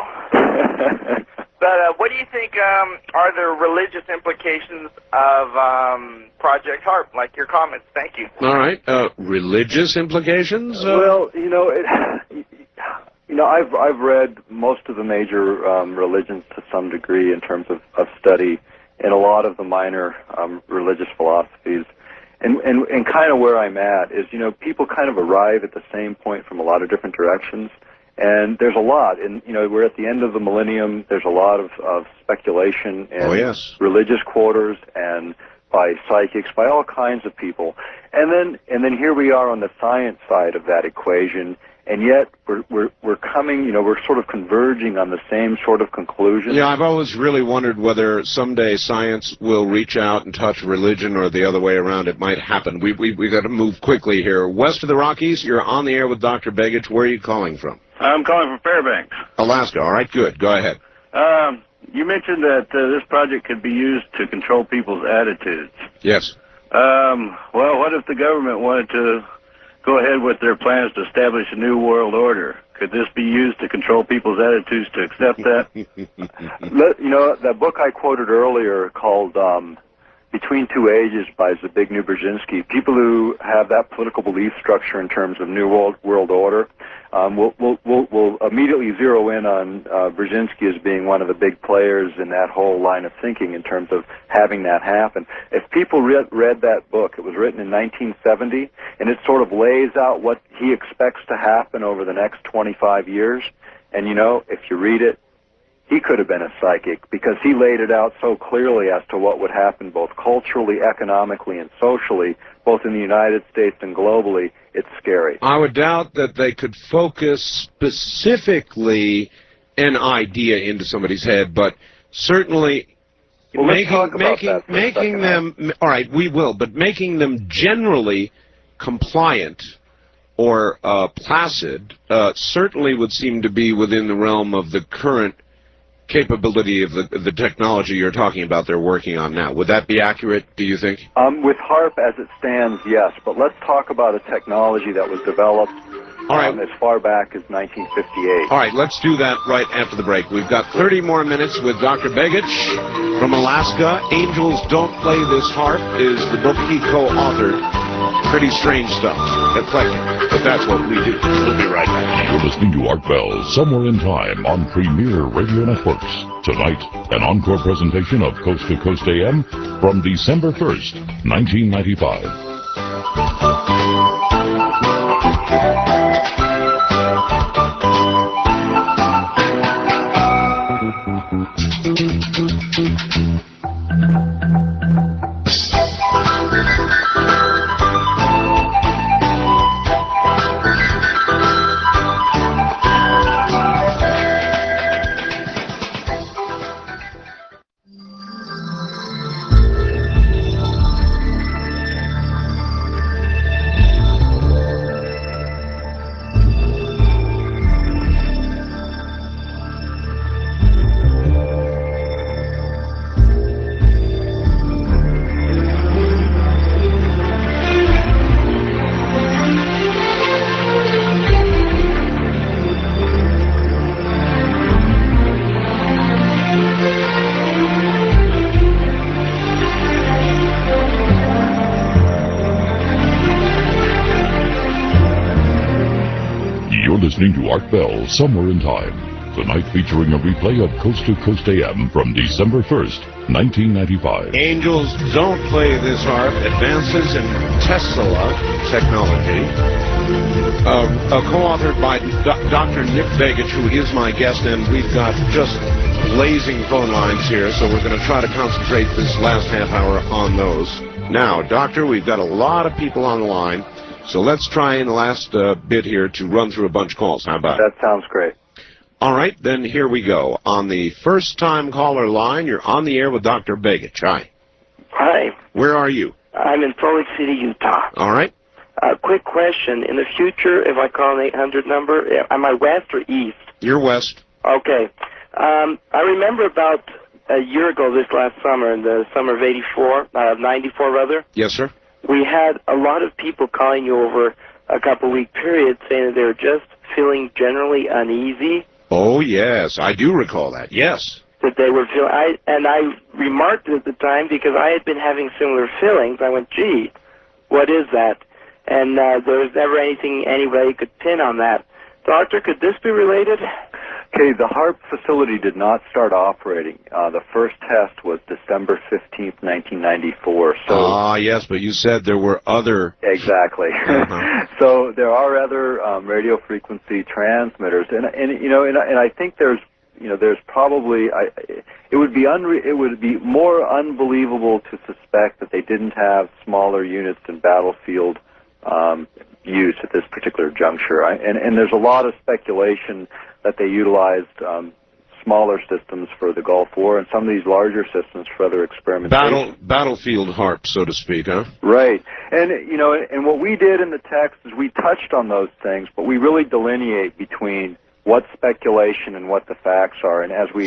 But uh, what do you think um, are the religious implications of um, Project HAARP, like your comments? Thank you.
All right. Uh, religious implications? Uh,
well, you know, it, you know, I've I've read most of the major um, religions to some degree in terms of, of study, and a lot of the minor um, religious philosophies. And, and, and kind of where I'm at is, you know, people kind of arrive at the same point from a lot of different directions. And there's a lot, and you know, we're at the end of the millennium. There's a lot of, of speculation in
oh, yes.
religious quarters and by psychics, by all kinds of people. And then, and then here we are on the science side of that equation, and yet we're we're we're coming, you know, we're sort of converging on the same sort of conclusion.
Yeah, I've always really wondered whether someday science will reach out and touch religion, or the other way around. It might happen. We we we got to move quickly here. West of the Rockies, you're on the air with Doctor Begich. Where are you calling from?
I'm calling from Fairbanks,
Alaska. All right, good. Go ahead.
Um, you mentioned that uh, this project could be used to control people's attitudes.
Yes.
Um, well, what if the government wanted to go ahead with their plans to establish a new world order? Could this be used to control people's attitudes to accept that?
Let, you know, that book I quoted earlier called um, Between Two Ages by Zbigniew Brzezinski, people who have that political belief structure in terms of new world, world order um, will, will, will, will immediately zero in on uh, Brzezinski as being one of the big players in that whole line of thinking in terms of having that happen. If people read, read that book, it was written in nineteen seventy, and it sort of lays out what he expects to happen over the next twenty-five years. And, you know, if you read it, he could have been a psychic because he laid it out so clearly as to what would happen both culturally, economically, and socially, both in the United States and globally. It's scary.
I would doubt that they could focus specifically an idea into somebody's head, but certainly
well, let's
making,
talk about
making,
that for a
making
second.
them, all right, we will, but making them generally compliant or uh, placid uh, certainly would seem to be within the realm of the current capability of the, the technology you're talking about they're working on now. Would that be accurate, do you think?
Um, with HAARP as it stands, yes, but let's talk about a technology that was developed
All right.
um, as far back as nineteen fifty-eight.
All right, let's do that right after the break. We've got thirty more minutes with Doctor Begich from Alaska. Angels Don't Play This Harp is the book he co-authored. Pretty strange stuff. Eclectic, but that's what we do. We'll be right back.
You're listening to Art Bell, Somewhere in Time on Premier Radio Networks. Tonight, an encore presentation of Coast to Coast A M from December first, nineteen ninety-five. Listening to Art Bell, Somewhere in Time. Tonight featuring a replay of Coast to Coast A M from December first, nineteen ninety-five.
Angels Don't Play This Harp. Advances in Tesla Technology. Uh, uh, co-authored by Do- Doctor Nick Begich, who is my guest, and we've got just blazing phone lines here, so we're going to try to concentrate this last half hour on those. Now, Doctor, we've got a lot of people on the line. So let's try in the last uh, bit here to run through a bunch of calls. How about it?
That sounds great.
All right, then here we go. On the first-time caller line, you're on the air with Doctor Begich. Hi.
Hi.
Where are you?
I'm in Salt Lake City, Utah.
All right.
A uh, quick question. In the future, if I call an eight hundred number, am I west or east?
You're west.
Okay. Um, I remember about a year ago this last summer, in the summer of eighty-four, uh, ninety-four rather.
Yes, sir.
We had a lot of people calling you over a couple-week period saying that they were just feeling generally uneasy.
Oh, yes. I do recall that. Yes.
That they were feeling... I, and I remarked it at the time because I had been having similar feelings. I went, gee, what is that? And uh, there was never anything anybody could pin on that. Doctor, could this be related?
Okay, the HAARP facility did not start operating. Uh, the first test was December fifteenth, nineteen ninety-four. So
ah, yes, but you said there were other...
Exactly. Uh-huh. So there are other um, radio frequency transmitters, and and you know, and, and I think there's you know there's probably I, it would be unre- it would be more unbelievable to suspect that they didn't have smaller units in battlefield um, use at this particular juncture. I, and and there's a lot of speculation that they utilized um, smaller systems for the Gulf War and some of these larger systems for other experimentation.
Battle, battlefield harp, so to speak, huh?
Right. And, you know, and what we did in the text is we touched on those things, but we really delineate between what's speculation and what the facts are. And as we
sure.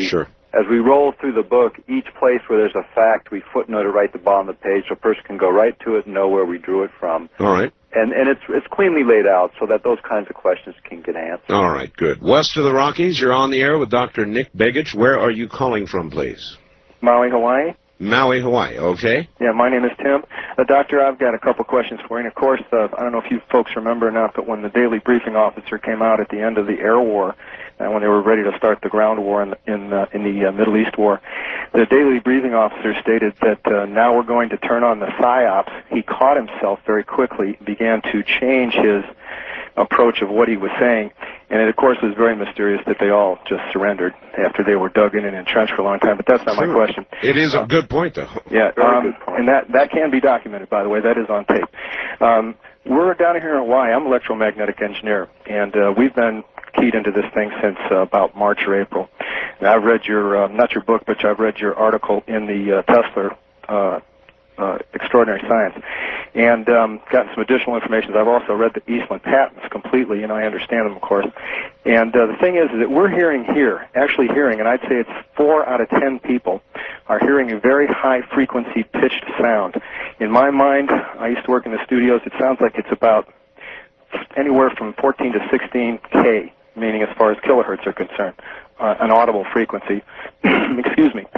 as we roll through the book, each place where there's a fact, we footnote it right at the bottom of the page so a person can go right to it and know where we drew it from.
All right.
And and it's it's cleanly laid out so that those kinds of questions can get answered.
All right, good. West of the Rockies, you're on the air with Doctor Nick Begich. Where are you calling from, please?
Maui, Hawaii.
Maui, Hawaii. Okay.
Yeah, my name is Tim. Uh, Doctor, I've got a couple questions for you. And of course, uh, I don't know if you folks remember or not, but when the daily briefing officer came out at the end of the air war, and when they were ready to start the ground war in the, in, uh, in the uh, Middle East war, the daily briefing officer stated that uh, now we're going to turn on the psyops. He caught himself very quickly, began to change his approach of what he was saying, and it of course was very mysterious that they all just surrendered after they were dug in and entrenched for a long time, but that's not
True.
my question.
It is a good point, though.
Yeah, um, and that, that can be documented, by the way. That is on tape. Um, we're down here in Hawaii. I'm an electromagnetic engineer, and uh, we've been keyed into this thing since uh, about March or April. And I've read your, uh, not your book, but I've read your article in the uh, Tesla uh, uh, Extraordinary Science, and um, gotten some additional information. I've also read the Eastman patents completely, and I understand them, of course. And uh, the thing is, is that we're hearing here, actually hearing, and I'd say it's four out of ten people are hearing a very high frequency pitched sound. In my mind, I used to work in the studios, it sounds like it's about anywhere from fourteen to sixteen K, meaning as far as kilohertz are concerned, uh, an audible frequency. Excuse me.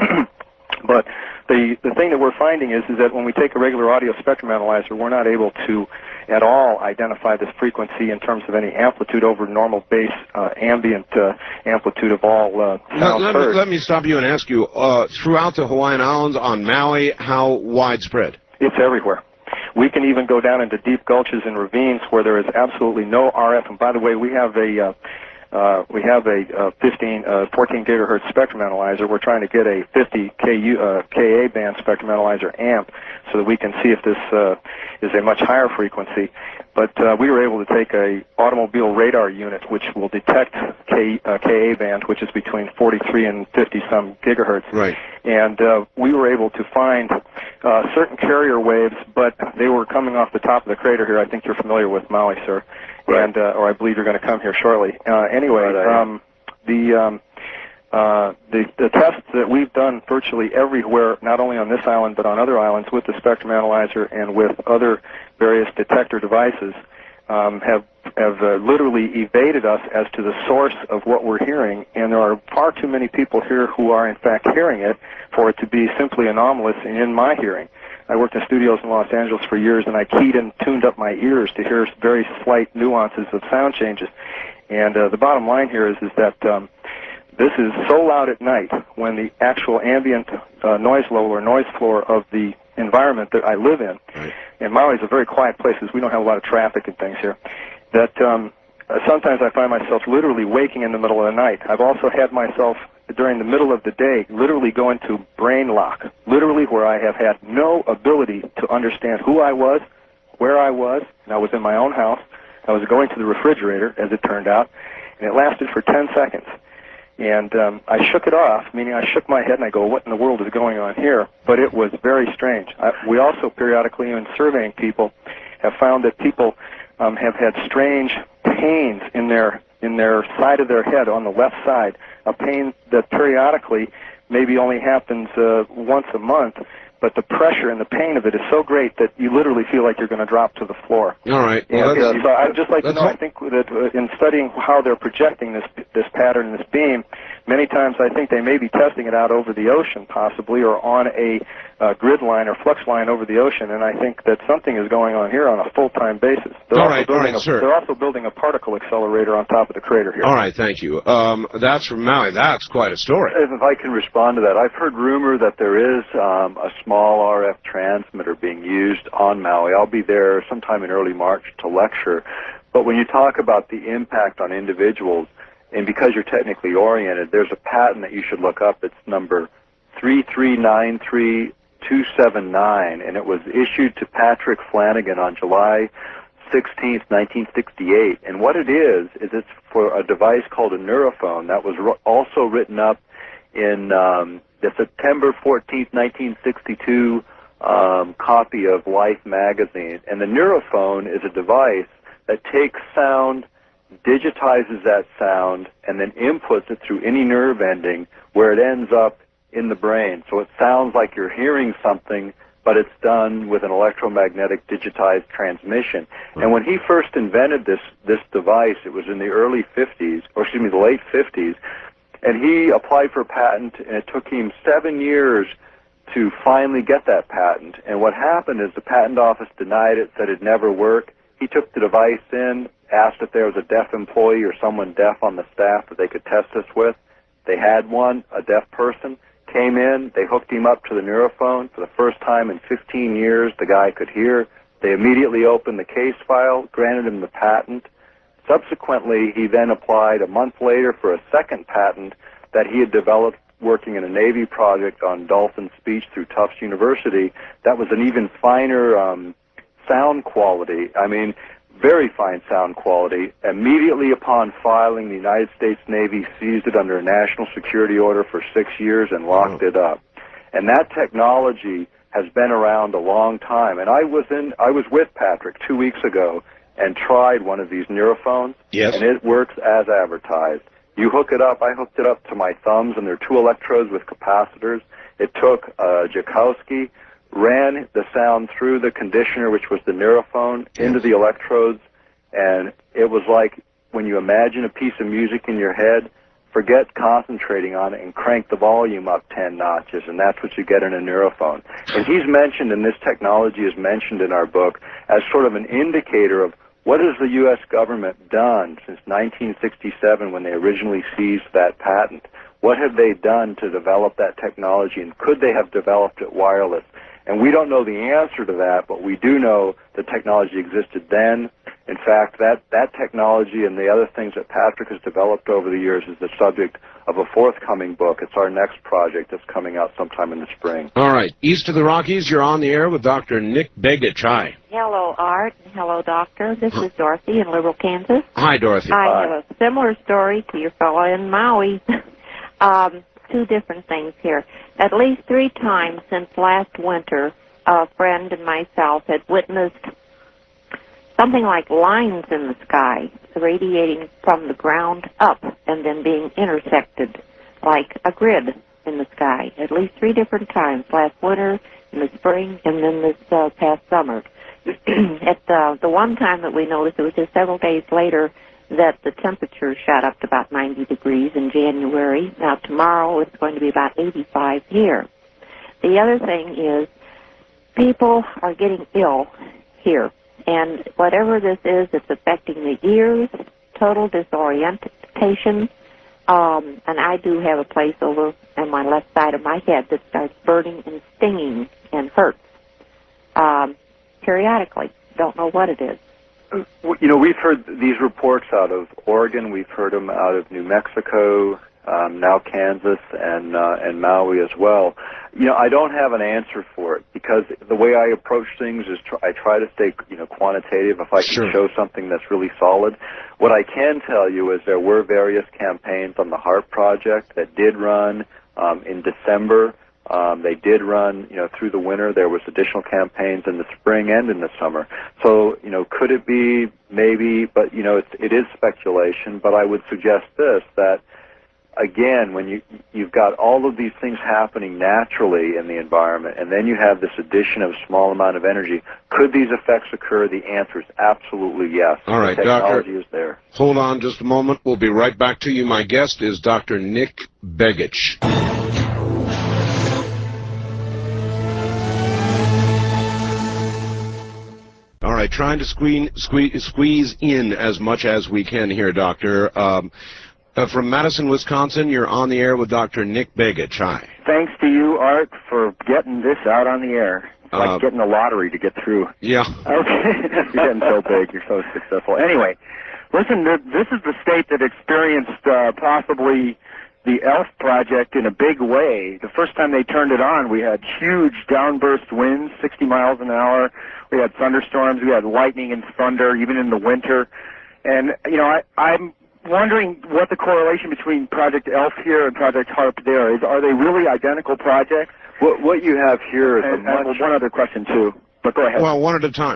But the the thing that we're finding is is that when we take a regular audio spectrum analyzer, we're not able to at all identify this frequency in terms of any amplitude over normal base uh, ambient uh, amplitude of all uh, sound
let, let, me, let me stop you and ask you, uh, throughout the Hawaiian Islands, on Maui, how widespread?
It's everywhere. We can even go down into deep gulches and ravines where there is absolutely no R F. And by the way, we have a uh, uh, we have a uh, fifteen, uh, fourteen gigahertz spectrum analyzer. We're trying to get a fifty K U, uh, Ka band spectrum analyzer amp so that we can see if this uh, is a much higher frequency. But uh, we were able to take a automobile radar unit which will detect K, uh, Ka band, which is between forty-three and fifty some gigahertz.
Right.
And uh, we were able to find uh, certain carrier waves, but they were coming off the top of the crater here. I think you're familiar with Maui, sir, right. and uh, or I believe you're going to come here shortly. Uh, anyway,
right,
um, the um, uh, the the tests that we've done virtually everywhere, not only on this island but on other islands, with the spectrum analyzer and with other various detector devices, um, have have uh, literally evaded us as to the source of what we're hearing, and there are far too many people here who are in fact hearing it for it to be simply anomalous in my hearing. I worked in studios in Los Angeles for years, and I keyed and tuned up my ears to hear very slight nuances of sound changes. And uh, the bottom line here is, is that um, this is so loud at night when the actual ambient uh, noise level or noise floor of the environment that I live in,
right.
and Maui is a very quiet place, as we don't have a lot of traffic and things here, that um, uh, sometimes I find myself literally waking in the middle of the night. I've also had myself during the middle of the day literally go into brain lock, literally where I have had no ability to understand who I was, where I was, and I was in my own house. I was going to the refrigerator, as it turned out, and it lasted for ten seconds. And um, I shook it off, meaning I shook my head and I go, what in the world is going on here? But it was very strange. I, we also periodically, in surveying people, have found that people um, have had strange pains in their in their side of their head on the left side, a pain that periodically maybe only happens uh, once a month, but the pressure and the pain of it is so great that you literally feel like you're going to drop to the floor.
All right.
And,
Well,
uh, so I'd just like to know,
hope.
I think that uh, in studying how they're projecting this this pattern, this beam, many times I think they may be testing it out over the ocean possibly, or on a uh, grid line or flux line over the ocean, and I think that something is going on here on a full-time basis. They're
All
also
right, all
building
right,
a,
sir.
They're also building a particle accelerator on top of the crater here.
All right, thank you. Um, that's from Maui. That's quite a story.
If I can respond to that, I've heard rumor that there is um, a small R F transmitter being used on Maui. I'll be there sometime in early March to lecture. But when you talk about the impact on individuals, and because you're technically oriented, there's a patent that you should look up. It's number three three nine three two seven nine, and it was issued to Patrick Flanagan on July sixteenth, nineteen sixty-eight. And what it is, is it's for a device called a neurophone that was ro- also written up in um, the September fourteenth, nineteen sixty-two um, copy of Life magazine. And the neurophone is a device that takes sound digitizes that sound, and then inputs it through any nerve ending where it ends up in the brain. So it sounds like you're hearing something, but it's done with an electromagnetic digitized transmission. And when he first invented this this device, it was in the early fifties, or excuse me, the late fifties, and he applied for a patent, and it took him seven years to finally get that patent. And what happened is the patent office denied it, said it'd never work. He took the device in, asked if there was a deaf employee or someone deaf on the staff that they could test this with. They had one, a deaf person, came in, they hooked him up to the neurophone. For the first time in fifteen years, the guy could hear. They immediately opened the case file, granted him the patent. Subsequently, he then applied a month later for a second patent that he had developed working in a Navy project on dolphin speech through Tufts University. That was an even finer um, sound quality. I mean, very fine sound quality. Immediately upon filing, the United States Navy seized it under a national security order for six years and locked it up. And that technology has been around a long time. And I was in, I was with Patrick two weeks ago and tried one of these neurophones.
Yes.
And it works as advertised. You hook it up, I hooked it up to my thumbs, and there are two electrodes with capacitors. It took uh, Joukowsky, ran the sound through the conditioner, which was the neurophone, into the electrodes, and it was like when you imagine a piece of music in your head, forget concentrating on it and crank the volume up ten notches, and that's what you get in a neurophone. And he's mentioned, and this technology is mentioned in our book, as sort of an indicator of what has the U S government done since nineteen sixty-seven when they originally seized that patent? What have they done to develop that technology, and could they have developed it wireless? And we don't know the answer to that, but we do know the technology existed then. In fact, that, that technology and the other things that Patrick has developed over the years is the subject of a forthcoming book. It's our next project that's coming out sometime in the spring.
All right. East of the Rockies, you're on the air with Doctor Nick Begich. Hi.
Hello, Art. Hello, Doctor. This is Dorothy in Liberal, Kansas.
Hi, Dorothy.
I have a similar story to your fellow in Maui. um, two different things here. At least three times since last winter, a friend and myself had witnessed something like lines in the sky radiating from the ground up and then being intersected like a grid in the sky. At least three different times, last winter, in the spring, and then this uh, past summer. At the, the one time that we noticed, it was just several days later, that the temperature shot up to about ninety degrees in January. Now, tomorrow it's going to be about eighty-five here. The other thing is people are getting ill here, and whatever this is, it's affecting the ears, total disorientation, um, and I do have a place over on my left side of my head that starts burning and stinging and hurts um, periodically. Don't know what it is.
You know, we've heard these reports out of Oregon. We've heard them out of New Mexico, um, now Kansas, and uh, and Maui as well. You know, I don't have an answer for it because the way I approach things is tr I try to stay, you know, quantitative. If I can
Sure.
show something that's really solid, what I can tell you is there were various campaigns on the HAARP project that did run um, in December. Um, they did run, you know, through the winter. There was additional campaigns in the spring and in the summer. So, you know, could it be? Maybe, but, you know, it's, it is speculation. But I would suggest this, that, again, when you, you've got all of these things happening naturally in the environment, and then you have this addition of a small amount of energy, could these effects occur? The answer is absolutely yes.
All right,
the technology
Doctor.
is there.
Hold on just a moment. We'll be right back to you. My guest is Doctor Nick Begich. All right, trying to squeeze, squeeze, squeeze in as much as we can here, Doctor. Um, uh, from Madison, Wisconsin, you're on the air with Doctor Nick Begich. Hi.
Thanks to you, Art, for getting this out on the air. It's like
Uh,
getting a lottery to get through.
Yeah.
Okay. You're getting so big. You're so successful. Anyway, listen, th- this is the state that experienced uh, possibly the ELF project in a big way. The first time they turned it on, we had huge downburst winds, sixty miles an hour. We had thunderstorms. We had lightning and thunder, even in the winter. And, you know, I, I'm wondering what the correlation between Project ELF here and Project HAARP there is. Are they really identical projects?
What, what you have here is
And,
a
and
much...
one other question, too. But go ahead.
Well, one at a time.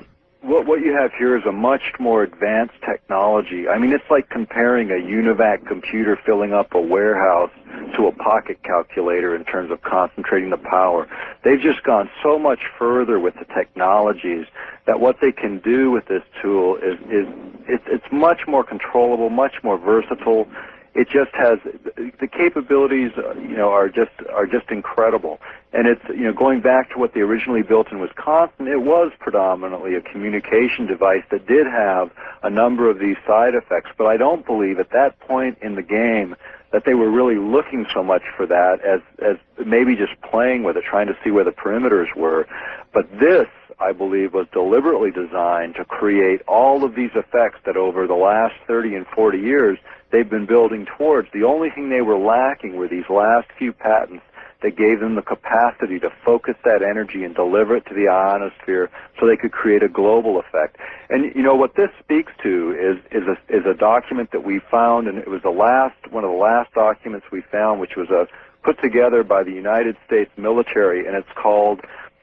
what what you have here is a much more advanced technology. I mean, it's like comparing a UNIVAC computer filling up a warehouse to a pocket calculator in terms of concentrating the power. They've just gone so much further with the technologies that what they can do with this tool is is it's it's much more controllable, much more versatile. It just has the capabilities, uh, you know, are just are just incredible. And it's, you know, going back to what they originally built in Wisconsin, it was predominantly a communication device that did have a number of these side effects. But I don't believe at that point in the game that they were really looking so much for that as as maybe just playing with it, trying to see where the perimeters were. But this, I believe, was deliberately designed to create all of these effects that over the last thirty and forty years they've been building towards. The only thing they were lacking were these last few patents that gave them the capacity to focus that energy and deliver it to the ionosphere so they could create a global effect. And you know what this speaks to is is a, is a document that we found, and it was the last one of the last documents we found, which was a, put together by the United States military, and it's called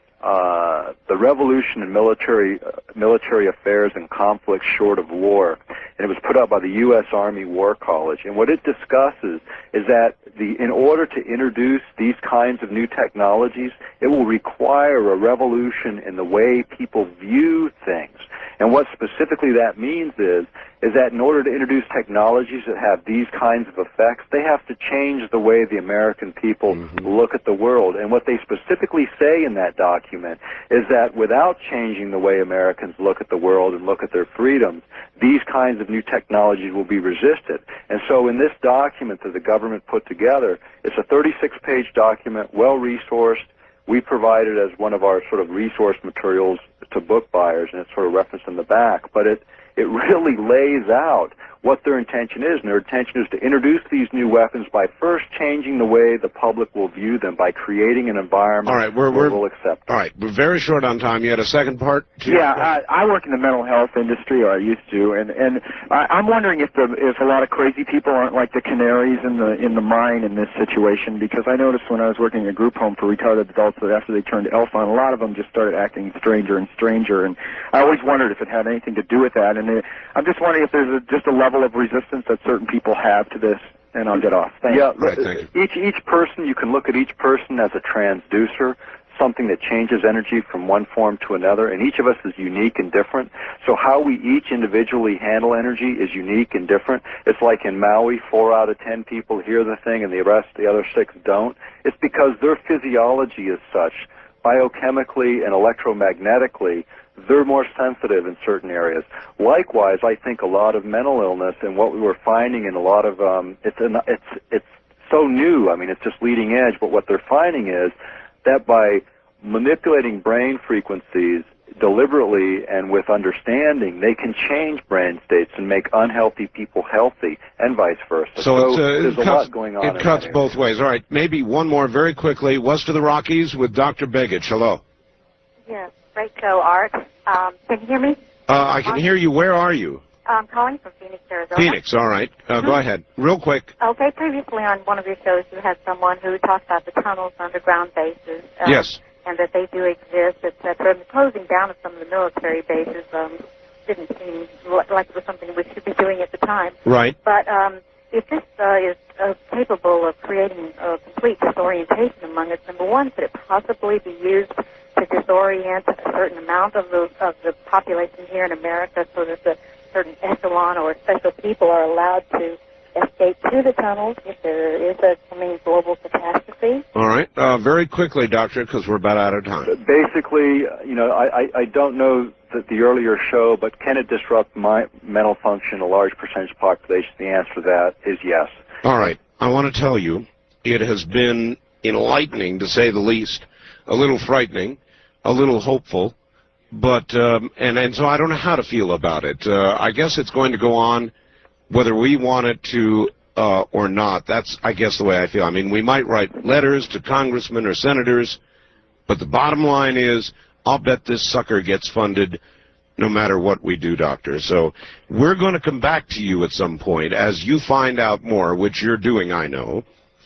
Uh, the Revolution in Military uh, Military Affairs and Conflicts Short of War, and it was put out by the U S Army War College. And what it discusses is that the in order to introduce these kinds of new technologies, it will require a revolution in the way people view things. And what specifically that means is is that in order to introduce technologies that have these kinds of effects, they have to change the way the American people mm-hmm. look at the world. And what they specifically say in that document is that without changing the way Americans look at the world and look at their freedoms, these kinds of new technologies will be resisted. And so in this document that the government put together, it's a thirty-six page document, well-resourced. We provide it as one of our sort of resource materials to book buyers, and it's sort of referenced in the back. But it it really lays out what their intention is, and their intention is to introduce these new weapons by first changing the way the public will view them, by creating an environment
all right, we're,
where
we're,
we'll accept them.
All right, we're very short on time. You had a second part? To
yeah, I, I work in the mental health industry, or I used to, and and I, I'm wondering if the if a lot of crazy people aren't like the canaries in the in the mine in this situation, because I noticed when I was working in a group home for retarded adults that after they turned alpha, a lot of them just started acting stranger and stranger, and I always wondered if it had anything to do with that. And it, I'm just wondering if there's a, just a level of resistance that certain people have to this, and I'll get off. Thank
yeah,
you.
Right, thank you.
Each, each person, you can look at each person as a transducer, something that changes energy from one form to another, and each of us is unique and different. So how we each individually handle energy is unique and different. It's like in Maui, four out of ten people hear the thing and the rest, the other six don't. It's because their physiology is such, biochemically and electromagnetically, they're more sensitive in certain areas. Likewise, I think a lot of mental illness and what we were finding in a lot of um, it's an, it's it's so new. I mean, it's just leading edge. But what they're finding is that by manipulating brain frequencies deliberately and with understanding, they can change brain states and make unhealthy people healthy, and vice versa.
So,
so
it's, uh,
there's
it
a
cuts,
lot going on.
It cuts both ways. All right, maybe one more very quickly. West of the Rockies with Doctor Begich. Hello.
Yes. Great show, Art. Um, can you hear me?
Uh, I can hear you. Where are you?
I'm calling from Phoenix, Arizona.
Phoenix, all right. Uh, mm-hmm. Go ahead. Real quick.
Okay, previously on one of your shows you had someone who talked about the tunnels, underground bases. Um,
yes.
And that they do exist, et cetera. And the closing down of some of the military bases um, didn't seem like it was something we should be doing at the time.
Right.
But um, if this uh, is uh, capable of creating a complete disorientation among us, number one, could it possibly be used to disorient a certain amount of the of the population here in America, so that a certain echelon or special people are allowed to escape to the tunnels if there is a coming global catastrophe?
All right. Uh, very quickly, Doctor, because we're about out of time.
Basically, you know, I, I, I don't know that the earlier show, but can it disrupt my mental function, a large percentage population? The answer to that is yes.
All right. I want to tell you, it has been enlightening, to say the least, a little frightening, a little hopeful, but, um, and, and so I don't know how to feel about it. Uh, I guess it's going to go on whether we want it to uh, or not. That's, I guess, the way I feel. I mean, we might write letters to congressmen or senators, but the bottom line is, I'll bet this sucker gets funded no matter what we do, Doctor. So we're going to come back to you at some point as you find out more, which you're doing, I know.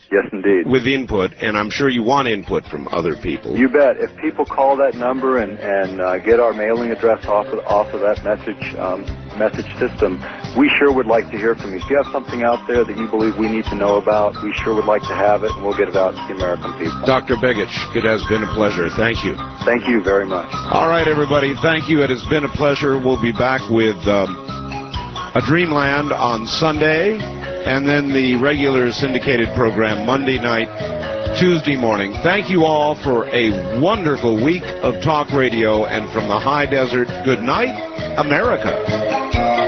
Yes, indeed.
With input, and I'm sure you want input from other people.
You bet. If people call that number and, and uh, get our mailing address off of, off of that message um, message system, we sure would like to hear from you. If you have something out there that you believe we need to know about, we sure would like to have it, and we'll get it out to the American people.
Doctor Begich, it has been a pleasure. Thank you.
Thank you very much.
All right, everybody. Thank you. It has been a pleasure. We'll be back with um, A Dreamland on Sunday, and then the regular syndicated program Monday night, Tuesday morning. Thank you all for a wonderful week of talk radio, and from the high desert, good night, America.